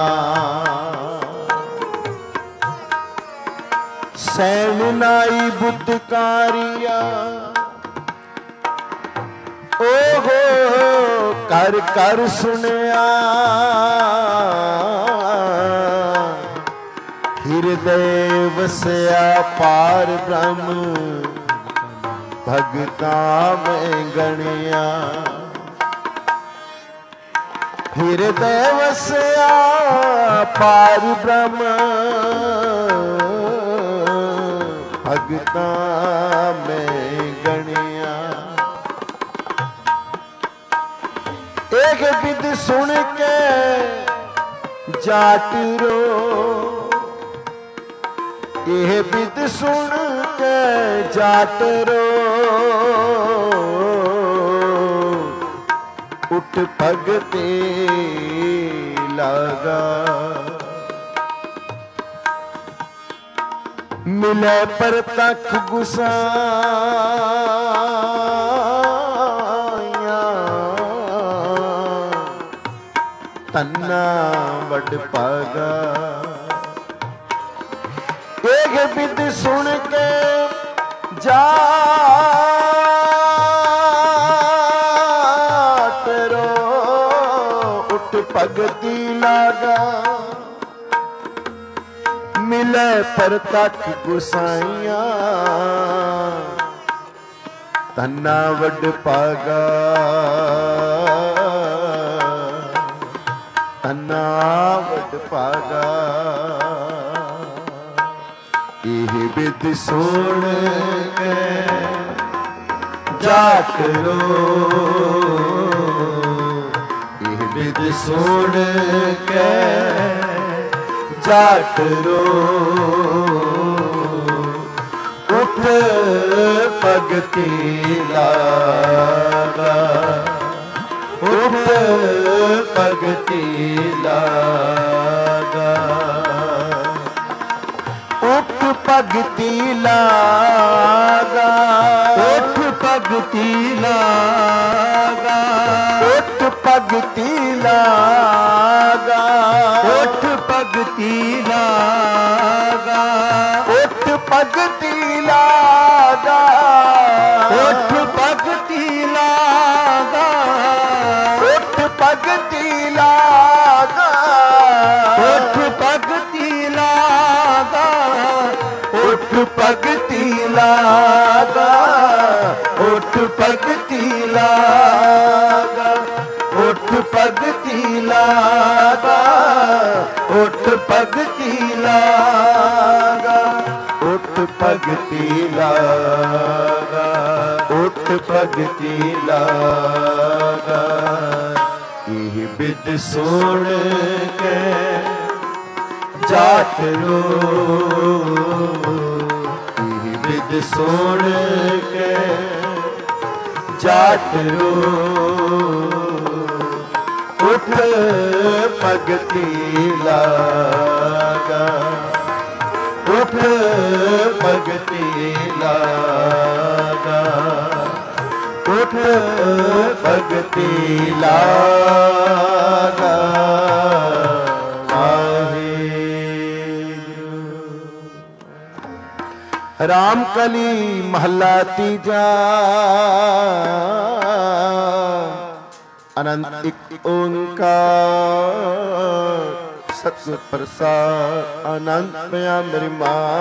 ਸੈਨ ਨਾਈ ਬੁੱਧਕਾਰਿਆ, ਉਹ ਕਰ ਕਰ ਸੁਣਿਆ। ਹਿਰਦੇ ਵਸਿਆ ਪਾਰ ਬ੍ਰਹਮ, ਭਗਤਾਂ ਮੈਂ ਗਣਿਆ। ਹਿਰਦੇ ਵਸਿਆ ਪਾਰ ਬ੍ਰਹਮ, ਭਗਤਾਂ ਮੈਂ ਗਣਿਆ। ਇੱਕ ਬਿਦ ਸੁਣ ਕੇ ਜਾਟ ਰੋ, ਇਹ ਬਿਦ ਸੁਣ ਕੇ ਜਾਟ ਰੋ। ਉਠ ਭਗਤੀ ਲਾਗਾ, ਮਿਲੇ ਪ੍ਰਤੱਖ ਗੁਸਾਈਆਂ। ਤੰਨਾ ਵੱਡ ਪਾਗਾ, ਇਹ ਬਿਦ ਸੁਣ ਕੇ ਜਾਟ ਰੋ। ਉਠ ਭਗਤੀ ਲਾਗਾ, ਮਿਲੇ ਪ੍ਰਤੱਖ ਗੁਸਾਈਆਂ। ਤੰਨਾ ਵੱਡ ਪਾਗਾ, ਤੰਨਾ ਵੱਡ ਪਾਗਾ। ਇਹ ਬਿਦ ਸੁਣ ਕੇ ਜਾਟ ਰੋ, ਇਹ ਬਿਦ ਸੁਣ ਕੇ ਜਾਟ ਰੋ। ਉਠ ਭਗਤੀ ਲਾਗਾ, ਉਠ ਭਗਤੀ ਲਾਗਾ। ਉਠ ਭਗਤੀ ਲਾਗਾ, ਉਠ ਭਗਤੀ ਲਾਗਾ। ਉਠ ਭਗਤੀ ਲਾਗਾ, ਉਠ ਭਗਤੀ ਲਾਗਾ। ਉਠ ਭਗਤੀ ਲਾਗਾ, ਉਠ ਭਗਤੀ ਲਾਗਾ। ਉਠ ਭਗਤੀ ਲਾਗਾ, ਉਠ ਭਗਤੀ ਲਾਗਾ। ਉਠ ਭਗਤੀ ਲਾਗਾ, ਉਠ ਭਗਤੀ ਲਾਗਾ। ਉਠ ਭਗਤੀ ਲਾਗਾ, ਉਠ ਭਗਤੀ ਲਾਗਾ। ਉਠ ਭਗਤੀ ਲਾਗਾ, ਉਠ ਭਗਤੀ ਲਾਗਾ। ਇਹ ਬਿਦ ਸੁਣ ਕੇ ਜਾਟ ਰੋ, ਇਹ ਬਿਦ ਸੁਣ ਕੇ ਜਾਟ ਰੋ। ਉਠ ਭਗਤੀ ਲਾਗਾ, ਉਠ ਭਗਤੀ ਲਾਗਾ। ਉਠ ਭਗਤੀ ਲਾਗਾ। ਵਾਹਿਗੁਰੂ। ਰਾਮ ਕਲੀ ਮਹੱਲਾ ਤੀਜਾ। ਅਨੰਤ ਇੱਕ ਓੰਕਾਰ ਸਤਿਗੁਰ ਪ੍ਰਸਾਦ। ਅਨੰਤ ਪਿਆ ਮੇਰੀ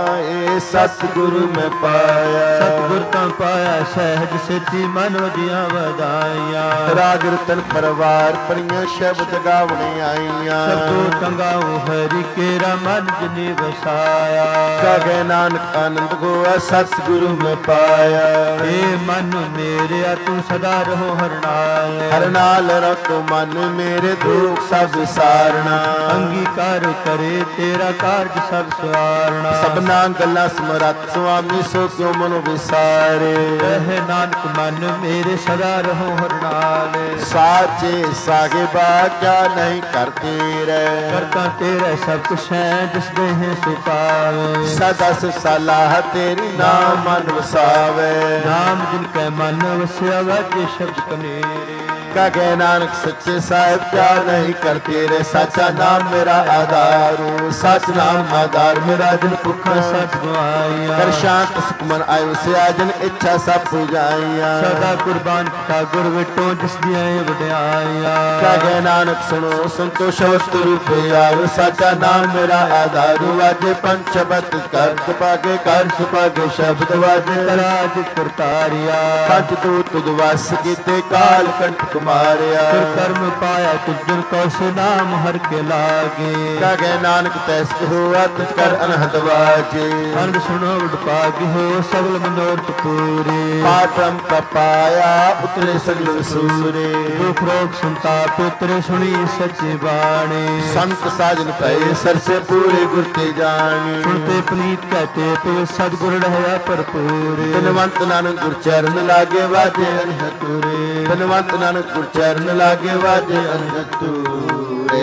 ਮਾਏ ਸਤਿਗੁਰੂ ਮੈਂ ਪਾਇਆ। ਸਤਿਗੁਰ ਤਾਂ ਪਾਇਆ ਸਹਿਜ ਸਿੱਧੀ ਮਨ ਵਜੀਆਂ ਵਧਾਈਆਂ। ਰਾਗ ਰਤਨ ਪਰਵਾਰ ਪਰੀਆਂ ਸ਼ਬਦ ਗਾਵਣੇ ਆਈਆਂ। ਸਤਿ ਟੰਗਾਉ ਹਰਿ ਕੇਰਾ ਮਨ ਜਿਨੀ ਵਸਾਇਆ। ਕਹੇ ਨਾਨਕ ਆਨੰਦ ਹੋਆ ਸਤਿਗੁਰੂ ਮੈਂ ਪਾਇਆ। ਏ ਮਨ ਮੇਰਿਆ ਤੂੰ ਸਦਾ ਰਹੋ ਹਰ ਨਾਲ। ਹਰ ਨਾਲ ਰਖ ਮਨ ਮੇਰੇ ਦੁਖ ਸਭ ਵਿਸਾਰਣਾ। ਅੰਗੀਕਾਰ ਕਰੇ ਤੇਰਾ ਕਾਰਜ ਸਭ ਸਵਾਰਣਾ। ਸਭਨਾ ਗੱਲਾਂ ਸਮਰੱਥ ਸੁਆਮੀ ਸੋ ਕਿਉ ਮਨੁ ਵਿਸਾਰੇ। ਕਹੇ ਨਾਨਕ ਮਨ ਮੇਰੇ ਸਦਾ ਰਹੋ ਹਰ ਨਾਲ। ਸਾਚੇ ਸਾਹਿਬਾ ਕਿਆ ਨਹੀਂ ਕਰਤੇ ਰਹਿ। ਕਰਤਾ ਤੇਰਾ ਸਭ ਕੁਛ ਹੈ ਜਿਸ ਦੇਹ ਸੋ ਪਾਵੇ। ਸਦਾ ਸਲਾਹ ਤੇਰੀ ਨਾਮ ਮਨ ਵਸਾਵੇ। ਨਾਮ ਜਿਨ ਕੈ ਮਨ ਵਸਿਆ ਵਾਜੇ ਸ਼ਬਦ ਕਨੇਰੇ। ਕਹੇ ਨਾਨਕ ਸੱਚੇ ਸਾਹਿਬ ਕਿਆ ਨਹੀਂ ਕਰਤੇ ਰਹਿ। ਸਾਚਾ ਨਾਮ ਮੇਰਾ ਆਧਾਰੂ। ਸਚ ਨਾਮ ਆਧਾਰ ਮੇਰਾ ਜਿਨ ਭੁੱਖਾ ਸਚ ਗਵਾਈਆ। ਕਰ ਸ਼ਾਂਤ ਸੁਖਮਨ ਆਇਓ ਸਿਆ ਜਿਨ ਇੱਛਾ ਸਭ ਪੁਜਾਈਆਂ। ਸਦਾ ਕੁਰਬਾਨ ਕੀਤਾ ਗੁਰ ਵਿਟੋ ਜਿਸ ਦੀਆਂ ਵਡਿਆਈਆਂ। ਕਹੇ ਨਾਨਕ ਸੁਣੋ ਸੰਤੋਸ਼ ਅਵਸਥ ਰੂਪ ਆਇਓ। ਸਾਚਾ ਨਾਮ ਮੇਰਾ ਆਧਾਰੂ। ਵਾਜੇ ਪੰਜ ਸ਼ਬਦ ਕਰ ਸੁਪਾਗੇ ਕਰ ਸੁਪਾਗੇ ਸ਼ਬਦ ਵਾਜੇ। ਰਾਜ ਕਰਤਾਰਿਆ ਪੰਜ ਦੂਤ ਤੁਧ ਵਸ ਕੀਤੇ ਕਾਲ ਕੰਠ ਮਾਰਿਆ। ਕਰਮ ਪਾਇਆ ਤੁਜਨ ਕੋ ਸੇ ਨਾਮ ਹਰ ਕੇ ਲਾਗੇ। ਕਹੇ ਨਾਨਕ ਤੈਸ ਹੋਆ ਤੁਝ ਕਰ ਅਨਹਦ ਵਾਜੇ। ਅਨੰਦ ਸੁਣੋ ਵਡਭਾਗ ਹੋ ਸਗਲ ਮਨੋਰਥ ਪੂਰੇ। ਪਾਟਮ ਪਾਇਆ ਉਤਰੇ ਸਗਲ ਸੂਰੇ। ਦੁਖ ਰੋਗ ਸੰਤਾਪ ਉਤਰੇ ਸੁਣੀ ਸੱਚੀ ਬਾਣੀ। ਸੰਤ ਸਾਜਨ ਪਏ ਸਰਸੇ ਪੂਰੇ ਗੁਰ ਤੇ ਜਾਣੀ। ਸੁਣਤੇ ਪਨੀਤ ਕਹਤੇ ਤੇ ਸਤਿਗੁਰ ਰਹਿਆ ਭਰਪੂਰ। ਧਨਵੰਤ ਨਾਨਕ ਗੁਰ ਚਰਨ ਲਾਗੇ ਵਾਜੇ ਅਨਹਦ ਤੂਰੇ। ਧਨਵੰਤ ਨਾਨਕ ਗੁਰ ਚਰਨ ਲਾਗੇ ਵਾਜੇ ਅਨਹਦ ਤੂਰੇ।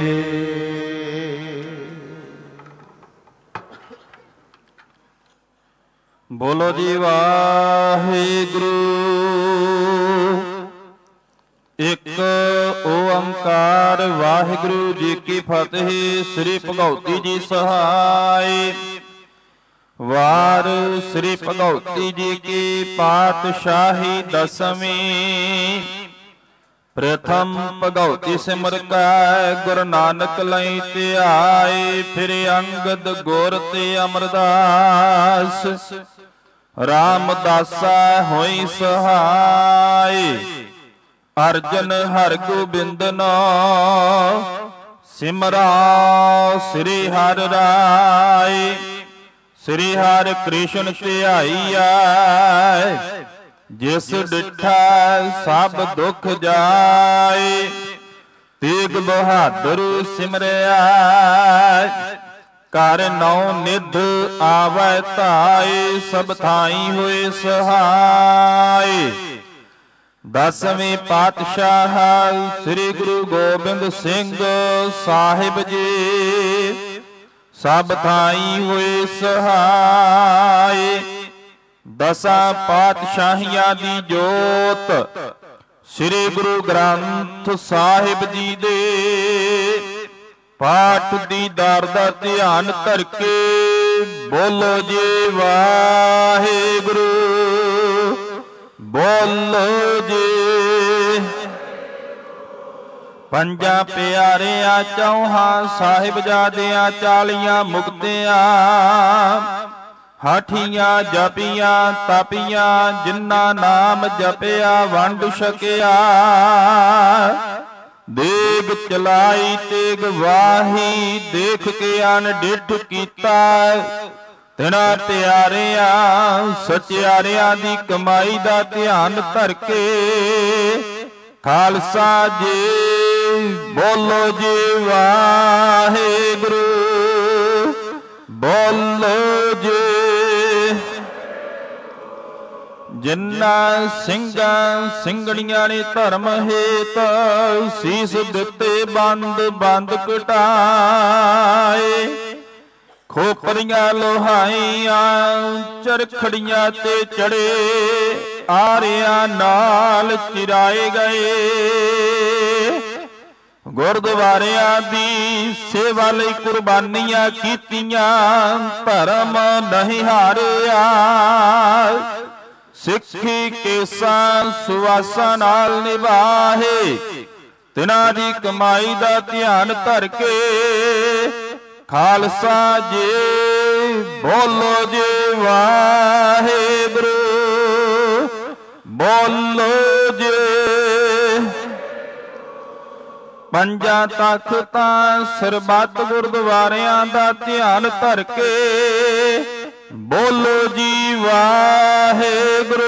ਬੋਲੋ ਜੀ ਵਾਹਿਗੁਰੂ। ਇੱਕ ਓੰਕਾਰ ਵਾਹਿਗੁਰੂ ਜੀ ਕੀ ਫਤਿਹ। ਸ੍ਰੀ ਭਗਉਤੀ ਜੀ ਸਹਾਇ। ਵਾਰ ਸ੍ਰੀ ਭਗਉਤੀ ਜੀ ਕੀ ਪਾਤਸ਼ਾਹੀ ਦਸਵੀਂ। ਪ੍ਰਥਮ ਭਗਉਤੀ ਸਿਮਰ ਕੈ ਗੁਰ ਨਾਨਕ ਲਈ ਧਿਆਏ। ਫਿਰ ਅੰਗਦ ਗੁਰ ਤੇ ਅਮਰਦਾਸ ਰਾਮਦਾਸਾ ਹੋਈ ਸਹਾਈ। ਅਰਜਨ ਹਰ ਗੋਬਿੰਦ ਨਾਮ ਸਿਮਰਾ ਸ੍ਰੀ ਹਰਿ ਰਾਏ। ਸ੍ਰੀ ਹਰਿ ਕ੍ਰਿਸ਼ਨ ਧਿਆਈਐ ਜਿਸ ਡਿਠਾ ਸਭ ਦੁਖ ਜਾਏ। ਤੇਗ ਬਹਾਦਰ ਸਿਮਰਿਆ ਕਰ ਨੌ ਨਿਧ ਆਵੈ ਧਾਏ। ਸਭ ਥਾਈ ਹੋਏ ਸਹਾਈ। ਦਸਵੇਂ ਪਾਤਸ਼ਾਹ ਸ੍ਰੀ ਗੁਰੂ ਗੋਬਿੰਦ ਸਿੰਘ ਸਾਹਿਬ ਜੀ ਸਭ ਥਾਈ ਹੋਏ ਸਹਾਈ। ਦਸਾਂ ਪਾਤਸ਼ਾਹੀਆਂ ਦੀ ਜੋਤ ਸ੍ਰੀ ਗੁਰੂ ਗ੍ਰੰਥ ਸਾਹਿਬ ਜੀ ਦੇ ਪਾਠ ਦੀ ਦਰ ਦਾ ਧਿਆਨ ਧਰ ਕੇ ਬੋਲੋ ਜੀ ਵਾਹਿਗੁਰੂ। ਬੋਲੋ ਜੀ। ਪੰਜਾਂ ਪਿਆਰਿਆਂ ਚੌਹਾਂ ਸਾਹਿਬਜ਼ਾਦਿਆਂ 40 ਮੁਕਤਿਆਂ ਹਾਠੀਆਂ ਜਪੀਆਂ ਤਪੀਆਂ ਜਿਨ੍ਹਾਂ ਨਾਮ ਜਪਿਆ ਵੰਡ ਛਕਿਆ। ਦੇਗ ਚਲਾਈ ਤੇਗ ਵਾਹੀ ਦੇਖ ਕੇ ਅਨਡਿਠ ਕੀਤਾ। ਤਿਨਾਂ ਪਿਆਰਿਆਂ ਸਚਿਆਰਿਆਂ ਦੀ ਕਮਾਈ ਦਾ ਧਿਆਨ ਧਰ ਕੇ ਖਾਲਸਾ ਜੀ ਬੋਲੋ ਜੀ ਵਾਹਿਗੁਰੂ। ਬੋਲੋ ਜੀ। ਜਿਨ੍ਹਾਂ ਸਿੰਘਾਂ ਸਿੰਘਣੀਆਂ ਨੇ ਧਰਮ ਹੇਤ ਸੀਸ ਦਿੱਤੇ ਬੰਦ ਬੰਦ ਕਟਾਏ। ਖੋਪਰੀਆਂ ਲੋਹਾਈਆਂ ਚਰਖੜੀਆਂ ਤੇ ਚੜੇ ਆਰਿਆਂ ਨਾਲ ਚਿਰਾਏ ਗਏ। ਗੁਰਦੁਆਰਿਆਂ ਦੀ ਸੇਵਾ ਲਈ ਕੁਰਬਾਨੀਆਂ ਕੀਤੀਆਂ, ਧਰਮ ਨਹੀਂ ਹਾਰਿਆ। ਸਿੱਖੀ ਕੇਸਾਂ ਸੁਆਸਾਂ ਨਾਲ ਨਿਭਾਹੇ, ਤਿਨਾਂ ਦੀ ਕਮਾਈ ਦਾ ਧਿਆਨ ਧਰ ਕੇ। ਖਾਲਸਾ ਜੀ ਬੋਲੋ ਜੀ ਵਾਹਿਗੁਰੂ, ਬੋਲੋ ਜੀ। ਪੰਜਾਂ ਤਖ਼ਤਾਂ ਸਰਬੱਤ ਗੁਰਦੁਆਰਿਆਂ ਦਾ ਧਿਆਨ ਧਰ ਕੇ ਬੋਲੋ ਜੀ ਵਾਹਿਗੁਰੂ,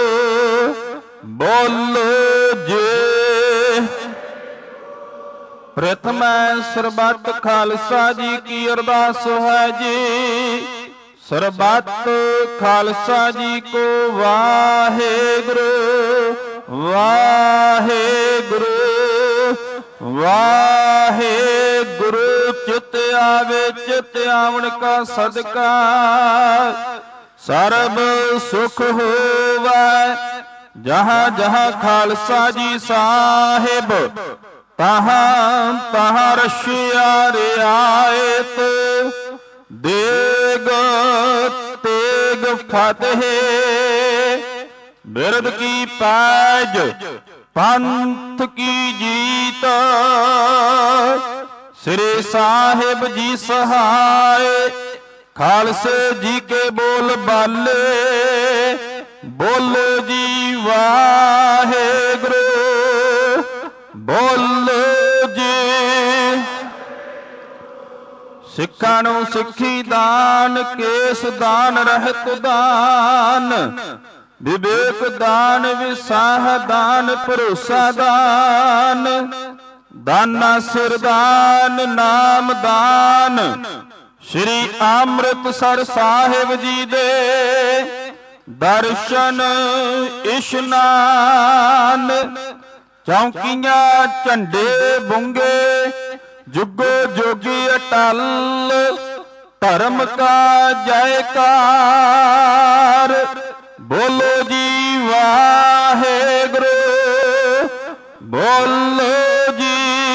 ਬੋਲੋ ਜੀ। ਪ੍ਰਥਮ ਸਰਬੱਤ ਖਾਲਸਾ ਜੀ ਕੀ ਅਰਦਾਸ ਹੈ ਜੀ। ਸਰਬੱਤ ਖਾਲਸਾ ਜੀ ਕੋ ਵਾਹਿਗੁਰੂ, ਵਾਹਿਗੁਰੂ, ਵਾਹਿਗੁਰੂ। ਚਿਤ ਆਵੇ ਚਿਤ ਆਵਣ ਕਾ ਸਦਕਾ, ਸਰਬ ਸੁਖ ਹੋਵੈ। ਜਹਾਂ ਜਹਾਂ ਖਾਲਸਾ ਜੀ ਸਾਹਿਬ, ਤਹਾਂ ਤਹਾਂ ਰਸ਼ਿਆ ਰਿਆਇਤ। ਦੇਗ ਤੇਗ ਫਤਿਹ, ਬਿਰਦ ਕੀ ਪੈਜ, ਪੰਥ ਕੀ ਜੀਤ। ਸ੍ਰੀ ਸਾਹਿਬ ਜੀ ਸਹਾਏ, ਖਾਲਸੇ ਜੀ ਕੇ ਬੋਲ ਬਾਲੇ। ਬੋਲੋ ਜੀ ਵਾਹਿਗੁਰੂ, ਬੋਲੋ ਜੀ। ਸਿੱਖਾਂ ਨੂੰ ਸਿੱਖੀ ਦਾਨ, ਕੇਸ ਦਾਨ, ਰਹਿਤ ਦਾਨ, ਵਿਵੇਕ ਦਾਨ, ਵਿਸਾਹ ਦਾਨ, ਭਰੋਸਾ ਦਾਨ, ਦਾਨਾ ਸਿਰ ਦਾਨ, ਨਾਮ ਦਾਨ। ਸ਼੍ਰੀ ਅੰਮ੍ਰਿਤਸਰ ਸਾਹਿਬ ਜੀ ਦੇ ਦਰਸ਼ਨ ਇਸ਼ਨਾਨ। ਚੌਂਕੀਆਂ ਝੰਡੇ ਬੁੰਗੇ, ਜੁਗੋ ਜੋਗੀ ਅਟਲ। ਧਰਮ ਕਾ ਜੈਕਾਰ, ਬੋਲੋ ਜੀ ਵਾਹਿਗੁਰੂ, ਬੋਲੋ ਜੀ।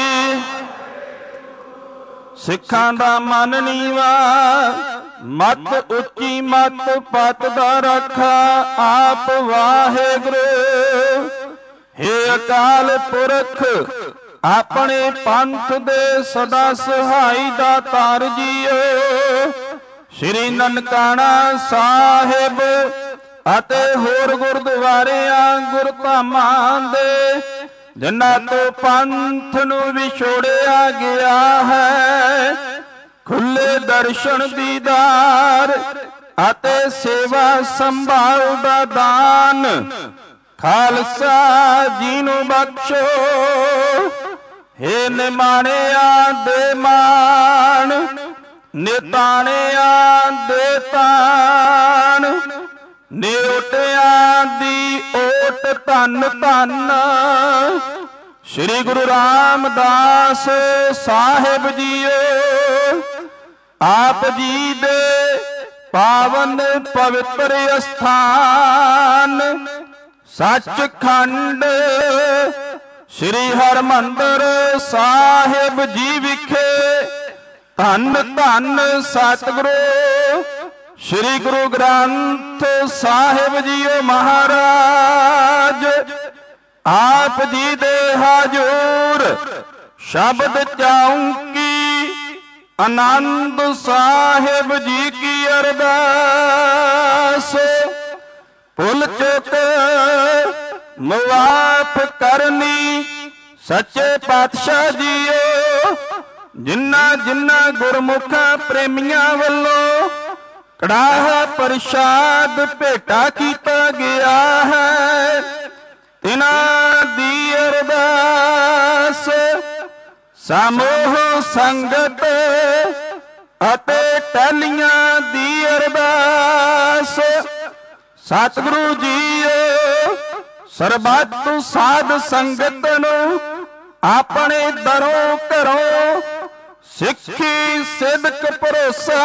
ਸਿੱਖਾਂ ਦਾ ਮਨ ਨੀਵਾ, ਮਤ ਉੱਚੀ, ਮਤ ਪਤ ਦਾ ਰਾਖਾ ਆਪ ਵਾਹਿਗੁਰੂ। ਹੇ ਅਕਾਲ ਪੁਰਖ, ਆਪਣੇ ਪੰਥ ਦੇ ਸਦਾ ਸਹਾਈ ਦਾਤਾਰ ਜੀਓ। ਸ਼੍ਰੀ ਨਨਕਾਣਾ ਸਾਹਿਬ ਅਤੇ ਹੋਰ ਗੁਰਦੁਆਰਿਆਂ ਗੁਰਧਾਮਾਂ ਦੇ, ਜਿਨ੍ਹਾਂ ਤੋਂ ਪੰਥ ਨੂੰ ਵਿਛੋੜਿਆ ਗਿਆ ਹੈ, ਖੁੱਲੇ ਦਰਸ਼ਨ ਦੀਦਾਰ ਅਤੇ ਸੇਵਾ ਸੰਭਾਲ ਦਾ ਦਾਨ ਖਾਲਸਾ ਜੀ ਨੂੰ ਬਖਸ਼ੋ। ਹੇ ਨਿਮਾਣਿਆਂ ਦੇ ਮਾਣ, ਨਿਤਾਣਿਆਂ ਦੇ ਤਾਣ, ਨਿਓਟਿਆਂ ਦੀ ਓਟ ਧੰਨ ਧੰਨ। ਸ਼੍ਰੀ ਗੁਰੂ ਰਾਮਦਾਸ ਸਾਹਿਬ ਜੀਓ, ਆਪ ਜੀ ਦੇ ਪਾਵਨ ਪਵਿੱਤਰ ਅਸਥਾਨ ਸੱਚਖੰਡ ਸ਼੍ਰੀ ਹਰਿਮੰਦਰ ਸਾਹਿਬ ਜੀ ਵਿਖੇ ਧੰਨ ਧੰਨ ਸਤਿਗੁਰੂ ਸ਼੍ਰੀ ਗੁਰੂ ਗ੍ਰੰਥ ਸਾਹਿਬ ਜੀਓ ਮਹਾਰਾਜ ਆਪ ਜੀ ਦੇ ਹਜ਼ੂਰ ਸ਼ਬਦ ਚੌਂਕੀ ਆਨੰਦ ਸਾਹਿਬ ਜੀ ਕੀ ਅਰਦਾਸ ਭੁੱਲ ਚੁੱਕ ਮੁਆਫ ਕਰਨੀ ਸੱਚੇ ਪਾਤਸ਼ਾਹ ਜੀਓ। ਜਿਨ੍ਹਾਂ ਜਿਨ੍ਹਾਂ ਗੁਰਮੁਖਾਂ ਪ੍ਰੇਮੀਆਂ ਵੱਲੋਂ ਕੜਾਹ ਪ੍ਰਸ਼ਾਦ ਭੇਟਾ ਕੀਤਾ ਗਿਆ ਹੈ, ਤਿਨਾਂ ਦੀ ਅਰਦਾਸ ਸਮੂਹ ਸੰਗਤ ਅਤੇ ਟਹਿਲੀਆਂ ਦੀ ਅਰਦਾਸ ਸਤਿਗੁਰੂ ਜੀਓ ਸਰਬੱਤ ਸਾਧ ਸੰਗਤ ਨੂੰ ਆਪਣੇ ਦਰੋਂ ਘਰੋਂ ਸਿੱਖੀ ਸਿਦਕ ਭਰੋਸਾ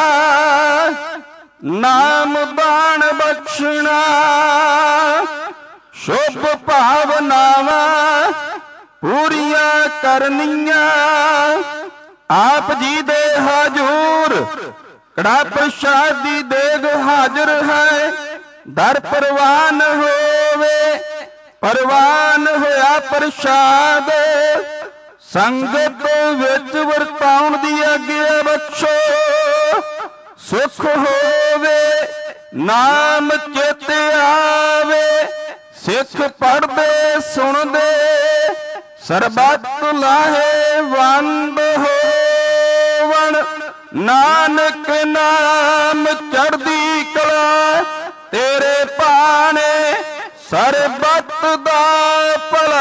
ਨਾਮ ਦਾਨ ਬਖਸ਼ਣਾ ਸ਼ੁਭ ਭਾਵਨਾਵਾਂ ਪੂਰੀਆਂ ਕਰਨੀਆਂ ਆਪ ਜੀ ਦੇ ਹਾਜ਼ੂਰ। ਕੜਾ ਪ੍ਰਸ਼ਾਦ ਦੀ ਦੇਗ ਹਾਜ਼ਰ ਹੈ, ਦਰ ਪ੍ਰਵਾਨ ਹੋਵੇ। ਪ੍ਰਵਾਨ ਹੋਇਆ ਪ੍ਰਸ਼ਾਦ, ਸੰਗਤ ਵਿੱਚ ਵਰਤਾਉਣ ਦੀ ਆਗਿਆ ਬਖਸ਼ੋ। ਸੁਖ ਹੋਵੇ ਨਾਮ ਚਿਤ ਆਵੇ, ਸਿੱਖ ਪੜ੍ਹਦੇ ਸੁਣਦੇ ਸਰਬੱਤ ਲਾਹੇ ਵੰਡ ਹੋਵਣ। ਨਾਨਕ ਨਾਮ ਚੜ੍ਹਦੀ ਕਲਾ, ਤੇਰੇ ਭਾਣੇ ਸਰਬੱਤ ਦਾ ਭਲਾ।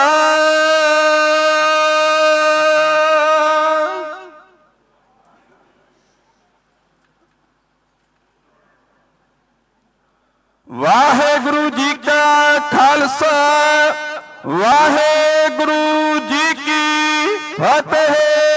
ਵਾਹਿਗੁਰੂ ਜੀ ਕਾ ਖਾਲਸਾ, ਵਾਹਿਗੁਰੂ ਜੀ ਕੀ ਫਤਿਹ।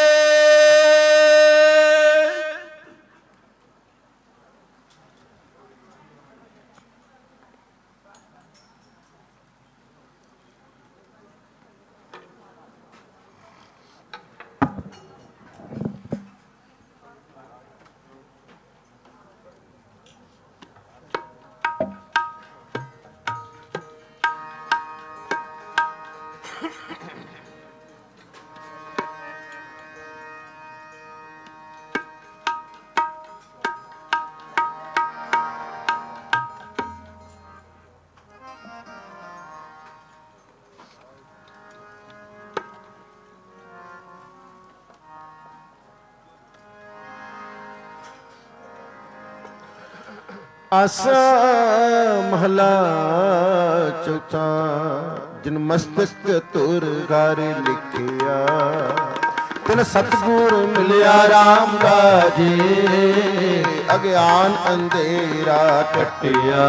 ਆਸਾ ਮਹਲਾ ਚੌਥਾ। ਜਿਨ ਮਸਤਕ ਤੁਰ ਘਰ ਲਿਖਿਆ, ਤਿਨ ਸਤਿਗੁਰ ਮਿਲਿਆ ਰਾਮਦਾਸ ਜੀ। ਅਗਿਆਨ ਅੰਧੇਰਾ ਕੱਟਿਆ,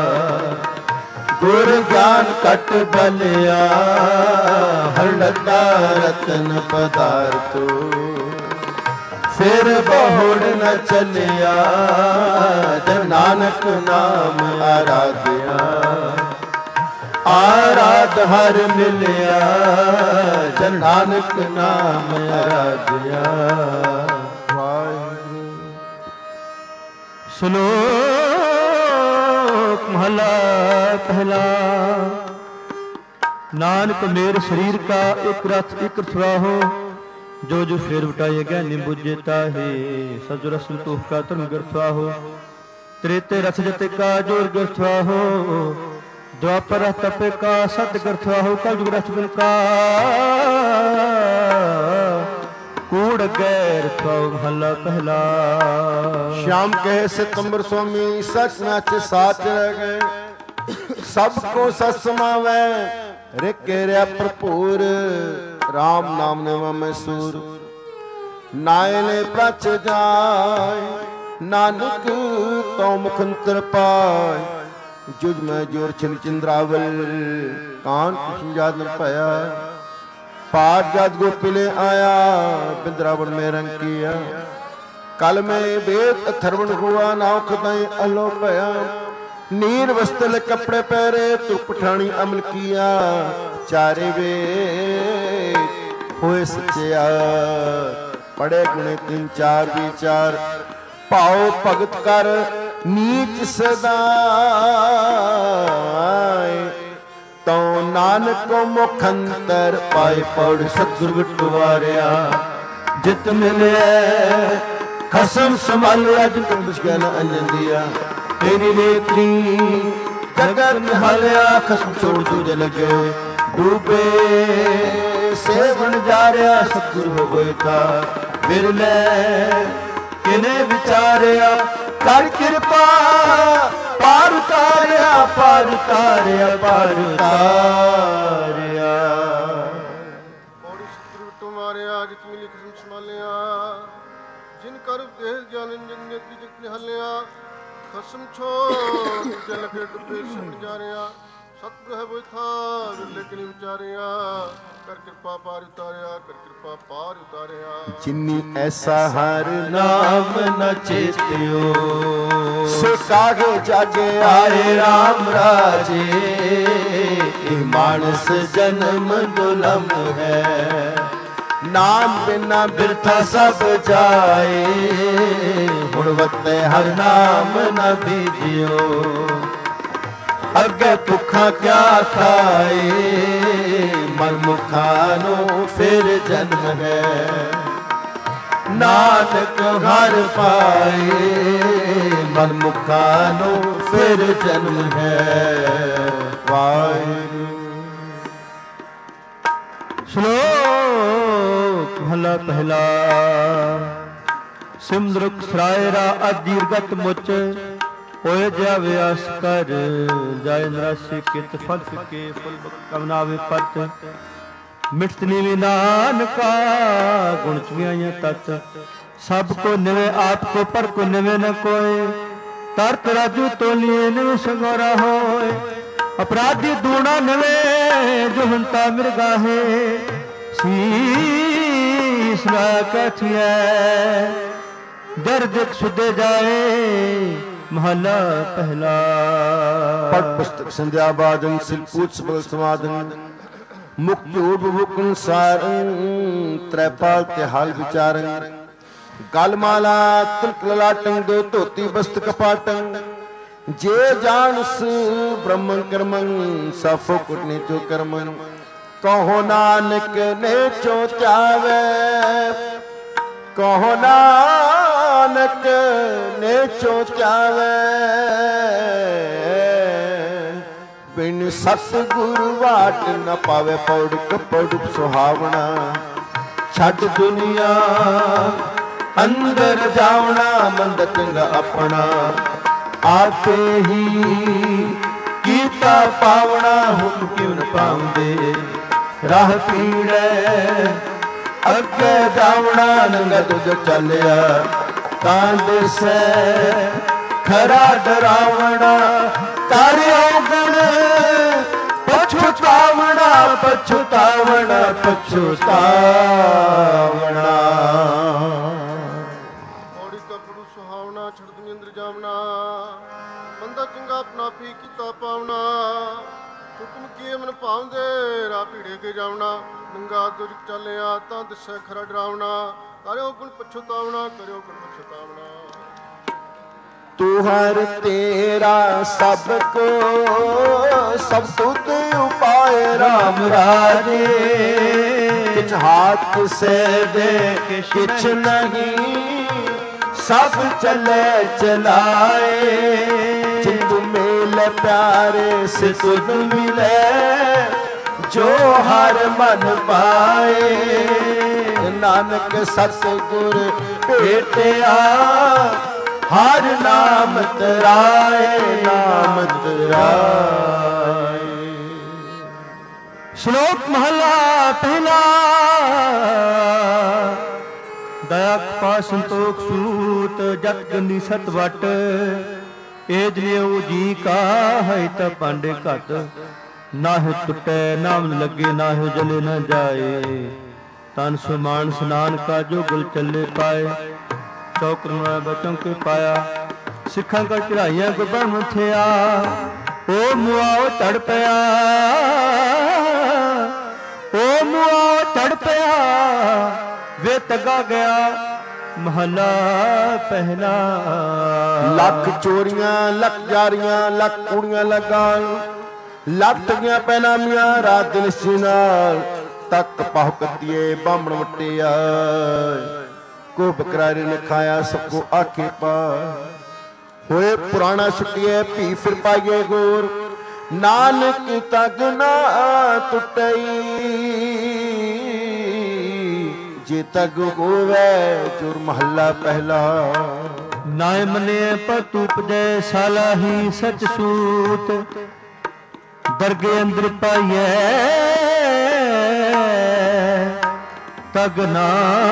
ਗੁਰ ਗਿਆਨ ਕਟ ਬਲਿਆ। ਹਰ ਲੱਗਾ ਰਤਨ ਪਦਾਰਥੋ, ਫਿਰ ਬਹੁੜ ਨ ਚੱਲਿਆ। ਜਨ ਨਾਨਕ ਨਾਮ ਆਰਾਧਿਆ, ਆਰਾਧ ਹਰ ਮਿਲਿਆ। ਜਨ ਨਾਨਕ ਨਾਮ ਆਰਾਧਿਆ। ਵਾਹਿਗੁਰੂ। ਸ਼ਲੋਕ ਮਹਲਾ ਪਹਿਲਾ। ਨਾਨਕ ਮੇਰ ਸਰੀਰ ਕਾ ਇੱਕ ਰਥ ਇੱਕ ਸੁਰਾਹੋ, ਜੋ ਜੋ ਫੇਰ ਵਟਾਏ ਗਏ ਨਿੰਬੁਜੇ ਤਾਹੇ। ਸਜ ਰਸਮ ਤੋਹ ਕਾ ਧਰਮ ਗਰਥਾਹੋ, ਤ੍ਰੇਤੇ ਰਥ ਜਤੇ ਕਾ ਜੋਰ ਗਰਥਾਹੋ। द्वापर तपे का सत गर्थाहो, कलयुग रथ बिन का कूड़ गैर थो महला पहला। श्याम कहे सितंबर स्वामी सच नाच साच रह गए। सबको सत समावे रिके रहा भरपूर। राम नाम नेवा में सूर नायले प्रच जाय। नानक तो मुखंतर पाय। जुज में जोर छिन चिंद्रावल कान कृष्ण जात न पाया। पाठ जात गोपिले आया बिंद्रावन में रंग किया। कल में वेद अथर्वण हुआ नाव खदाई अलो पया। नीर वस्त्र कपड़े पहरे तू पठानी अमल किया। चारे वेद होए सच्चिया पढ़े गुणे तीन चार विचार। पाओ भगत कर नीच सदाए। तो नानक को मुखंतर पाए पौड़ सतगुर विटवारिया। जित मिले खसम संभालिया जित मुश्किल अंजन दिया। तेरी नेत्री जगत निहालिया खसम छोड़ दूजे लगे। डूबे से बन जा रहा सतगुर हो गए था। बिरले किने विचारिया कर कृपा पार उतारिया पार उतारिया पार उतारिया। पौड़ी सतगुर तुम्हारिया जित मिली किस्म संभालिया। जिन कर देह ज्ञान जन नेत्री जगत निहालिया। खसम छोड़ जल के डुबे से बन जा रहा ਸਤਿਗੁਰ ਹੈ ਬੋਥਾ ਵਿਰਲੇ ਕਿਨੀ ਵਿਚਾਰਿਆ ਕਰ ਕਿਰਪਾ ਪਾਰ ਉਤਾਰਿਆ ਕਰ ਕਿਰਪਾ ਪਾਰ ਉਤਾਰਿਆ ਜਿਨੀ ਐਸਾ ਹਰ ਨਾਮ ਨ ਚੇਤਿਓ ਸੋ ਕਾਗੇ ਜਾਗੇ ਆਏ ਰਾਮ ਰਾਜੇ ਇਹ ਮਾਨਸ ਜਨਮ ਦੁਲਮ ਹੈ ਨਾਮ ਬਿਨਾ ਬਿਰਥਾ ਸਭ ਜਾਏ ਹੁਣ ਵਤੇ ਹਰ ਨਾਮ ਨ ਬੀਜਿਓ ਅੱਗੇ ਭੁੱਖਾ ਕਿਆ ਖਾਏ ਮਨ ਮੁਖਾਂ ਨੂੰ ਫਿਰ ਜਨਮ ਹੈ ਨਾਨਕ ਹਰ ਪਾਏ ਮਨ ਮੁਖਾਂ ਨੂੰ ਫਿਰ ਜਨਮ ਹੈ ਵਾਹਿਗੁਰੂ। ਸ਼ਲੋਕ ਮਹਲਾ ਪਹਿਲਾ। ਸਿਮਰੁਖ ਸਰਾਇਰਾ ਅਦੀਰਗਤ ਮੁਚ ਹੋਏ ਜਾ ਵਿਆਸ ਕਰ ਜਾਇ ਨਰਾਸੀ ਕਿਤ ਫਲ ਕੇ ਫੁਲ ਕਮਨਾ ਵਿਪਤ ਮਿਟਤ ਨੀਵੀ ਨਾਨਕਾ ਗੁਣ ਚੁਗਿਆਈਆਂ ਤਤ ਸਭ ਕੋ ਨਿਵੇ ਆਪ ਕੋ ਪਰ ਕੋ ਨਿਵੇ ਨ ਕੋਏ ਤਰਤ ਰਾਜੂ ਤੋਲੀਏ ਨਿਵੇ ਸੰਗੋਰਾ ਹੋਏ ਅਪਰਾਧੀ ਦੂਣਾ ਨਿਵੇ ਜੋ ਹੰਤਾ ਮਿਰਗਾਹੇ ਸੀਸ ਨਾ ਕਥਿਐ ਦਰਦ ਸੁਦੇ ਜਾਏ ਮਹਲਾ ਪਹਿਲਾ। ਪੜ ਪੁਸਤਕ ਸੰਧਿਆ ਬਾਦਨ ਸਿਲਪੂਤ ਸਬਲ ਸਮਾਦਨ ਮੁਖ ਝੂਠ ਬੁਕਨ ਸਾਰਨ ਤ੍ਰੈਪਾਲ ਤੇ ਹਾਲ ਵਿਚਾਰਨ ਗਲ ਮਾਲਾ ਤਿਲਕ ਲਲਾਟੰ ਦੋ ਧੋਤੀ ਬਸਤ ਕਪਾਟੰ ਜੇ ਜਾਣਸ ਬ੍ਰਹਮੰ ਕਰਮੰ ਸਫੋ ਕੁਟਨੇ ਚੋ ਕਰਮੰ ਕਹੋ ਨਾਨਕ ਨੇ ਚੋ ਚਾਵੇ ਕਹੋ ਨਾਨਕ ਨੇ ਚੋ ਚਾਵੇ ਬਿਨ ਸਤਿਗੁਰ ਵਾਟ ਨ ਪਾਵੇ ਪੌੜਕ ਪੌੜਕ ਸੁਹਾਵਣਾ ਛੱਡ ਦੁਨੀਆ ਅੰਦਰ ਜਾਵਣਾ ਮੰਦ ਚੰਗਾ ਆਪਣਾ ਆਪੇ ਹੀ ਕੀਤਾ ਪਾਵਣਾ ਹੁਕਮ ਕਿਉ ਨ ਪਾਉਂਦੇ ਰਾਹ ਪੀੜੈ ਅੱਗੇ ਜਾਵਣਾ ਨੰਗਾ ਤੁਝ ਚੱਲਿਆ ਤਾਂ ਦਿਸੈ ਖਰਾ ਡਰਾਵਣਾ ਕਰਿਓ ਗੁਣ ਪਛੁਤਾਵਣਾ ਪਛੁਤਾਵਣਾ ਪਛੁਤਾਵਣਾ। ਔੜੀ ਕਪੜੂ ਸੁਹਾਵਣਾ ਛੜ ਦੁਨੀ ਅੰਦਰ ਜਾਵਣਾ ਬੰਦਾ ਚੰਗਾ ਆਪਣਾ ਪੀ ਕੀਤਾ ਪਾਵਣਾ ਹੁਕਮ ਕੀਏ ਮਨ ਭਾਉਂਦੇ ਰਾਹ ਭੀੜੇ ਕੇ ਜਾਵਣਾ ਨੰਗਾ ਤੁਝ ਚੱਲਿਆ ਤਾਂ ਦਿਸੈ ਖਰਾ ਡਰਾਵਣਾ ਕਰਿਓ ਗੁਣ ਪਛੁਤਾਵਣਾ ਕਰਿਓ ਗੁਣ ਪਛੁਤਾਵਣਾ। ਤੂੰ ਹਰ ਤੇਰਾ ਸਭ ਕੋ ਸਭ ਤੁਧ ਉਪਾਏ ਰਾਮ ਰਾਜੇ ਕਿਛ ਹਾਥ ਕਿਸੇ ਦੇ ਕਿਛ ਨਹੀਂ ਸਭ ਚਲੇ ਚਲਾਏ ਜਿੰਦੂ ਮੇਲ ਪਿਆਰੇ ਸੇ ਸੁਧ ਮਿਲੇ ਜੋ ਹਰ ਮਨ ਪਾਏ ਨਾਨਕ ਸਤਿਗੁਰ ਭੇਟਿਆ ਹਰ ਨਾਮ ਤਰਾਏ ਨਾਮ ਤਰਾਏ। ਸ਼ਲੋਕ ਮਹਲਾ ਪਹਿਲਾ। ਦਇਆ ਕਪਾ ਸੰਤੋਖ ਸੂਤ ਜਤ ਗੰਦੀ ਸਤ ਵਟ ਏਜ ਲਿਓ ਜੀ ਕਾ ਹੈ ਤਾ ਪਾਂਡੇ ਘਟ ਨਾਹਿ ਟੁੱਟੈ ਨਾਮ ਲੱਗੇ ਨਾਹਿ ਜਲੇ ਨ ਜਾਏ ਤਨ ਸੁਮਾਨ ਸਨਾਨ ਕਾ ਜੋ ਗੁਲ ਚੱਲੇ ਪਾਏ ਚੌਕਰ ਮੈਂ ਬਚੋਂ ਕੇ ਪਾਇਆ ਸਿੱਖਾਂ ਕਾ ਚੜਾਈਆਂ ਕੋ ਬਣ ਥਿਆ ਓ ਮੁਆਓ ਚੜ ਪਿਆ ਓ ਮੁਆਓ ਚੜ ਪਿਆ ਵੇ ਤਗਾ ਗਿਆ ਮਹਲਾ ਪਹਿਲਾ। ਲੱਖ ਚੋਰੀਆਂ ਲੱਖ ਜਾਰੀਆਂ ਲੱਖ ਕੁੜੀਆਂ ਲਗਾਣ ਲੱਖ ਗਿਆ ਪੈਨਾਮੀਆਂ ਰਾਤ ਦਿਨ ਸੀ ਨਾਲ ਤੱਕ ਪਾਹ ਕੱਤੀਏ ਬਾਹਮਣ ਵਟਿਆ ਕੋ ਬਕਰਾਰੇ ਨੇ ਖਾਇਆ ਸਭ ਕੋ ਆਖੇ ਪਾ ਹੋਏ ਪੁਰਾਣਾ ਛੁੱਟੀਏ ਭੀ ਫਿਰ ਪਾਈਏ ਗੋਰ ਨਾਨਕ ਤਗ ਨਾ ਟੁੱਟਈ ਜੇ ਤਗ ਹੋਵੇ ਚੁਰ ਮਹੱਲਾ ਪਹਿਲਾ। ਨਾਇ ਮਨੇ ਪਤੂ ਪਜੈ ਸਾਲਾਹੀ ਸਚ ਸੂਤ ਦਰਗੇ ਅੰਦਰ ਪਾਈਐ ਤਗ ਨਾ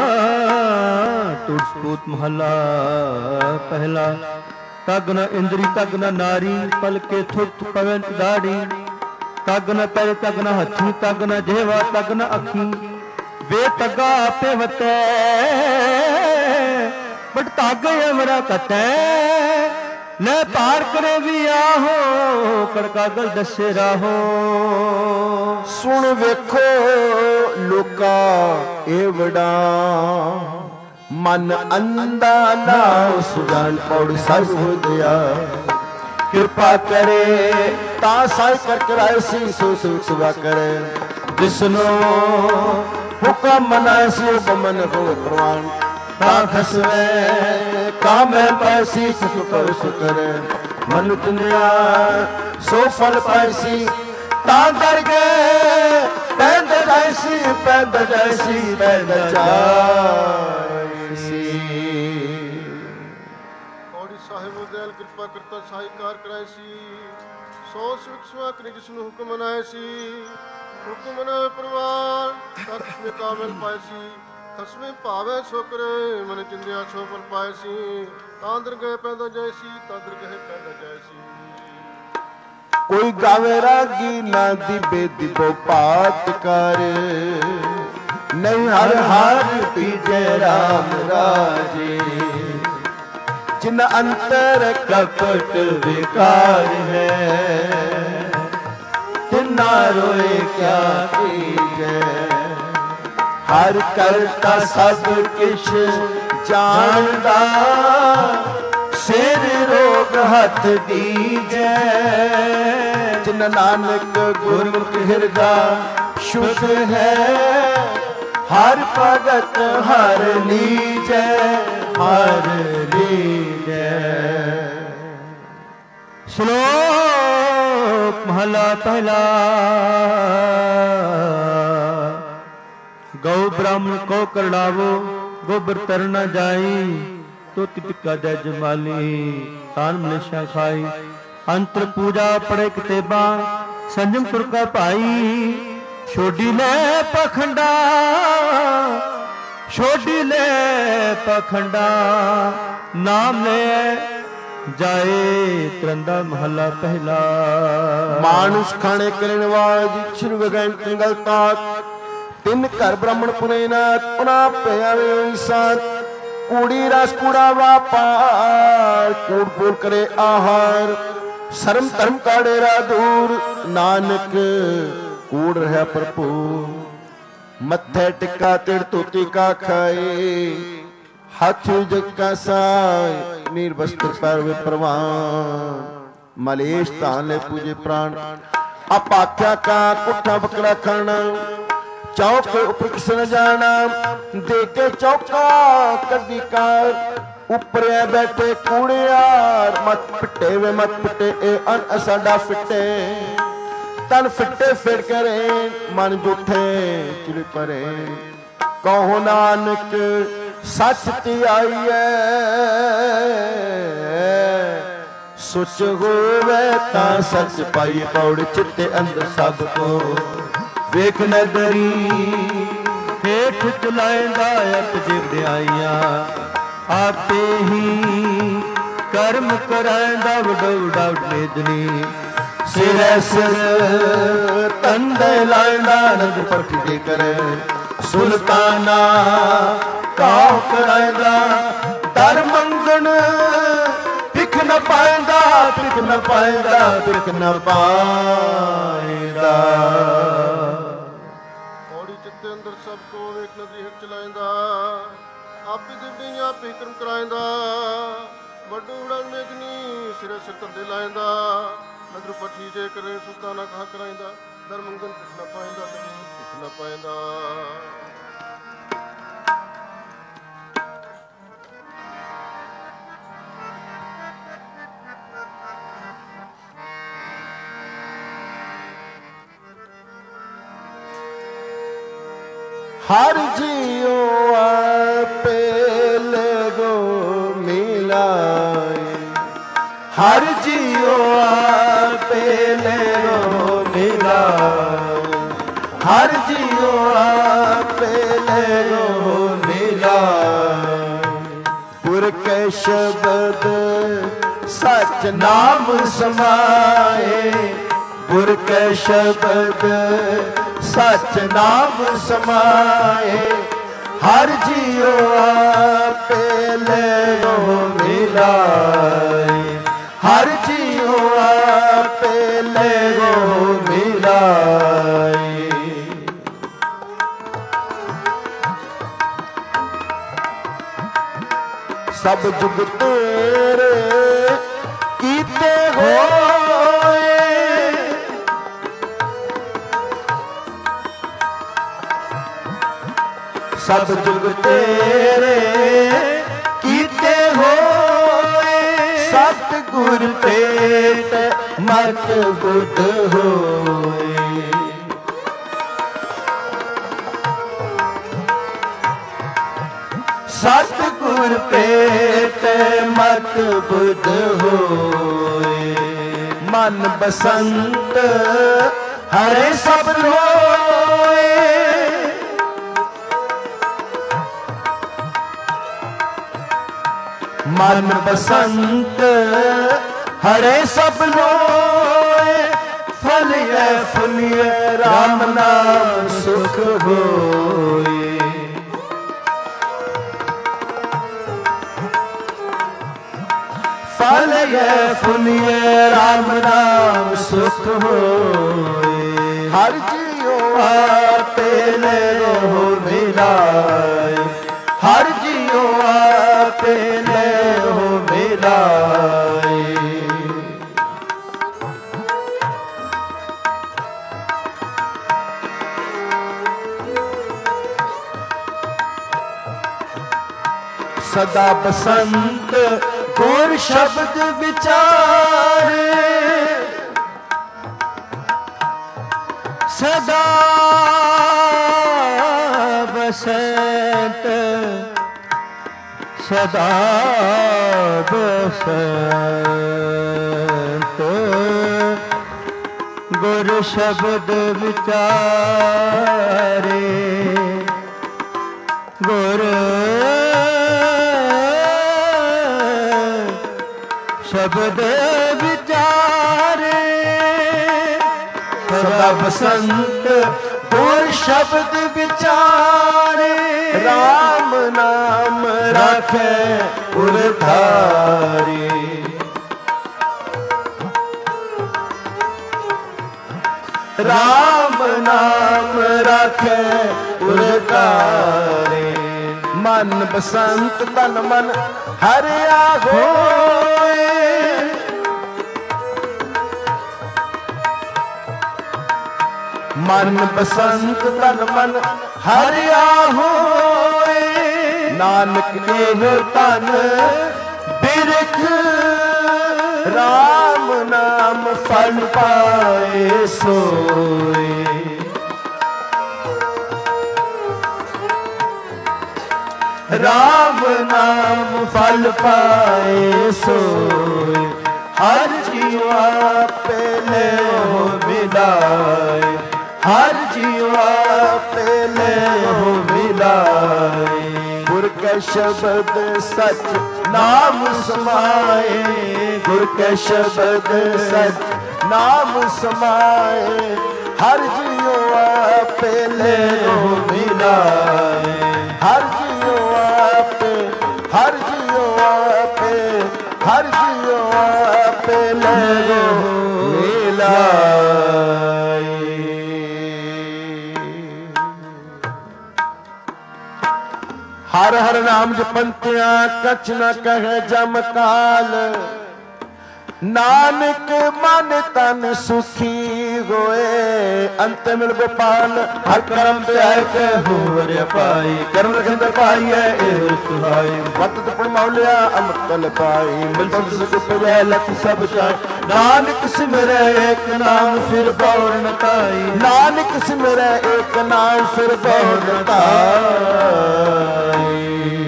ਟੁੱਟ ਸਪੂਤ ਮਹੱਲਾ ਪਹਿਲਾ। ਤਗ ਨ ਇੰਦਰੀ ਤਗ ਨ ਨਾਰੀ ਪਲਕੇ ਥੁੱਤ ਪਵਨ ਦਾੜੀ ਤਗ ਨ ਪੈਰ ਤਗ ਨ ਹੱਥੀ ਤਗ ਨ ਜਿਹਵਾ ਤਗ ਨ ਅੱਖੀ ਵੇ ਤਗਾ ਆਪੇ ਵਤੈ ਬਟ ਤਗ ਅਮਰਾ ਕਟੈ ਲੈ ਪਾਰ ਕਰੇ ਵੀ ਆਹੋ ਕੜਕਾਗਲ ਦੱਸੇ ਰਾਹੋ। ਸੁਣ ਵੇਖੋ ਲੋਕਾ ਇਹ ਵਡਾ ਮਨ ਅੰਦਾ ਨਾ ਸੁਜਾਨ ਪੌੜ ਸਭ ਹੋਦਿਆ ਕਿਰਪਾ ਕਰੇ ਤਾਂ ਸਾਈ ਕਰ ਕਰਾਏ ਸੀ ਸੋ ਸੁਵਾ ਕਰੇ ਜਿਸਨੋ ਹੁਕਮ ਮਨਾਏ ਸੀ ਹੁਕਮਨ ਹੋ ਪ੍ਰਵਾਨ ਤਾਂ ਖਸਵੇ ਕਾਮੇ ਪੈਸੀ ਸੁਕਰ ਸੁਕਰ ਮਨ ਚੁੰਦਿਆ ਸੋ ਫਲ ਪਾਇਸੀ ਤਾਂ ਦਰ ਗਏ ਪੈਂਦ ਜੈਸੀ ਪੈਂਦ ਜੈਸੀ ਪੈਂਦ ਜਾਇਸੀ। ਔੜੀ ਸਾਹਿਬ ਦਇਆਲ ਕਿਰਪਾ ਕਰਤਾ ਸਹਾਇਕਾਰ ਕਰਾਏ ਸੀ ਸੋ ਸੁਖ ਸੁਆ ਕਰੇ ਜਿਸ ਨੂੰ ਹੁਕਮ ਮਨਾਏ ਸੀ ਹੁਕਮ ਮਨਾਏ ਪ੍ਰਵਾਨ ਤਤ ਸਮੇ ਕਾਮਲ ਪਾਏ ਸੀ ਖਸਮੇ ਭਾਵੇ ਸੋ ਕਰੇ ਮਨ ਚਿੰਦਿਆ ਸੋ ਫਲ ਪਾਏ ਸੀ ਤਾਂ ਦਰ ਗਏ ਪੈਂਦਾ ਜੈਸੀ ਤਾਂ ਦਰ ਗਏ ਪੈਂਦਾ ਜੈਸੀ। ਕੋਈ ਗਾਵੇ ਰਾਗੀ ਨਾ ਦਿਬੇ ਦਿਬੋ ਪਾਤ ਕਰ ਨਹੀਂ ਹਰ ਹਰ ਪੀਜੇ ਰਾਮ ਰਾਜੇ ਜਿਨ ਅੰਤਰ ਕਪਟ ਵਿਕਾਰ ਹੈ ਤਿਨਾ ਰੋਏ ਕਿਆ ਕੀਜੈ ਹਰ ਕਰਤਾ ਸਭ ਕਿਛ ਜਾਣਦਾ ਸਿਰ ਰੋਗ ਹੱਥ ਦੀਜੈ ਜਿਨ ਨਾਨਕ ਗੁਰਮੁਖ ਹਿਰਦਾ ਸ਼ੁੱਧ ਹੈ ਹਰ ਭਗਤ ਹਰ ਲੀਜੈ ਹਰ ਲੀਜੈ। ਸ਼ਲੋਕ ਮਹਲਾ ਪਹਿਲਾ। ਗਊ ਬ੍ਰਾਹਮਣ ਕੋ ਕਰੜਾਵੋ ਗੋਬਰ ਤਰ ਨ ਜਾਈ ਤੁਤ ਟਿਕਾ ਜੈ ਜਮਾਲੀ ਤਾਨ ਮਲੇਸ਼ਾ ਖਾਈ ਅੰਤਰ ਪੂਜਾ ਪੜੇ ਕਿਤੇਬਾ ਸੰਜਮਪੁਰ ਕਾ ਭਾਈ ਛੋਡੀ ਲੈ ਪਖੰਡਾ ਛੋਡੀ ਲੈ ਪਖੰਡਾ ਨਾਮ ਲੈ ਜਾਏ ਤਰੰਦਾ ਮਹੱਲਾ ਪਹਿਲਾ। ਮਾਨੁਸ ਖਾਣੇ ਕਰਨ ਵਾਜ ਸ਼੍ਰੀ ਵਿਗਨ ਕੰਗਲ ਤਾਤ ਤਿੰਨ ਘਰ ਬ੍ਰਾਹਮਣ ਪੁਨੇ ਨਾਥ ਪੁਨਾ ਪਿਆਵੇ ਸਾਥ ਕੂੜੀ ਰਸ ਕੂੜਾ ਵਾਪਾਰ ਕੂੜ ਕੂੜ ਕਰੇ ਆਹਾਰ ਸ਼ਰਮ ਧਰਮ ਕਾ ਡੇਰਾ ਦੂਰ ਨਾਨਕ ਕੂੜ ਰਹਿ ਭਰਪੂਰ ਮੱਥੇ ਟਿੱਕਾ ਤਿੜ ਧੋਤੀ ਕਾ ਖਾਏ ਹੱਥ ਜਗ ਕਾ ਸਾਇ ਨੀਰ ਬਸਤਰ ਪਰ ਵੇ ਪ੍ਰਵਾਨ ਮਲੇਸ਼ ਧਾਨ ਲੈ ਪੂਜੇ ਪ੍ਰਾਣ ਆਪਾਖਿਆ ਕਾ ਕੁੱਠਾ ਬਕਰਾ ਖਾਣਾ ਚੌਕ ਉਪਰ ਕਿਸਨ ਜਾਣਾ ਦੇ ਕੇ ਚੌਕਾ ਕੱਢੀ ਕਾਰ ਉਪਰਿਆ ਬੈਠੇ ਕੂੜਿਆਰ ਮਤ ਪਿੱਟੇ ਵੇ ਮਤ ਪਿੱਟੇ ਇਹ ਅਨ ਸਾਡਾ ਫਿੱਟੇ ਤਨ ਫਿੱਟੇ ਫਿਰ ਕਰੇ ਮਨ ਜੁਠੇ ਚਿੜ ਪਰੇ ਕਹੋ ਨਾਨਕ ਸੱਚ ਤੇ ਆਈਐ ਸੁਚ ਹੋਵੇ ਤਾਂ ਸੱਚ ਪਾਈ ਪੌੜ ਚਿੱਤੇ ਅੰਦਰ ਸਭ ਕੋ ਵੇਖ ਨਦਰੀ ਹੇਠ ਚਲਾਇਂਦਾ ਅਤ ਜਿਵੜਾਈਆਂ ਆਪੇ ਹੀ ਕਰਮ ਕਰਾਇਂਦਾ ਵਡੋ ਵਡਾ ਮੇਦਨੀ ਸਿਰੈ ਸਿਰ ਤੰਦੇ ਲਾਇਂਦਾ ਨਦ ਪਰਖ ਕੇ ਕਰੇ ਸੁਲਤਾਨਾ ਕਾਹ ਕਰਾਇਂਦਾ ਦਰ ਮੰਗਣ ਭਿਖ ਨ ਪਾਇਂਦਾ ਭਿਖ ਨ ਪਾਇਂਦਾ ਭਿਖ ਨ ਪਾਇਂਦਾ। ਔੜੀ ਚਿੱਤੇ ਅੰਦਰ ਸਭ ਕੋ ਵੇਖ ਨਦੀ ਹਿੱਟ ਚਲਾਇਂਦਾ ਆਪੇ ਦਿਵੜੀਆਂ ਆਪੇ ਕਰਮ ਕਰਾਇਂਦਾ ਵੱਡੂ ਉਡਣ ਮੇਦਨੀ ਸਿਰੇ ਸਿਰ ਤੰਦੇ ਲਾਇਂਦਾ ਨਦਰ ਪੱਠੀ ਜੇ ਕਰੇ ਸੁਲਤਾਨਾ ਕਾਹ ਕਰਾਇਂਦਾ ਦਰ ਮੰਗਣ ਭਿਖ ਨ ਪਾਇਂਦਾ ਭਿਖ ਨ ਪਾਇਂਦਾ। हर जियो आपे लगो मिलाए हर जियो आपे लगो मिलाए हर जियो आपे लगो मिलाए पुर के शब्द सच नाम समाए ਗੁਰ ਕੈ ਸ਼ਬਦ ਸਚ ਨਾਮ ਸਮਾਏ, ਹਰ ਜੀਉ ਆਪੇ ਲੈਵੋ ਮਿਲਾਏ, ਹਰ ਜੀਉ ਆਪੇ ਲੈਵੋ ਮਿਲਾਏ। ਸਭ ਜੁਗ ਤੇਰੇ ਕੀਤੇ ਹੋਏ, ਸਭ ਜੁਗ ਤੇਰੇ ਕੀਤੇ ਹੋਏ, ਸਤਿਗੁਰ ਭੇਟ ਮਤ ਬੁੱਧ ਹੋਏ। ਸਤਿਗੁਰ ਭੇਟ ਮਤ ਬੁੱਧ ਹੋਏ, ਮਨ ਬਸੰਤ ਹਰੇ ਸਭ ਲੋਏ, ਮਨ ਬਸੰਤ ਹਰੇ ਸਭ ਲੋਏ, ਫਲਿਐ ਫੁਲਿਐ ਰਾਮ ਨਾਮ ਸੁਖ ਹੋਏ। ਫਲਿਐ ਫੁਲਿਐ ਰਾਮ ਨਾਮ ਸੁਖ ਹੋਏ, ਹਰ ਜੀਉ ਆਪੇ ਲੈਵੋ ਮਿਲਾਏ, ਹਰ ਜੀਉ ਆਪੇ ਲੈਵੋ ਮਿਲਾਏ। ਸਦਾ ਬਸੰਤ ਗੁਰ ਸ਼ਬਦ ਵਿਚਾਰੇ, ਸਦਾ ਬਸੰਤ ਸਦਾ ਬਸੰਤ ਗੁਰ ਸ਼ਬਦ ਵਿਚਾਰੇ, ਗੁਰ ਸ਼ਬਦ ਵਿਚਾਰੇ, ਸਦਾ ਬਸੰਤ ਗੁਰ ਸ਼ਬਦ ਵਿਚਾਰੇ, ਰਾਮ ਨਾਮ ਰਾਖੈ ਉਰ ਧਾਰੇ, ਰਾਮ ਨਾਮ ਰਾਖੈ ਉਰ ਧਾਰੇ, ਮਨ ਬਸੰਤ ਤਨ ਮਨ ਹਰਿਆ ਹੋਏ, ਮਨ ਬਸੰਤ ਤਨ ਮਨ ਹਰਿਆ ਹੋਏ, ਨਾਨਕ ਇਹ ਤਨ ਬਿਰਖ ਰਾਮ ਨਾਮ ਫਲ ਪਾਏ ਸੋਏ, ਰਾਮ ਨਾਮ ਫਲ ਪਾਏ ਸੋਏ, ਹਰ ਜੀਉ ਆਪੇ ਲੈਵੋ ਮਿਲਾਏ, ਹਰ ਜੀਉ ਆਪੇ ਲੈਵੋ ਮਿਲਾਏ। ਗੁਰ ਕੈ ਸ਼ਬਦ ਸਚ ਨਾਮ ਸਮਾਏ, ਗੁਰ ਕੈ ਸ਼ਬਦ ਸਚ ਨਾਮ ਸਮਾਏ, ਹਰ ਜੀਉ ਆਪੇ ਲੈਵੋ ਮਿਲਾਏ, ਹਰ ਜੀਉ ਆਪੇ, ਹਰ ਜੀਉ ਆਪੇ, ਹਰ ਜੀਉ ਆਪੇ ਲੈਵੋ ਮਿਲਾਏ। ਹਰ ਹਰ ਨਾਮ ਜਪੰਤਿਆਂ ਕਛ ਨ ਕਹੈ ਜਮ ਕਾਲ, ਨਾਨਕ ਮਨ ਤਨ ਸੁਖੀ ਹੋਏ। ਅੰਤ ਮਿਲ ਗੋਪਾਲ ਹਰ ਕਰਮ ਧਿਆਇ ਕੇ ਹੋਰ ਪਾਈ, ਕਰਮ ਲਖੰਦ ਪਾਈਐ ਇਹ ਸੁਹਾਈ। ਵਤਤ ਪੁਣ ਮੌਲਿਆ ਅੰਮ੍ਰਿਤਲ ਪਾਈ, ਮਿਲਤ ਸੁਖ ਪਵੈ ਲਖ ਸਭ ਜਾਇ। ਨਾਨਕ ਸਿਮਰੈ ਏਕ ਨਾਮ ਫਿਰ ਬਉਰ ਨ ਧਾਈ, ਨਾਨਕ ਸਿਮਰੈ ਏਕ ਨਾਮ ਫਿਰ ਬਉਰ ਨ ਧਾਈ।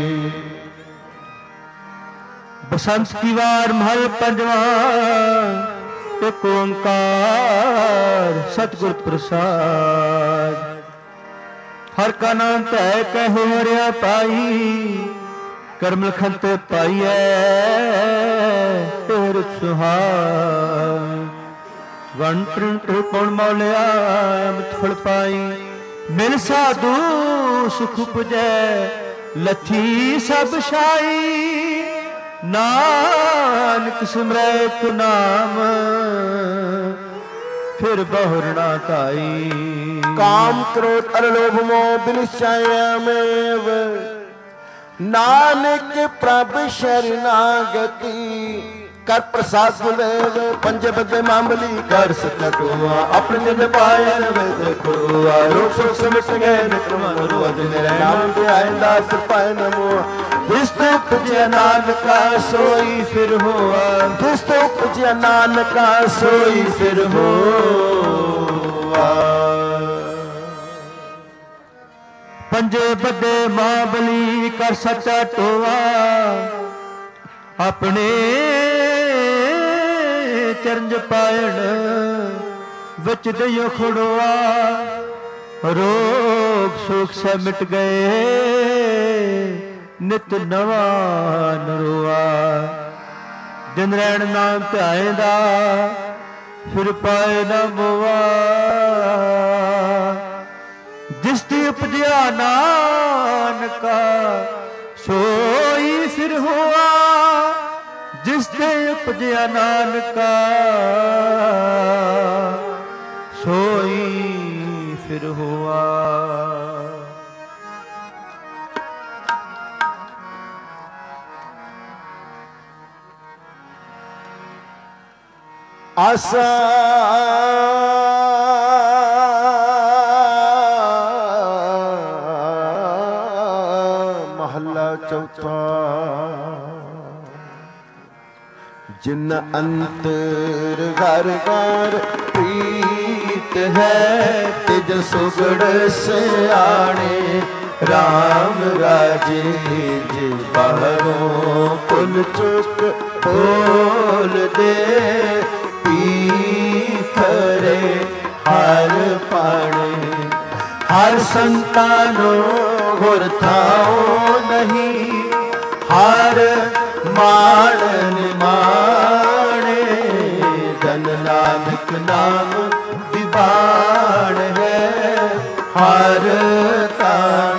ਬਸੰਤ ਕੀ ਵਾਰ ਮਹਲ ਪੰਜਵਾਂ, ਏਕ ਓੰਕਾਰ ਸਤਿਗੁਰ ਪ੍ਰਸਾਦ। ਹਰ ਕਾ ਨਾਮ ਧੈ ਕਹਿ ਹਰਿਆ ਪਾਈ, ਕਰਮ ਲਖੰਤ ਪਾਈਐ ਤੇਰ ਸੁਹਾਈ। ਵਣ ਪ੍ਰਿੰਟ ਪਉਣ ਮੌਲਿਆ ਅਮਿਤ ਫਲ ਪਾਈ। ਮਿਲ ਸਾਧੂ ਸੁਖ ਪੁਜੈ ਲੱਥੀ ਸਭ ਛਾਈ। ਨਾਨਕ ਸਿਮਰੈ ਕੋ ਨਾਮ ਫਿਰ ਬਹੁਰ ਨਾ ਧਾਈ। ਕਾਮ ਕ੍ਰੋਧ ਅਰ ਲੋਭ ਮੋਹ ਬਿਨਸਚਾਇਆਮੇਵ ਨਾਨਕ ਪ੍ਰਭ ਸ਼ਰਨਾਗਤੀ। ਕਰ ਪ੍ਰਸਾਦ ਗੁਰਦੇਵ ਪੰਜੇ ਬੱਦੇ ਮਾਮਲੀ ਕਰ ਸਕਟੂਆ। ਆਪਣੇ ਜਿਨ ਪਾਇਨ ਵੇਦ ਖੁਆ ਰੂਪ ਸੁਖ ਸਮਿਟ ਗਏ ਨਿਤ ਮਨ ਰੋਜ ਨਿਰੇ। ਨਾਮ ਤੇ ਆਇੰਦਾ ਸਿਪਾਇ ਨਮੋ ਜਿਸ ਤੋਂ ਪੁਜਿਆ ਨਾਨਕਾ ਸੋਈ ਫਿਰ ਹੋਆ। ਜਿਸ ਤੋਂ ਪੁਜਿਆ ਨਾਨਕਾ ਸੋਈ ਫਿਰ ਹੋਆ। ਪੰਜੇ ਬੱਦੇ ਮਾਂਬਲੀ ਕਰ ਸੱਚਾ ਟੋਆ। ਆਪਣੇ ਚਰਨ ਪਾਇਣ ਵਿੱਚ ਦਈਓ ਖੜੋਆ। ਰੋਗ ਸੋਖ ਸੇ ਮਿਟ ਗਏ ਨਿਤ ਨਵਾਂ ਨਰੋਆ। ਦਿਨ ਰਹਿਣ ਨਾਮ ਧਿਆਏਂਦਾ ਫਿਰ ਪਾਏ ਨਾ ਮੋਆ। ਜਿਸ ਤੇ ਉਪਜਿਆ ਨਾਨਕਾ ਸੋਈ ਫਿਰ ਹੋਆ। ਜਿਸ ਤੇ ਉਪਜਿਆ ਨਾਨਕਾ ਸੋਈ ਫਿਰ ਹੋਆ। ਆਸਾ ਮਹੱਲਾ ਚੌਥਾ। ਜਿਨ ਅੰਤਰ ਘਰ ਘਰ ਪ੍ਰੀਤ ਹੈ ਤਿਜ ਸੁਗੜ ਸਿਆਣੇ। ਰਾਮ ਰਾਜੇ ਜੇ ਬਾਹਰੋਂ ਪੁਲ ਚੁੱਕ ਬੋਲ ਦੇ। ਪੀਖਰੇ ਹਰ ਪਾਣੇ ਹਰ ਸੰਤਾਨੋ ਗੁਰ ਥਾਉ ਨਹੀਂ। ਹਰ ਮਾਣ ਨਿਮਾਣੇ ਜਨ ਨਾਨਕ ਨਾਮ ਵਿਬਾਣ ਹੈ। ਹਰ ਤਾਣ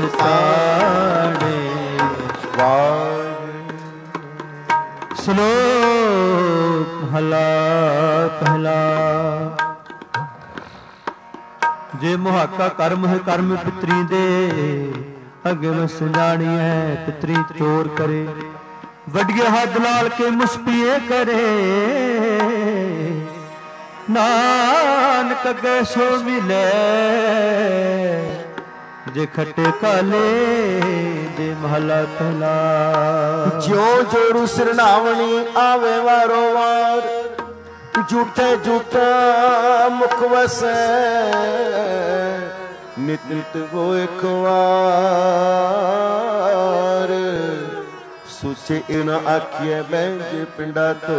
ਸਤਾਣੇ ਵਾਹਿਗੁਰੂ। ਸ਼ਲੋਕ ਮਹਲਾ ਪਹਿਲਾ। ਜੇ ਮੁਹਾਕਾ ਕਰਮ ਹੈ ਕਰਮ ਪਿਤਰੀ ਦੇ। ਅੱਗੇ ਵਸ ਜਾਣੀਐ ਪਿਤਰੀ ਚੋਰ ਕਰੇ। ਵੱਡਿਆ ਹੱਥ ਲਾਲ ਕੇ ਮੁਸਪੀਏ ਕਰੇ। ਨਾਨਕ ਅੱਗੇ ਸੋ ਮਿਲੇ ਜੇ ਖੱਟੇ ਕਾਲੇ। ਦੇ ਮਹਲਾ ਪਹਿਲਾ। ਜਿਉ ਜੋਰੂ ਸਿਰਨਾਵਣੀ ਆਵੇ ਵਾਰੋ ਵਾਰ। ਝੂਠੇ ਝੂਠਾ ਮੁਖ ਵਸੈ ਨਿਤ ਨਿਤ ਹੋ ਇੱਕ ਵਾਰ। ਸੁਚੇ ਇਨ ਆਖੀਐ ਬੈਂਜ ਪਿੰਡਾ ਤੋਂ।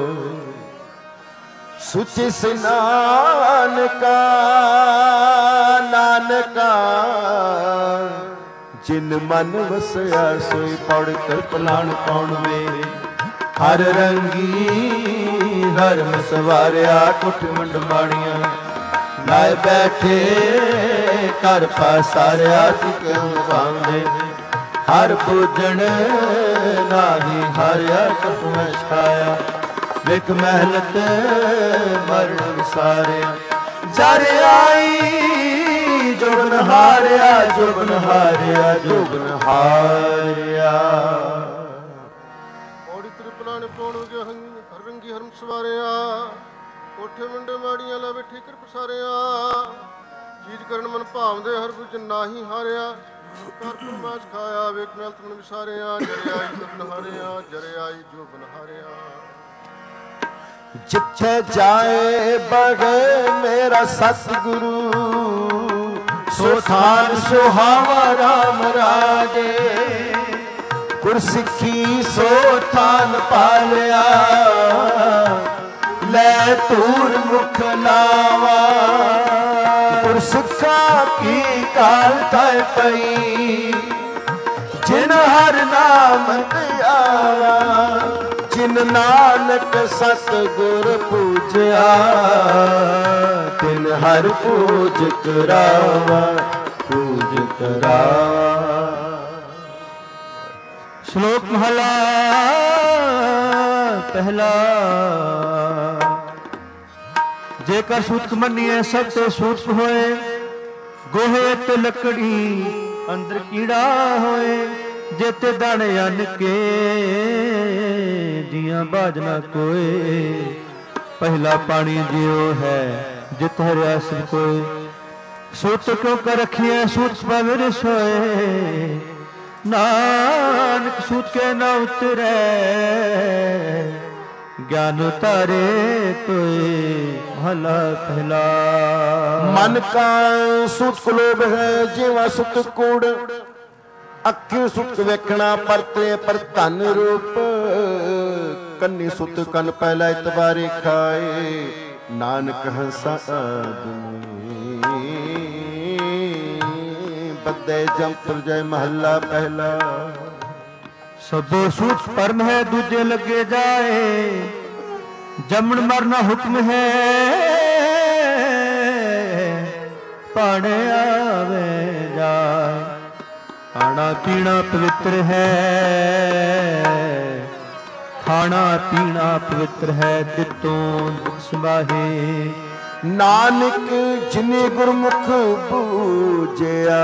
ਸੁਚੇ ਨਾਨਕਾ ਨਾਨਕਾ ਜਿਨ ਮਨ ਵਸਿਆ ਸੋਈ ਪੜ ਕਲਪਲਾਣ ਕੌਣ ਵੇ। ਹਰ ਰੰਗੀ ਹਰ ਮਸਵਾਰਿਆ ਕੁੱਟ ਮੰਡ ਮਾੜੀਆਂ। ਲਾਇ ਬੈਠੇ ਘਰ ਪਾਸਾਰਿਆ ਕਿਉਂ ਪਾਉਂਦੇ। ਹਰ ਪੂਜਣ ਨਾਹੀ ਹਰਿਆ ਕਸਮ ਛਾਇਆ। ਵਿਕ ਮਹਿਲਤ ਮਰਨ ਵਿਸਾਰਿਆ। ਜਰ ਆਈ ਜੁਗਨ ਹਾਰਿਆ ਜੁਗਨ ਹਾਰਿਆ ਜੁਗਨ ਹਾਰਿਆ। ਔੜੀ ਤ੍ਰਿਪਲਾਣੇ ਪੌਣ ਗਿਆ ਹਰ ਰੰਗੀ ਹਰਮ ਸਵਾਰਿਆ। ਕੋਠੇ ਮੁੰਡੇ ਮਾੜੀਆਂ ਲੈ ਬੈਠੀ ਕਰ ਪਸਾਰਿਆ। ਚੀਜ਼ ਕਰਨ ਮਨ ਭਾਵਦੇ ਹਰ ਕੁਝ ਨਾਹੀ ਹਾਰਿਆ। ਕਰ ਪਰਮਾਸ ਖਾਇਆ ਵੇਖ ਮਹਿਲਤ ਮਨ ਵਿਸਾਰਿਆ। ਜਰ ਆਈ ਜੁਗਨ ਹਾਰਿਆ ਜਰ ਆਈ ਜੁਗਨ ਹਾਰਿਆ। ਜਿੱਥੇ ਜਾਏ ਬਗੇ ਮੇਰਾ ਸਤਿਗੁਰੂ। ਸੋ ਥਾਨ ਸੁਹਾਵਾ ਰਾਮ ਰਾਜੇ। ਗੁਰਸਿੱਖੀ ਸੋ ਥਾਨ ਪਾਲਿਆ। ਲੈ ਧੂਰ ਮੁਖ ਲਾਵਾ। ਗੁਰਸਿੱਖਾ ਕੀ ਕਾਲ ਤੈ ਪਈ। ਜਿਨ ਹਰ ਨਾਮ ਧਿਆਵਾ। ਜਿਨ ਨਾਨਕ ਸਤਿਗੁਰ ਪੂਜਿਆ ਤਿਨ ਹਰ ਪੂਜ ਕਰਾਵਾ ਪੂਜ ਕਰਾਵਾ। ਸ਼ਲੋਕ ਮਹਲਾ ਪਹਿਲਾ। ਜੇਕਰ ਸੂਤਕ ਮੰਨੀਏ ਸਭ ਤੇ ਸੂਤਕ ਹੋਏ, ਗੋਹੇ ਤੇ ਲੱਕੜੀ ਅੰਦਰ ਕੀੜਾ ਹੋਏ। ਜੇਤੇ ਦਾਣੇ ਅੰਨ ਕੇ ਦੀਆਂ ਬਾਜਨਾ ਕੋਏ। ਪਹਿਲਾ ਪਾਣੀ ਜਿਉ ਹੈ ਜਿਤ ਹਰਿਆ ਸਭ ਕੋਏ। ਸੂਤ ਕਿਉਂ ਕਰ ਰਖੀਐ ਸੂਤ ਪਵਿਰ ਸੋਏ। ਨਾਨਕ ਸੂਤ ਕੇ ਨਾ ਉਤਰੈ ਗਿਆਨ ਉਤਾਰੇ ਤੋਏ। ਮਹਲਾ ਪਹਿਲਾ। ਮਨ ਕਾ ਸੂਤ ਕੋ ਲੋਭ ਹੈ ਜਿਵਾ ਸੁਤ ਕੂੜ। ਅੱਖੀ ਸੁਤ ਵੇਖਣਾ ਪਰਤੇ ਪਰ ਧਨ ਰੂਪ। ਕੰਨੀ ਸੁਤ ਕੰਨ ਪਹਿਲਾ ਇਤਬਾਰੇ ਖਾਏ। ਨਾਨਕ ਹੰਸਾ ਆਦਮੀ ਬੱਦੇ ਜੰਤਰ ਜੈ ਮਹੱਲਾ ਪਹਿਲਾ। ਸਭੋ ਸੂਤ ਪਰਮ ਹੈ ਦੂਜੇ ਲੱਗੇ ਜਾਏ। ਜੰਮਣ ਮਰਨਾ ਹੁਕਮ ਹੈ ਪਾਣੇ ਆਵੇ ਜਾਏ। ਖਾਣਾ ਪੀਣਾ ਪਵਿੱਤਰ ਹੈ ਖਾਣਾ ਪੀਣਾ ਪਵਿੱਤਰ ਹੈ ਦਿੱਤੋਂ ਦੁਖ ਸੰਭਾਹੇ। ਨਾਨਕ ਜਿਨੇ ਗੁਰਮੁਖ ਬੂਝਿਆ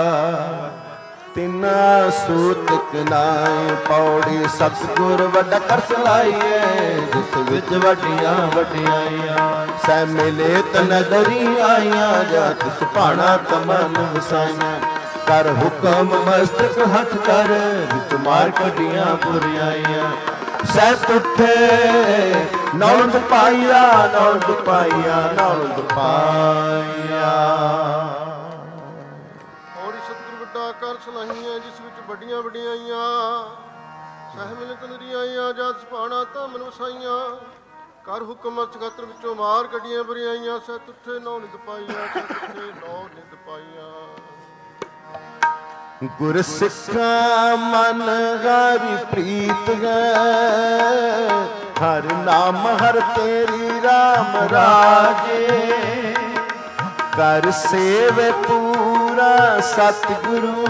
ਤਿਨਾ ਸੂਤਕ ਨਾਏ। ਪੌੜੀ ਸਤਿਗੁਰ ਵੱਡਾ ਕਰ ਸਲਾਈਏ ਜਿਸ ਵਿੱਚ ਵੱਡੀਆਂ ਵਡਿਆਈਆਂ। ਸੈ ਮਿਲੇ ਤ ਨਦਰੀ ਆਈਆਂ ਜਾ ਤਿਸ ਭਾਣਾ ਤਮਨ ਵਸਾਈਆਂ। ਕਰ ਹੁਕਮ ਮਸਤਕ ਹੱਥ ਕਰ ਵਿੱਚ ਮਾਰ ਕੱਢੀਆਂ ਬੁਰਾਈਆਂ। ਸਹਿ ਉੱਠੇ ਨੌਲਦ ਪਾਈਆ ਨੌਲਦ ਪਾਈਆ ਨੌਲਦ ਪਾਈਆ। ਔਰੀ ਸਤਿਗੁਰ ਵੱਡਾ ਕਰ ਸਲਾਹੀਆਂ ਜਿਸ ਵਿੱਚ ਵੱਡੀਆਂ ਵਡਿਆਈਆਂ। ਸਹਿ ਮਿਲ ਤਨਰੀ ਆਈਆਂ ਜਦ ਸੁਭਾਣਾ ਧਮਨ ਵਸਾਈਆਂ। ਕਰ ਹੁਕਮ ਮਸਤਕ ਵਿੱਚੋਂ ਮਾਰ ਕੱਢੀਆਂ ਬੁਰਾਈਆਂ। ਸਹਿ ਉੱਠੇ ਨੌ ਨਿਦ ਪਾਈਆ ਸਹਿ ਉੱਠੇ ਨੌ ਨਿਦ ਪਾਈਆ। ਗੁਰ ਸਿੱਖਾ ਮਨ ਹਰਿ ਪ੍ਰੀਤ ਹੈ। ਹਰ ਨਾਮ ਹਰ ਤੇਰੀ ਰਾਮ ਰਾਜੇ। ਕਰ ਸੇਵ ਪੂਰਾ ਸਤਿਗੁਰੂ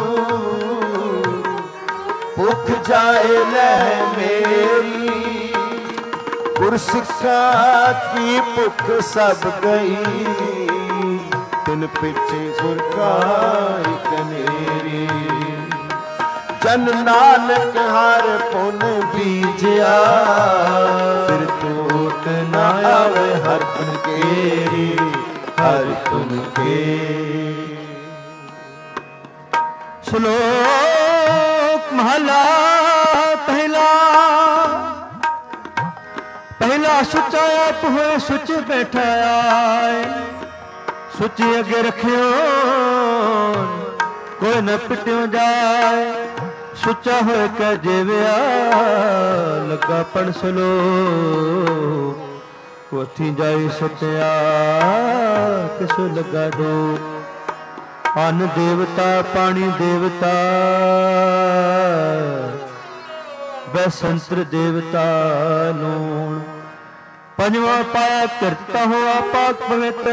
ਭੁਖ ਜਾਏ ਲੈ ਮੇਰੀ। ਗੁਰ ਸਿੱਖਾ ਕੀ ਭੁਖ ਸਭ ਗਈ ਤਿਨ ਪਿੱਛੇ ਗੁਰ ਕਾ ਕਨੇਰੀ। ਜਨ ਨਾਨਕ ਹਰ ਪੁਨ ਬੀਜਿਆ ਫਿਰ ਟੋਟ ਨਾ ਆਵੇ ਹਰ ਪੁਨ ਕੇਰੀ ਹਰ ਪੁਨ ਕੇ। ਸ਼ਲੋਕ ਮਹਲਾ ਪਹਿਲਾ। ਪਹਿਲਾ ਸੁੱਚਾ ਆਪ ਹੋਏ ਸੁੱਚ ਬੈਠਾ ਆਏ। ਸੁੱਚੀ ਅੱਗੇ ਰੱਖਿਓ ਕੋਈ ਨਾ ਪਿਟਿਓ ਜਾਏ। ਸੁੱਚਾ ਹੋਏ ਕੈ ਜੀਵਿਆ ਲੱਗਾ ਪੜ ਸਲੋ। ਕੋਥੀ ਜਾਈ ਸਤਿਆ ਕਿਸੋ ਲੱਗਾ ਦੋ। ਅੰਨ ਦੇਵਤਾ ਪਾਣੀ ਦੇਵਤਾ ਬੈਸੰਤਰ ਦੇਵਤਾ ਲੂਣ। ਪੰਜਵਾਂ ਪਾਇਆ ਕਿਰਤਾ ਹੋਆ ਪਾਕ ਪਵਿੱਤ।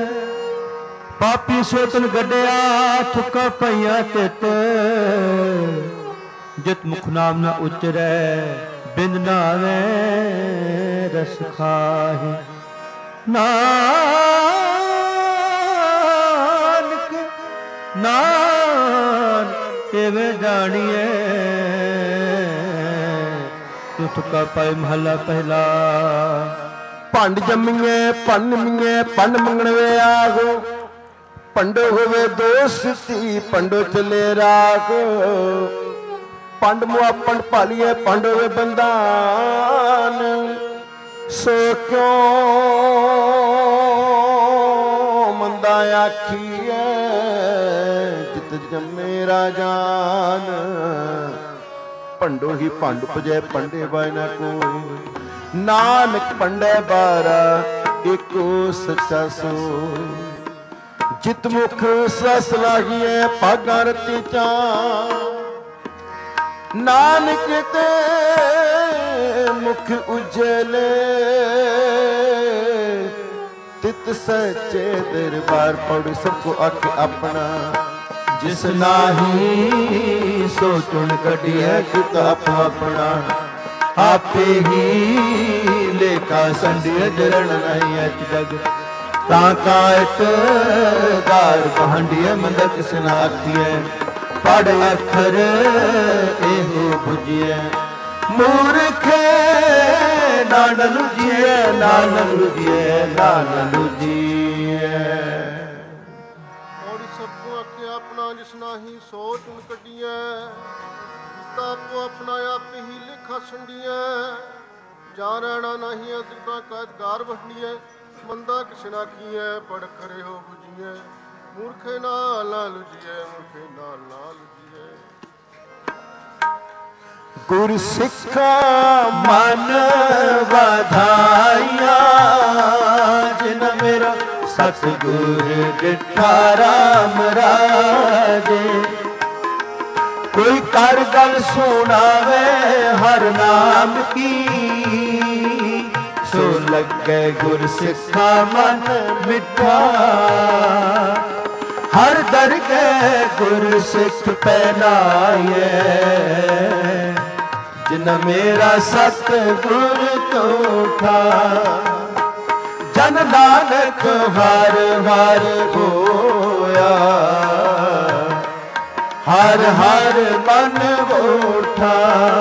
ਪਾਪੀ ਸੋਤਨ ਗੱਡਿਆ ਠੁਕਾ ਪਈਆਂ ਤਿਤ। ਜਿਤ ਮੁਖ ਨਾਮ ਨਾ ਉਚਰੈ ਬਿੰਦ ਨਾਵੇ ਰਸ ਖਾਹੀ। ਨਾਨਕ ਨਾਨਕ ਇਵੇਂ ਜਾਣੀਏ ਠੁਕਾ ਪਾਏ ਮਹਲਾ ਪਹਿਲਾ। ਭੰਡ ਜੰਮੀਏ ਪੰਨਮੀਏ ਪੰਨ ਮੰਗਣ ਵੇ ਆਗੋ। ਪੰਡੋ ਹੋਵੇ ਦੋਸਤੀ ਪੰਡੋ ਚਲੇ ਰਾਗ। ਪੰਡ ਮੁਆ ਪੰਡ ਭਾਲੀਏ ਪੰਡ ਹੋਵੇ ਬੰਦਾਨ। ਸੋ ਕਿਉਂ ਮੰਦਾ ਆਖੀਏ ਜਿਤ ਜੰਮੇ ਰਾਜਾਨ। ਪੰਡੋ ਹੀ ਭੰਡ ਪੁਜੈ ਪੰਡੇ ਬਾਇ ਨਾ ਕੋਈ। ਨਾਨਕ ਪੰਡੈ ਬਾਰਾ ਏਕੋ ਸੱਚਾ ਸੋਇ। ਜਿਤ ਮੁਖ ਸਸ ਲਾਗੀਐ ਭਾਗਾਂ ਰਤੀ ਚਾਂ। ਨਾਨਕ ਤੇ मुख उजले तित सच्चे दरबार। पौड़ी सबको आके अपना जिस नाही सो चुन कटिए कित आपो अपना। आपे ही लेखा संडिय जरण नहीं अच जग। ताका एक गार बहंडिय मंद किस ना आखिए। पढ़ अखर एहो बुझिए मूर्खे नान लुझिए नान लुझिए नान लुझिए। और सबको आखे अपना जिस नाही सोच उन कटिए। तापो अपना आप ही लिखा संडिए। जा रहना नहीं अधिकता कैद गार बहनिए। मंदा किस ना किए पढ़ खरे हो बुझिए। मूर्खे नाल ना लुझिए मूर्खे नाल ना लुझिए। गुर सिखा मन बधाइया जिन मेरा सतगुर डिठा राम राजे। कोई कर गल सुनावे हर नाम की सो लगे गुर सिखा मन मिठा। हर दरगे गुर सिख पहनाए जिन मेरा सतगुर तो था। जन नानक हर हर होया हर हर मन उठा।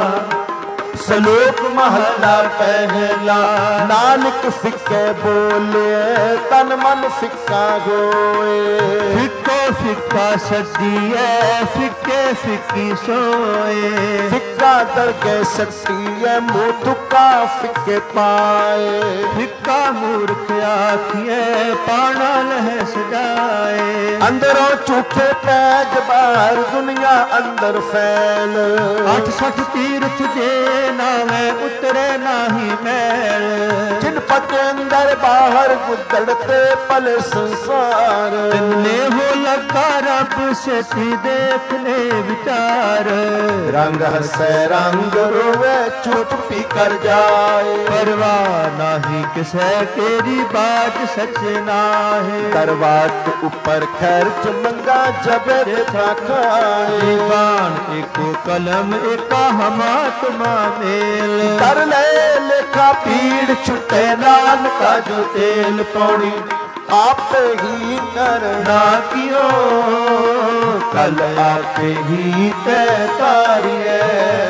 सलोक महला पहला नानक फिके बोले तन मन फिका होए। फिको फिका सदिए फिके फिकी सोए। फिका दरगे सटिए मुँह तुका फिके पाए। फिका मूर्ख आखिए पाना लह सजाए। अंदरों झूठे पैज बाहर दुनिया अंदर फैल। 68 तीर्थ जे नावे उतरे नाही मैल। जिन पत अंदर बाहर गुदड़ते पल संसार। तिन्ने हो लगा रब से देखने विचार। रंग हसे रंग रोवे चुप पी कर जाए। परवाह नाही किसे तेरी बात सच नाहे। करवाट ऊपर खर्च मंगा जबे था खाए। दीवान एको कलम एका हमात्मा मेल। कर ले लेखा पीड़ छुटे नान का जो तेल। पौड़ी आप ही करना कियो कल आप ही तारिए।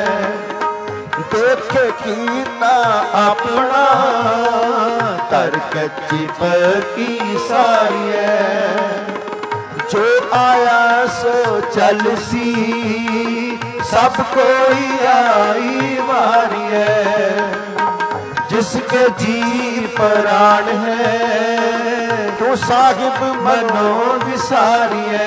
देखे कीता अपना तर्क चिप की सारिए। जो आया सो चल सी सब कोई आई मारिए। जिसके जी प्राण है तो साहिब मनो विसारिए।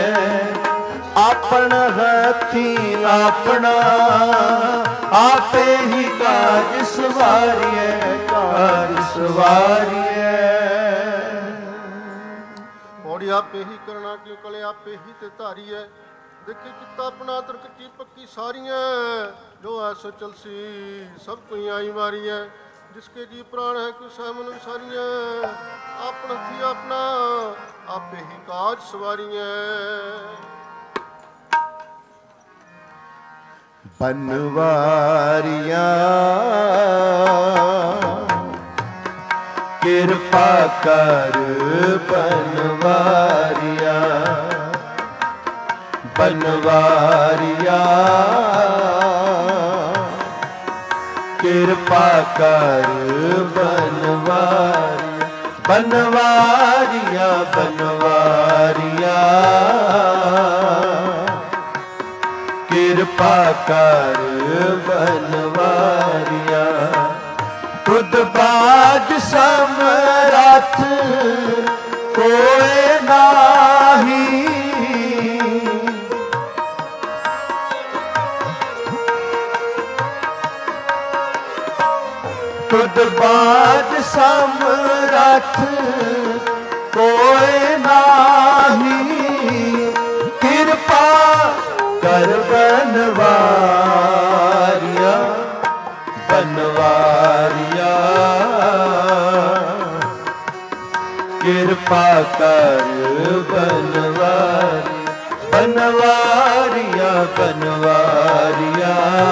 अपना हाथी अपना आपे ही काज सवारिए काज सवारिए। पौड़ी आपे ही करना क्यों कले आपे ही ते धारी है। देखे किता अपना तर्क की पक्की सारी है। जो ऐसो चलसी सब कोई आई मारी है। जिसके जी प्राण है कुछ मन विसारी है। अपना थी अपना आपे ही काज सवारी है। बनवारिया कृपा कर बनवारिया। बनवारिया कृपा कर बनवारिया। बनवारिया बनवारिया कृपा कर बनवारिया। खुद बाज समरथ कोई नाही। खुद बाज समरथ कोई नाही। कृपा कर बनवारिया बनवारिया ਕਿਰਪਾ ਕਰ ਬਨਵਾਰੀ ਬਨਵਾਰੀਆ ਬਨਵਾਰੀਆ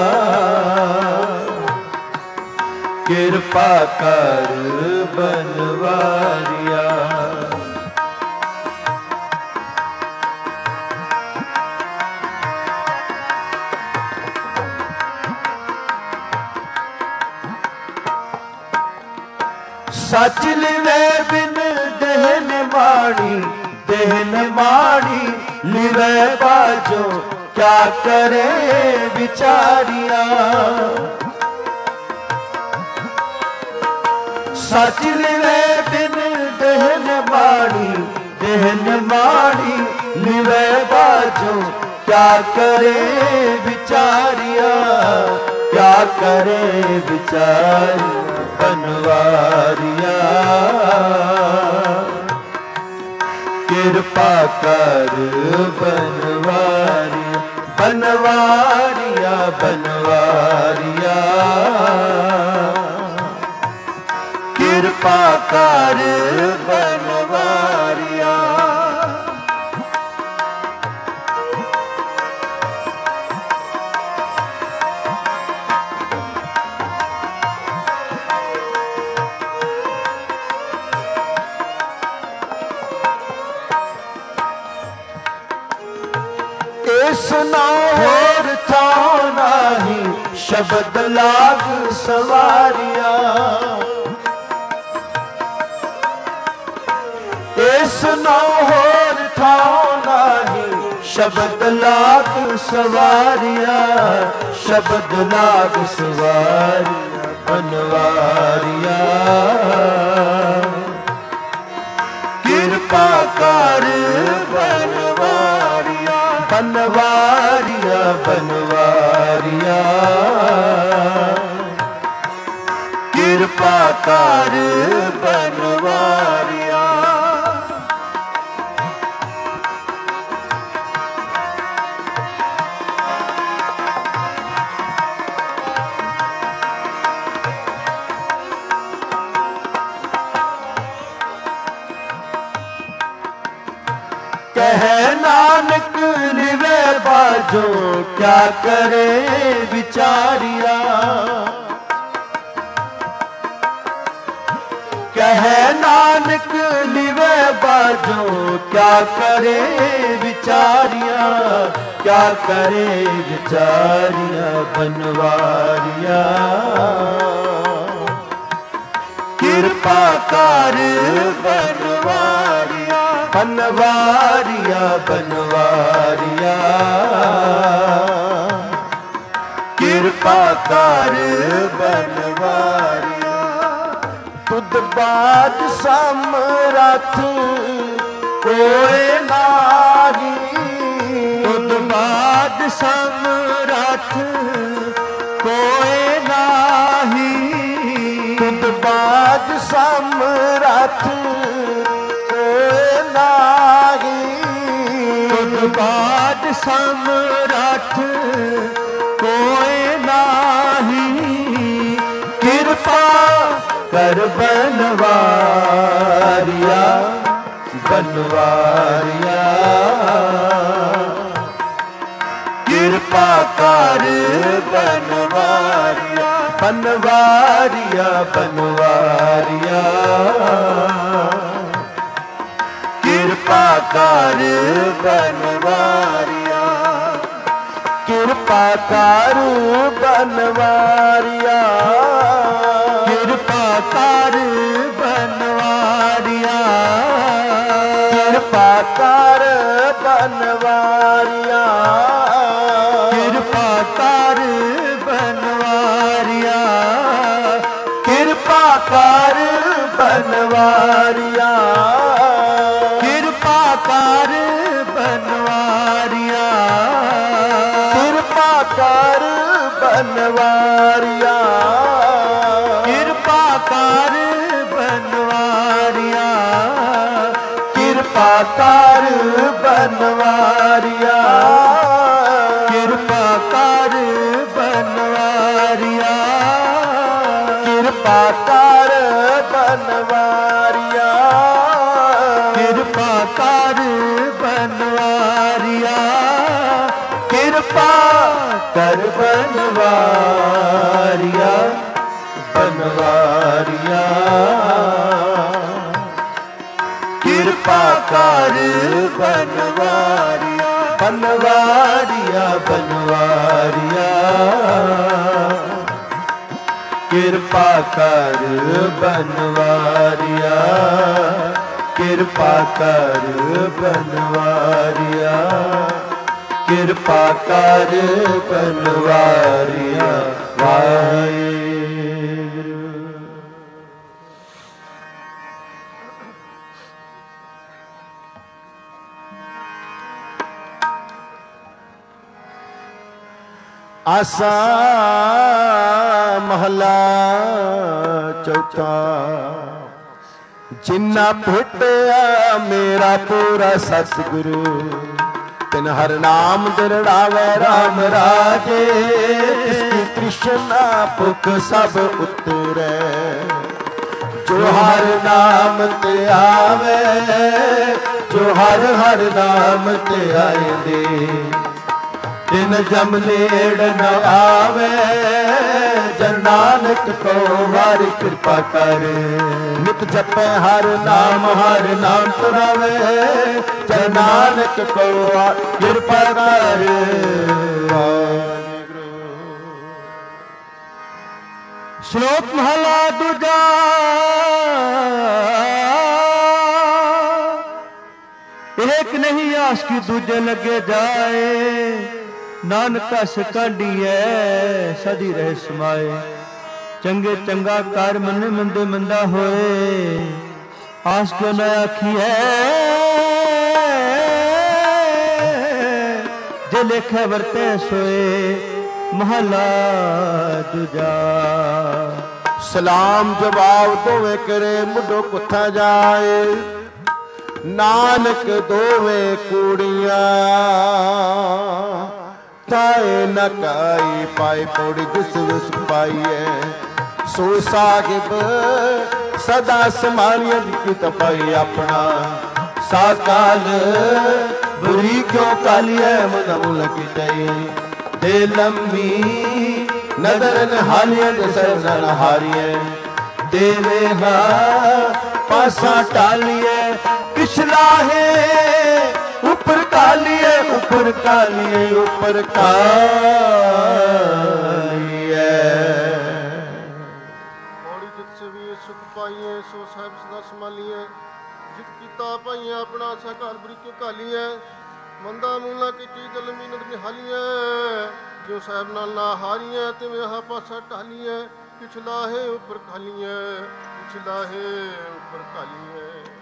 ਕਿਰਪਾ ਕਰ ਬਨਵਾਰੀਆ ਸੱਚ ਲਿਵੇ ਬਿਨ ਦੇਹਨ ਮਾਣੀ ਦੇਹਨ ਮਾਣੀ ਲਿਵੇ ਬਾਜੋ ਕਿਆ ਕਰੇ ਵਿਚਾਰੀਆਂ ਸੱਚ ਲਿਵੇ ਬਿਨ ਦੇਹਨ ਮਾਣੀ ਲਿਵੇ ਬਾਜੋ ਕਿਆ ਕਰੇ ਵਿਚਾਰੀਆਂ ਕਿਆ ਕਰੇ ਵਿਚਾਰੀਆਂ ਬਨਵਾਰੀਆ ਕਿਰਪਾ ਕਰ ਬਨਵਾਰੀਆ ਬਨਵਾਰੀਆ ਬਨਵਾਰੀਆ ਕਿਰਪਾ ਕਰ ਬਨਵਾਰੀਆ ਸੁਨਾ ਹੋਰ ਥਾਂ ਨਾਹੀ ਸ਼ਬਦ ਲਾਗ ਸਵਾਰਿਆ ਇਸ ਨਾ ਹੋਰ ਥਾਂ ਨਾਹੀ ਸ਼ਬਦ ਲਾਗ ਸਵਾਰਿਆ ਸ਼ਬਦ ਲਾਗ ਸਵਾਰਿਆ ਬਨਵਾਰੀਆ ਕਿਰਪਾ ਕਰ ਬਨਵਾਰੀਆ ਬਨਵਾਰੀਆ ਬਨਵਾਰੀਆ ਕਿਰਪਾ ਕਰ ਬਨਵਾਰੀਆ ਕਹਿ ਨਾਨਕ ਲਿਵੇ ਬਾਜੋ ਕਿਆ ਕਰੇ ਵਿਚਾਰਿਆ ਕਹਿ ਨਾਨਕ ਲਿਵੇ ਬਾਜੋ ਕਿਆ ਕਰੇ ਵਿਚਾਰਿਆ ਕਿਆ ਕਰੇ ਵਿਚਾਰਿਆ ਬਨਵਾਰੀਆ ਕਿਰਪਾ ਕਰ ਬਨਵਾਰੀਆ ਬਨਵਾਰੀਆ ਬਨਵਾਰੀਆ ਕਿਰਪਾ ਕਰ ਬਨਵਾਰੀਆ ਤੁਧ ਬਾਦ ਸਮਰੱਥ ਕੋਇ ਨਾਹੀ ਤੁਧ ਬਾਦ ਸਮਰੱਥ ਕੋਇ ਨਾਹੀ ਤੁਧ ਬਾਦ ਸਮਰੱਥ ਤੁਧ ਬਾਦ ਸਮਰੱਥ ਕੋਇ ਨਾਹੀ ਕਿਰਪਾ ਕਰ ਬਨਵਾਰੀਆ ਬਨਵਾਰੀਆ ਕਿਰਪਾ ਕਰ ਬਨਵਾਰੀਆ ਬਨਵਾਰੀਆ ਬਨਵਾਰੀਆ ਕਿਰਪਾ ਕਰ ਬਨਵਾਰੀਆ ਕਿਰਪਾ ਕਰ ਬਨਵਾਰੀਆ ਕਿਰਪਾ ਕਰ ਬਨਵਾਰੀਆ ਕਿਰਪਾ ਕਰ ਬਨਵਾਰੀਆ ਕਿਰਪਾ ਕਰ ਬਨਵਾਰੀਆ ਕਿਰਪਾ ਕਰ ਬਨਵਾਰੀਆ ਕਿਰਪਾ ਕਰ ਬਨਵਾਰੀਆ ਕਿਰਪਾ ਕਰ ਬਨਵਾਰੀਆ ਕਿਰਪਾ ਕਰ ਬਨਵਾਰੀਆ ਕਿਰਪਾ ਕਰ ਬਨਵਾਰੀਆ ਕਿਰਪਾ ਕਰ ਬਨਵਾਰੀਆ ਕਿਰਪਾ ਕਰ ਬਨਵਾਰੀਆ ਕਰ ਬਨਵਾਰੀਆ ਬਨਵਾਰੀਆ ਕਿਰਪਾ ਕਰ ਬਨਵਾਰੀਆ ਬਨਵਾਰੀਆ ਬਨਵਾਰੀਆ ਕਿਰਪਾ ਕਰ ਬਨਵਾਰੀਆ ਕਿਰਪਾ ਕਰ ਬਨਵਾਰੀਆ ਕਿਰਪਾ ਕਰ ਬਨਵਾਰੀਆ ਵਾਹਿਗੁਰੂ। ਆਸਾ ਮਹਲਾ ਚੌਥਾ। ਜਿੰਨਾ ਭੇਟਿਆ ਮੇਰਾ ਪੂਰਾ ਸਤਿਗੁਰੂ ਤਿਨ ਹਰ ਨਾਮ ਦਿਰੜਾਵੇ ਰਾਮ ਰਾਜੇ। ਇਸਕੀ ਤ੍ਰਿਸ਼ਨਾ ਭੁਖ ਸਭ ਉਤਰੈ ਜੋ ਹਰ ਨਾਮ ਤੇ ਆਵੇ ਜੋ ਹਰ ਹਰ ਨਾਮ ਤੇ ਆਇਂਦੇ ਤਿਨ ਜਮ ਨੇੜ ਨ ਆਵੇ। ਜਨ ਨਾਨਕ ਕੋ ਵਾਰੀ ਕਿਰਪਾ ਕਰ ਨਿਤ ਜਪੈ ਹਰ ਨਾਮ ਤੁਰਾਵੇ। ਜਨ ਨਾਨਕ ਕੋ ਕਿਰਪਾ ਕਰ ਵਾਹਿਗੁਰੂ। ਸ਼ਲੋਕ ਮਹਲਾ ਦੂਜਾ। एक नहीं आस की दूजे लगे जाए नानक कस काढ़िए सदी रह समाए। चंगे चंगा कार मने मंदे मंदा होए आस क्यों न आखिए। जे लेखे वरते सोए महला दूजा। सलाम जवाब दोवे करे मुढो कुथा जाए। नानक दोवे कूड़ियां थाए न काई पाई पौड़ी जिस विस पाइए। सो साहिब सदा संभालिए की तपाई अपना साकाल बुरी क्यों कालिए मन लगी जाए। दे लंबी नदर नहालिए दसर न हारिए। देवे हा पासा टालिए पिछला है ऊपर कालिए ऊपर कालिए ऊपर कालिए। ਔੜੀ ਜਿਤ ਸੇਵੀਏ ਸੁਖ ਪਾਈਏ ਸੋ ਸਾਹਿਬ ਸਦਾ ਸੰਭਾਲੀਏ। ਜਿਤ ਕੀਤਾ ਪਾਈਏ ਆਪਣਾ ਸਕਾਲ ਬੁਰੀ ਕਿਉ ਕਾਲੀਏ। ਮੰਦਾ ਮੂਲਾ ਕੀਤੀ ਦਿਲ ਮੀਨਤ ਨਿਹਾਲੀਏ। ਜਿਉ ਸਾਹਿਬ ਨਾਲ ਨਾ ਹਾਰੀਏ ਤਿਵੇਂ ਆਹ ਪਾਸਾ ਢਾਲੀਏ। ਪਿਛਲਾ ਹੈ ਉੱਪਰ ਖਾਲੀਏ ਪਿਛਲਾ ਹੈ ਉੱਪਰ ਖਾਲੀਏ।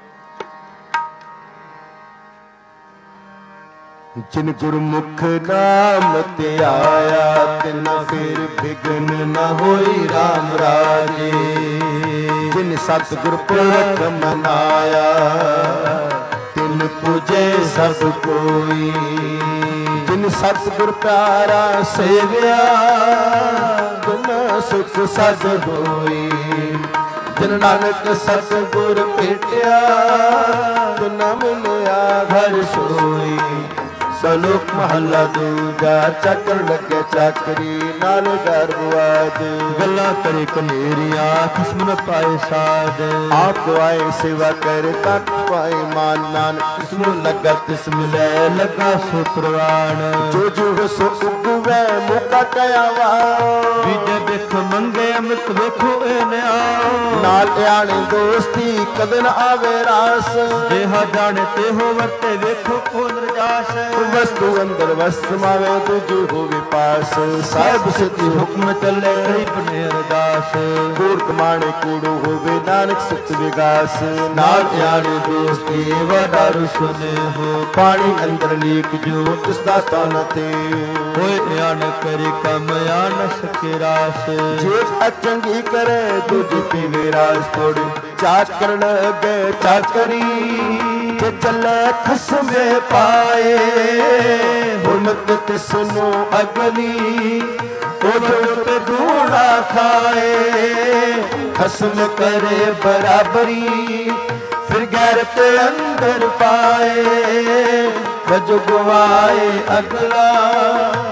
जिन गुरमुख नाम ते आया तिन फिर बिघन न होई राम राजे। जिन सतगुर पुरख मनाया तिन पूजे सब कोई। जिन सतगुर प्यारा सेविया तिन सुख सद होई। जिन नानक सतगुर भेटिया तिन मिलिया घर सोई। सलोक महला दूजा। चक्र लगे चाकरी नाल गरबवाद। गल्ला करे कनेरिया खसम न पाए साध। आप आए सेवा करे तक पाए मान। नानक किस्म लगा तिस मिले लगा सो प्रवाण। जो जो सो उगवे मौका कया वाओ। बीजे देख मंगे अमृत वेखो ए आओ। नाल आने दोस्ती कदन आवे रास। देहा जाने ते हो वरते वेखो को नरजास। वस्तु अंदर वस्तु मावे तुझ होवे पास। साहिब सिद्धि हुक्म चले कई बने अरदास। कूड़ कमाणे कूड़ो होवे नानक सत विगास। नाल यारे दोस्ती वडारू सुने हो। पानी अंदर लीक जो तिसदा स्थान थे। होए ध्यान करे कम या न सके रास। जे अचंगी करे दूजी पीवे रास थोड़ी। चाकर लगे चाकरी जे चले खसमे पाए। हुनक तिसनु अगली ओझो पे धूड़ा खाए। खसम करे बराबरी फिर गैर पे अंदर पाए। वज गवाए अगला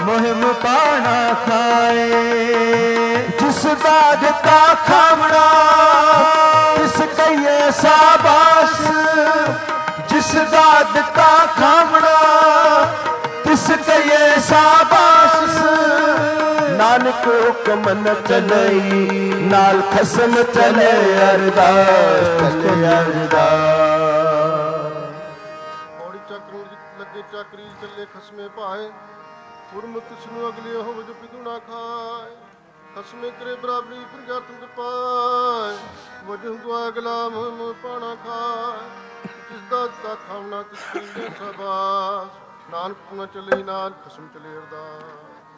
ਮੁਹਿਮ ਪਾਣਾ ਖਾਏ। ਜਿਸ ਦਾ ਦਿੱਤਾ ਖਾਵਣਾ ਤਿਸ ਕਹੀਏ ਸਾਬਾਸ, ਜਿਸ ਦਾ ਦਿੱਤਾ ਖਾਵਣਾ ਤਿਸ ਕਹੀਏ ਸਾਬਾਸ। ਨਾਨਕ ਹੁਕਮ ਨ ਚਲਈ ਨਾਲ ਖਸਮ ਚਲੇ ਅਰਦਾਸ, ਚਲੇ ਅਰਦਾਸ। ਔੜੀ ਚੱਕਰ ਲੱਗੇ ਚੱਕਰੀ ਚੱਲੇ ਖਸਮੇ ਭਾਏ, ਗੁਰਮੁਖ ਨੂੰ ਅਗਲੇ ਹੋ ਵਜ ਪਿਦੂ ਨਾ ਖਾਏ। ਖਸਮੇ ਕਰੇ ਬਰਾਬਰੀ ਫਿਰ ਜਾਤਨ ਪਾਏ, ਵਜੂ ਦੁਆ ਅਗਲਾ ਮੁਹ ਪਾਣਾ ਖਾਏ। ਜਿਸ ਦਾ ਦਿੱਤਾ ਖਾਵਣਾ ਤਿਸ ਕਹੀਏ ਸਾਬਾਸ, ਨਾਨਕ ਨਾ ਚਲੇ ਨਾਲ ਖਸਮ ਚਲੇ ਅਰਦਾਸ।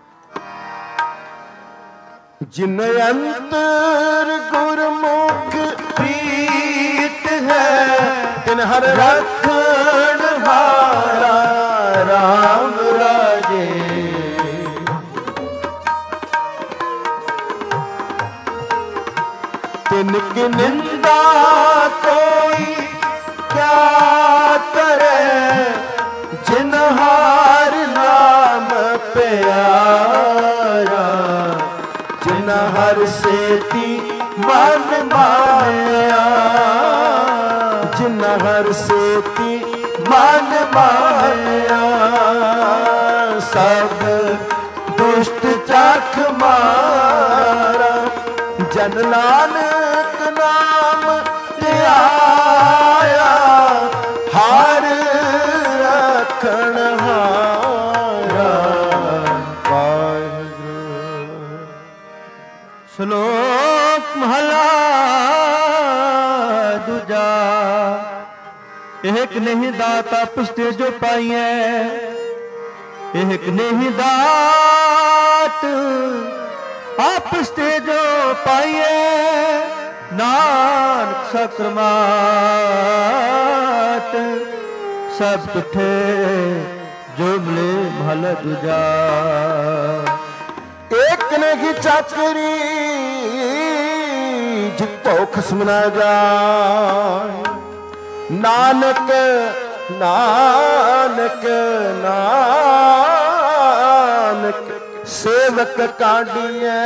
ਜਿਨ ਅੰਤਰ ਗੁਰਮੁਖ ਪ੍ਰੀਤ ਹੈ, ਤਿਨ ਹਰ ਰੱਖਣ ਹਾਰਾ ਰਾਮ ਰਾਜੇ। ਤਿਨ ਕੀ ਨਿੰਦਾ ਕੋਈ ਕਿਆ ਕਰੇ, ਜਿਨ ਹਾਰ ਨਾਮ ਪਿਆਰਾ। ਜਿਨ ਹਰ ਸੇਤੀ ਮਨ ਮਾਇਆ, ਜਿਨ ਹਰ ਸੇਤੀ ਮਨ ਮਾਇਆ। ਸਭ ਦੁਸ਼ਟ ਚੱਖ ਮਾਰਾ, ਜਨ ਨਾਨਕ ਨਾਮ ਧਿਆਇਆ। ਹਰ ਰੱਖਣ ਹਾਰਾ ਵਾਹਿਗੁਰੂ। ਸ਼ਲੋਕ ਮਹਲਾ ਦੂਜਾ। ਏਕ ਨਹੀਂ ਦਾਤ ਆਪਸ ਤੇ ਜੋ ਪਾਈਐ, ਏਕ ਨਹੀਂ ਦਾਤ ਆਪਸ ਤੇ ਜੋ ਪਾਈਐ। ਨਾਨਕ ਸਕਰਮਾਤ ਸਭ ਤੁਠੇ ਜੋ ਮਿਲੇ ਮਹਲਾ ਦੂਜਾ। ਏਕ ਨਹੀਂ ਚਾਕਰੀ ਜਿਤੋ ਖਸਮ ਨਾ ਜਾਏ। ਨਾਨਕ ਨਾਨਕ ਨਾਨਕ ਸੇਵਕ ਕਾਢੀਐ।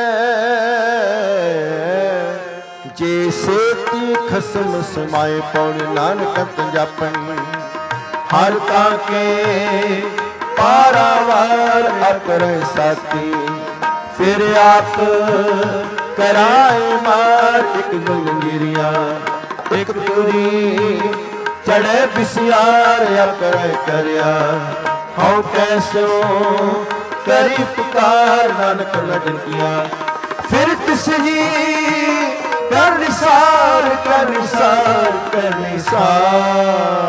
ਜੇ ਸੇਤੀ ਖਸਮ ਸਮਾਏ ਪਉਣੀ, ਨਾਨਕ ਪੰਜਾਪਣੀ। ਹਰ ਤਾਕੇ ਪਾਰਾਵਾਰ ਅਕਰੈ ਸਾਥੀ, ਫਿਰ ਆਪ ਕਰਾਏ ਮਾਰ। ਇੱਕ ਗੰਗੀਰੀਆ ਇੱਕ ਪੂਰੀ ਚੜ੍ਹੇ ਬਿਸਿਆਰ ਅਕਰੈ ਕਰਿਆ। ਹਉ ਕੈਸੋ ਕਰੀ ਪੁਕਾਰ, ਨਾਨਕ ਲਡਨ ਕੀਆ। ਫਿਰ ਤਿਸ ਹੀ ਕਰ ਨਿਸਾਰ, ਕਰ ਨਿਸਾਰ, ਕਰ ਨਿਸਾਰ।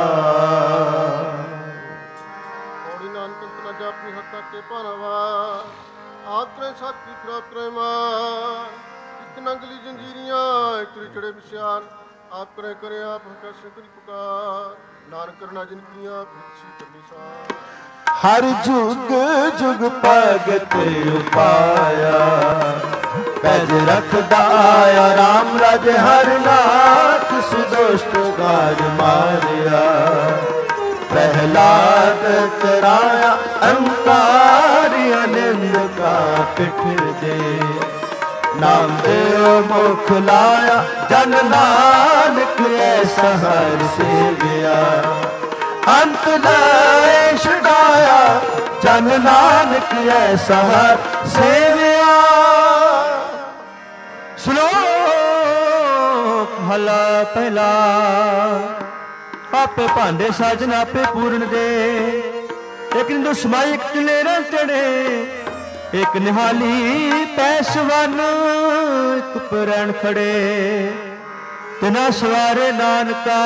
ਔੜੀ ਨਾਨਕ ਤਨਾ ਜਾਪਨੀ ਹੱਥਾਂ ਕੇ ਭਾਰਵਾ, ਆਪ ਕਰੇ ਸਾਥੀ ਪ੍ਰਾਪਤ ਕਰੇ ਮਾਰ। ਇੱਕ ਨੰਗਲੀ ਜੰਜੀਰੀਆਂ ਇੱਕ ਰਿਚੜੇ ਵਿਸਿਆਰ, ਆਪ ਕਰੇ ਕਰੇ ਆਪ ਕੈਸੇ ਕਰੀ ਪੁਕਾਰ। ਨਾਨਕ ਕਰਨਾ ਜਿਨ ਕੀਆਂ ਫਿਰਸੀ ਕਰਨੀ ਸਾਰ। ਹਰ ਜੁਗ ਜੁਗ ਭਗਤ ਉਪਾਇਆ, ਪੈਜ ਰਖਦਾ ਆਇਆ ਰਾਮ ਰਾਜ। ਹਰ ਨਾਥ ਸੁਦੋਸ਼ਟ ਗਾਜ ਮਾਰਿਆ, ਪ੍ਰਹਿਲਾਦ ਤਰਾਇਆ ਅੰਕਾਰਿ। ਅਨੰਦ ਕਾ ਪਿਠ ਦੇ ਨਾਮ ਦੇਵ ਮੁਖ ਲਾਇਆ। ਜਨ ਨਾਨਕ ਐਸਾ ਹਰ ਸੇਵਿਆ, ਅੰਤ ਲੈ ਛਡਾਇਆ। ਜਨ ਨਾਨਕ ਐਸਾ ਹਰ ਸੇਵਿਆ। ਸ਼ਲੋਕ ਮਹਲਾ ਪਹਿਲਾ। ਆਪੇ ਭਾਂਡੇ ਸਾਜਨ ਆਪੇ ਪੂਰਨ ਦੇ, ਇੱਕ ਨਿੰਦੋ ਸਮਾਈ ਇੱਕ ਚਲੇਰਾ ਚੜੇ। ਇੱਕ ਨਿਹਾਲੀ ਪੈਸਵਨ ਇੱਕ ਪ੍ਰਣ ਖੜੇ। ਤਿਨਾ ਸਵਾਰੇ ਨਾਨਕਾ,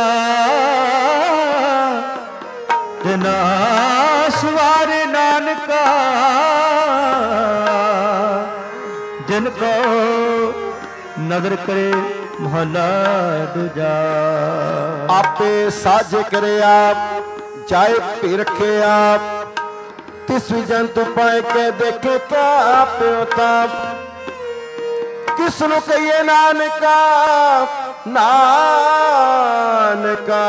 ਤਿਨਾ ਸਵਾਰੇ ਨਾਨਕਾ। ਜਿਨ ਕੋ ਨਦਰ ਕਰੇ ਮਹਲਾ ਦੂਜਾ। ਆਪੇ ਸਾਜੇ ਕਰੇ ਆਪ, ਜਾਏ ਭੀ ਰੱਖੇ ਆਪ। ਤਿਸ ਜੰਤ ਪਾਏ ਕੇ ਦੇਖੇ ਕਿਆ ਪਿਓ ਤਾਪ। ਕਿਸ ਨੂੰ ਕਹੀਏ ਨਾਨਕਾ, ਨਾਨਕਾ।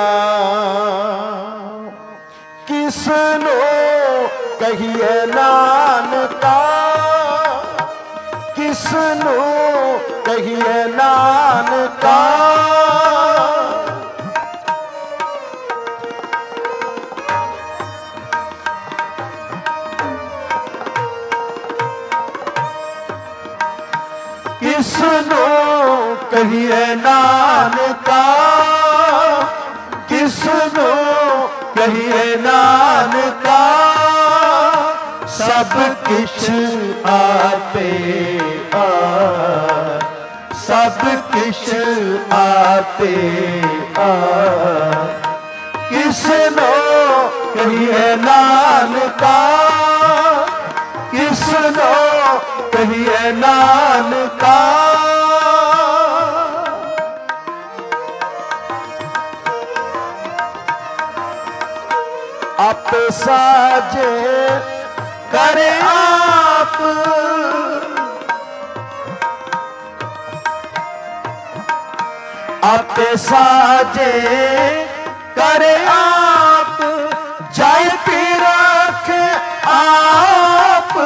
ਕਿਸ ਨੂੰ ਕਹੀਏ ਨਾਨਕਾ, ਕਿਸ ਨੂੰ ਕਹੀਏ ਨਾਨਕਾ। ਕਿਸ ਨੂੰ ਕਹੀਏ ਨਾਨਕਾ, ਕਿਸ ਨੂੰ ਕਹੀਏ ਨਾਨਕਾ। ਸਭ ਕਿਛ ਆਪੇ ਆ, ਸਭ ਕਿਛ ਆਪੇ ਆ। ਕਿਸ ਨੂੰ ਕਹੀਏ ਨਾਨਕਾ, ਕਿਸ ਨੂੰ ਕਹੀਏ ਨਾਨਕਾ। ਆਪੇ ਸਾਜੇ ਕਰੇ ਆਪ, ਆਪੇ ਸਾਜੇ ਕਰੇ ਆਪ। ਜੈ ਪੀ ਰੱਖੇ ਆਪ,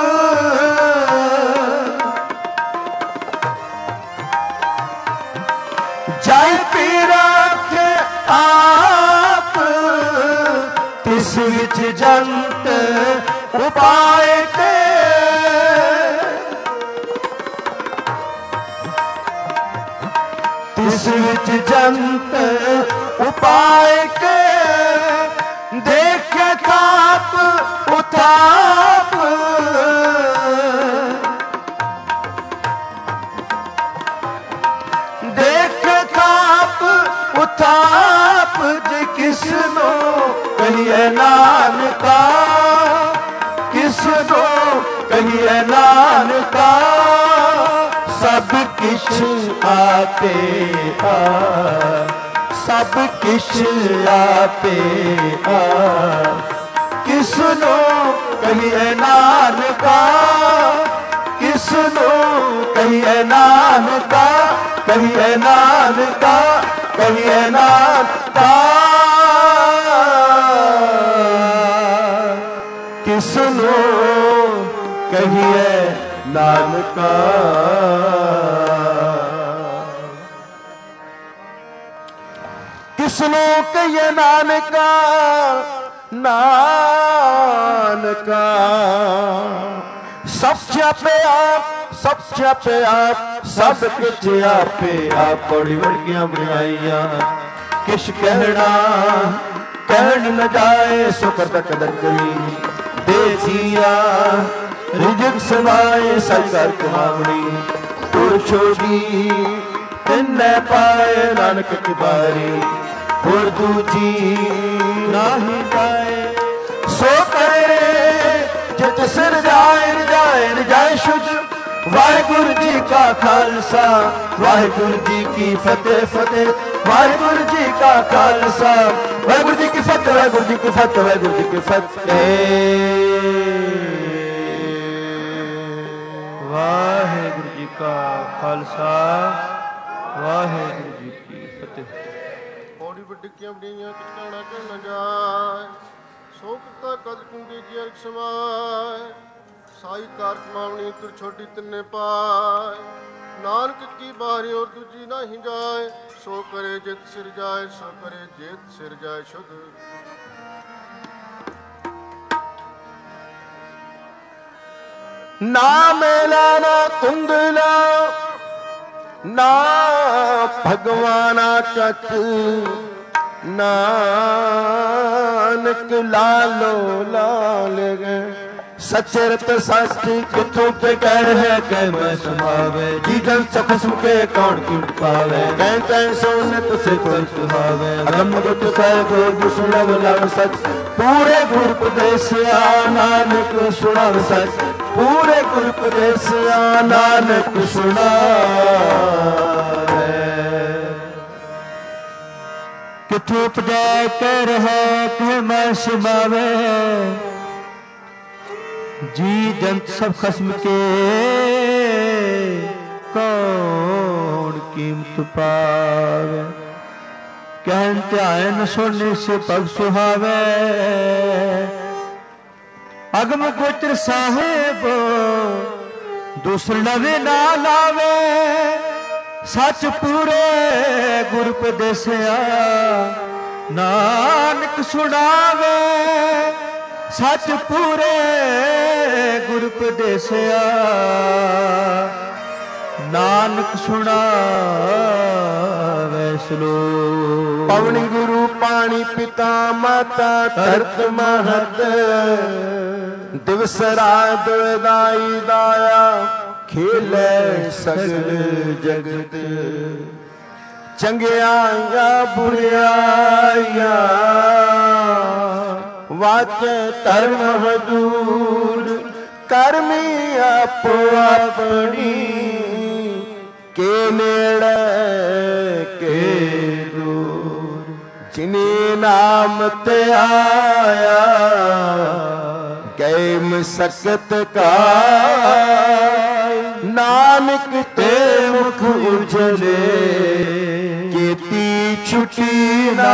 ਜੈ ਪੀ ਰੱਖੇ ਆਪ। ਤਿਸ ਵਿੱਚ ਜੰਤ ਉਪਾਏ ਤੇ, ਤਿਸ ਵਿੱਚ ਜੰਤ ਉਪਾਏ ਕੇ। ਦੇਖੇ ਤਾਪ ਉਤਾਪ, ਦੇਖੇ ਤਾਪ ਉਤਾਪ। ਜੇ ਕਿਸ ਨੂੰ ਕਹੀਏ ਨਾਨਕਾ, ਕਿਸ ਨੂੰ ਕਹੀਏ ਨਾਨਕਾ। ਸਭ ਕਿਛ ਆਪੇ ਆ, ਸਭ ਕਿਛ ਆਪੇ ਆ। ਕਿਸ ਨੂੰ ਕਹੀਏ ਨਾਨਕਾ, ਕਿਸ ਨੂੰ ਕਹੀਏ ਨਾਨਕਾ। ਕਹੀਏ ਨਾਨਕਾ, ਕਹੀਏ ਨਾਨਕਾ। ਕਿਸ ਨੂੰ ਕਹੀਏ ਨਾਨਕਾ। ਕਿਸ ਨੂੰ ਕਹੀਏ ਨਾਨਕਾ, ਨਾਨਕਾ। ਸਭ ਸਿਆਪੇ ਆਪ, ਸਭ ਸਿਆਪੇ ਆਪ। ਸਭ ਕੁਛ ਆਪੇ ਆਪ। ਬੜੀ ਵੜੀਆਂ ਬਣਾਈਆਂ ਕਿਛ ਕਹਿਣਾ ਕਹਿਣ ਨ ਜਾਏ। ਸੋ ਕਰਤਾ ਕਦਰ ਕਰੀ ਦੇ ਜੀਆ। ਰਿਜਕ ਸਮਾਏ ਸਚ ਕਰ ਕਮਾਵਣੀ। ਤੁਰ ਛੋੜੀ ਤਿੰਨੇ ਪਾਏ ਨਾਨਕ ਕੁਬਾਰੀ। ਹੋਰ ਦੂਜੀ ਨਾਹੀ ਪਾਏ। ਸੋ ਕਰੇ ਜਿਤ ਸਿਰ ਜਾਏ ਰਜਾਏ ਰਜਾਏ ਸ਼ੁੱਧ। ਵਾਹਿਗੁਰੂ ਜੀ ਕਾ ਖਾਲਸਾ ਵਾਹਿਗੁਰੂ ਜੀ ਕੀ ਫਤਿਹ ਫਤਿਹ। ਵਾਹਿਗੁਰੂ ਜੀ ਕਾ ਖਾਲਸਾ ਵਾਹਿਗੁਰੂ ਜੀ ਕੀ ਫਤਿਹ ਵਾਹਿਗੁਰੂ ਜੀ ਕੀ ਫਤਿਹ ਵਾਹਿਗੁਰੂ ਜੀ ਕੀ ਫਤਿਹ। ਵਾਹਿਗੁਰੂ ਜੀ ਕਾ ਖਾਲਸਾ ਵਾਹਿਗੁਰੂ ਜੀ ਕੀ ਫਤਿਹ। ਪੌੜੀ ਵੱਡੀਆਂ ਬੜੀਆਂ ਕਿਛ ਕਹਿਣਾ ਕਹਿ ਨ ਜਾਏ। ਸੋ ਕਿਤਾ ਕਦ ਕੁੰਡੀ ਜੀ ਅਰਕ ਸਮਾਏ। ਸਾਈ ਕਾਰ ਕਮਾਵਣੀ ਤੁਰ ਛੋਟੀ ਤਿੰਨੇ ਪਾਏ। ਨਾਨਕ ਕੀ ਬਾਹਰੀ ਔਰ ਦੂਜੀ ਨਹੀਂ ਜਾਏ। ਸੋ ਕਰੇ ਜਿਤ ਸਿਰ ਜਾਏ, ਸੋ ਕਰੇ ਜਿਤ ਸਿਰ ਜਾਏ ਸ਼ੁੱਧ। ਨਾ ਮੇਲਾ ਨਾ ਕੁੰਦਲਾ, ਨਾ ਭਗਵਾਨਾ ਚੱਕ। ਨਾਨਕ ਲਾਲੋ ਲਾਲ ਗਏ। ਸੱਚੇ ਰਤ ਸੱਚ ਕਿਥੋਂ ਤੇ ਕਹਿ ਹੈ ਕਹਿ ਮੈਂ ਸੁਣਾਵੇ। ਜੀ ਜਨ ਸਖਸਮ ਕੇ ਕੌਣ ਕੀ ਪਾਵੇ। ਕਹਿ ਕਹਿ ਸੋਨੇ ਤੁਸੇ ਕੋਈ ਸੁਹਾਵੇ। ਅਗਮ ਗੁਟ ਸਾਹਿਬ ਸੁਣਵ ਲਵ ਸੱਚ। ਪੂਰੇ ਗੁਰ ਉਪਦੇਸਿਆ ਨਾਨਕ ਸੁਣਵ ਸੱਚ। ਪੂਰੇ ਗੁਰ ਉਪਦੇਸਿਆ ਨਾਨਕ ਸੁਣਾਵੇ। ਕਿਥੋਂ ਉਪਜੈ ਕਹਿ ਰਹਿ ਕਹਿ ਮੈਂ ਸੁਣਾਵੇ। ਜੀ ਜੰਤ ਸਭ ਖਸਮ ਕੇ ਕੌਣ ਕੀਮਤ ਪਾਵੇ। ਕਹਿਣ ਧਿਆਨ ਸੁਣਨੇ ਸੇ ਪਗ ਸੁਹਾਵੇ। ਅਗਮ ਗੋਚਰ ਸਾਹਿਬ ਦੂਸਰ ਲਵੇ ਨਾ ਲਾਵੇ ਸੱਚ ਪੂਰੇ ਗੁਰ ਪਦੇਸਿਆ ਨਾਨਕ ਸੁਣਾਵੇ ਸੱਚ ਪੂਰੇ ਗੁਰ ਪਦੇਸਿਆ ਨਾਨਕ ਸੁਣਾਵੇ ਸਲੋਕ। ਪਵਨ ਗੁਰੂ ਪਾਣੀ ਪਿਤਾ ਮਾਤਾ ਧਰਤ ਮਹਤ ਦਿਵਸ ਰਾਤ ਦਾਈ ਦਾਇਆ ਖੇਲੇ ਸਗਲ ਜਗਤ ਚੰਗਿਆਈਆਂ ਬੁਰਿਆਈਆਂ ਵਾਚੇ ਧਰਮ ਹਜੂਰ ਕਰਮੀ ਆਪੋ ਆਪਣੀ ਕੇ ਨੇੜੇ ਕੇ ਦੂਰ ਜਿਨੇ ਨਾਮ ਤੇ ਆਇਆ ਗਏ ਮਸਕਤ ਕਾ ਨਾਨਕ ਤੇ ਮੁਖ ਉਜਲੇ ਕੀਤੀ ਛੁਟੀ ਨਾ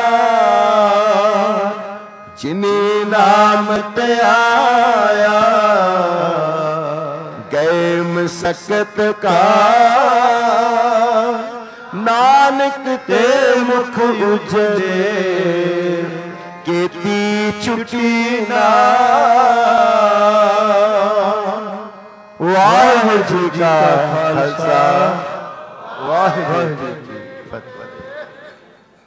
ਜਿਨੇ ਨਾਮ ਤੇ ਆਇਆ ਗਏ ਮਸਕਤ ਕਾ ਨਾਨਕ ਤੇ ਮੁਖ ਉਜਲੇ ਕੀਤੀ ਛੁਟੀ ਨਾ। ਵਾਹਿਗੁਰੂ ਜੀ ਕਾ ਖਾਲਸਾ ਵਾਹਿਗੁਰੂ ਜੀ ਕੀ ਫਤਿਹ।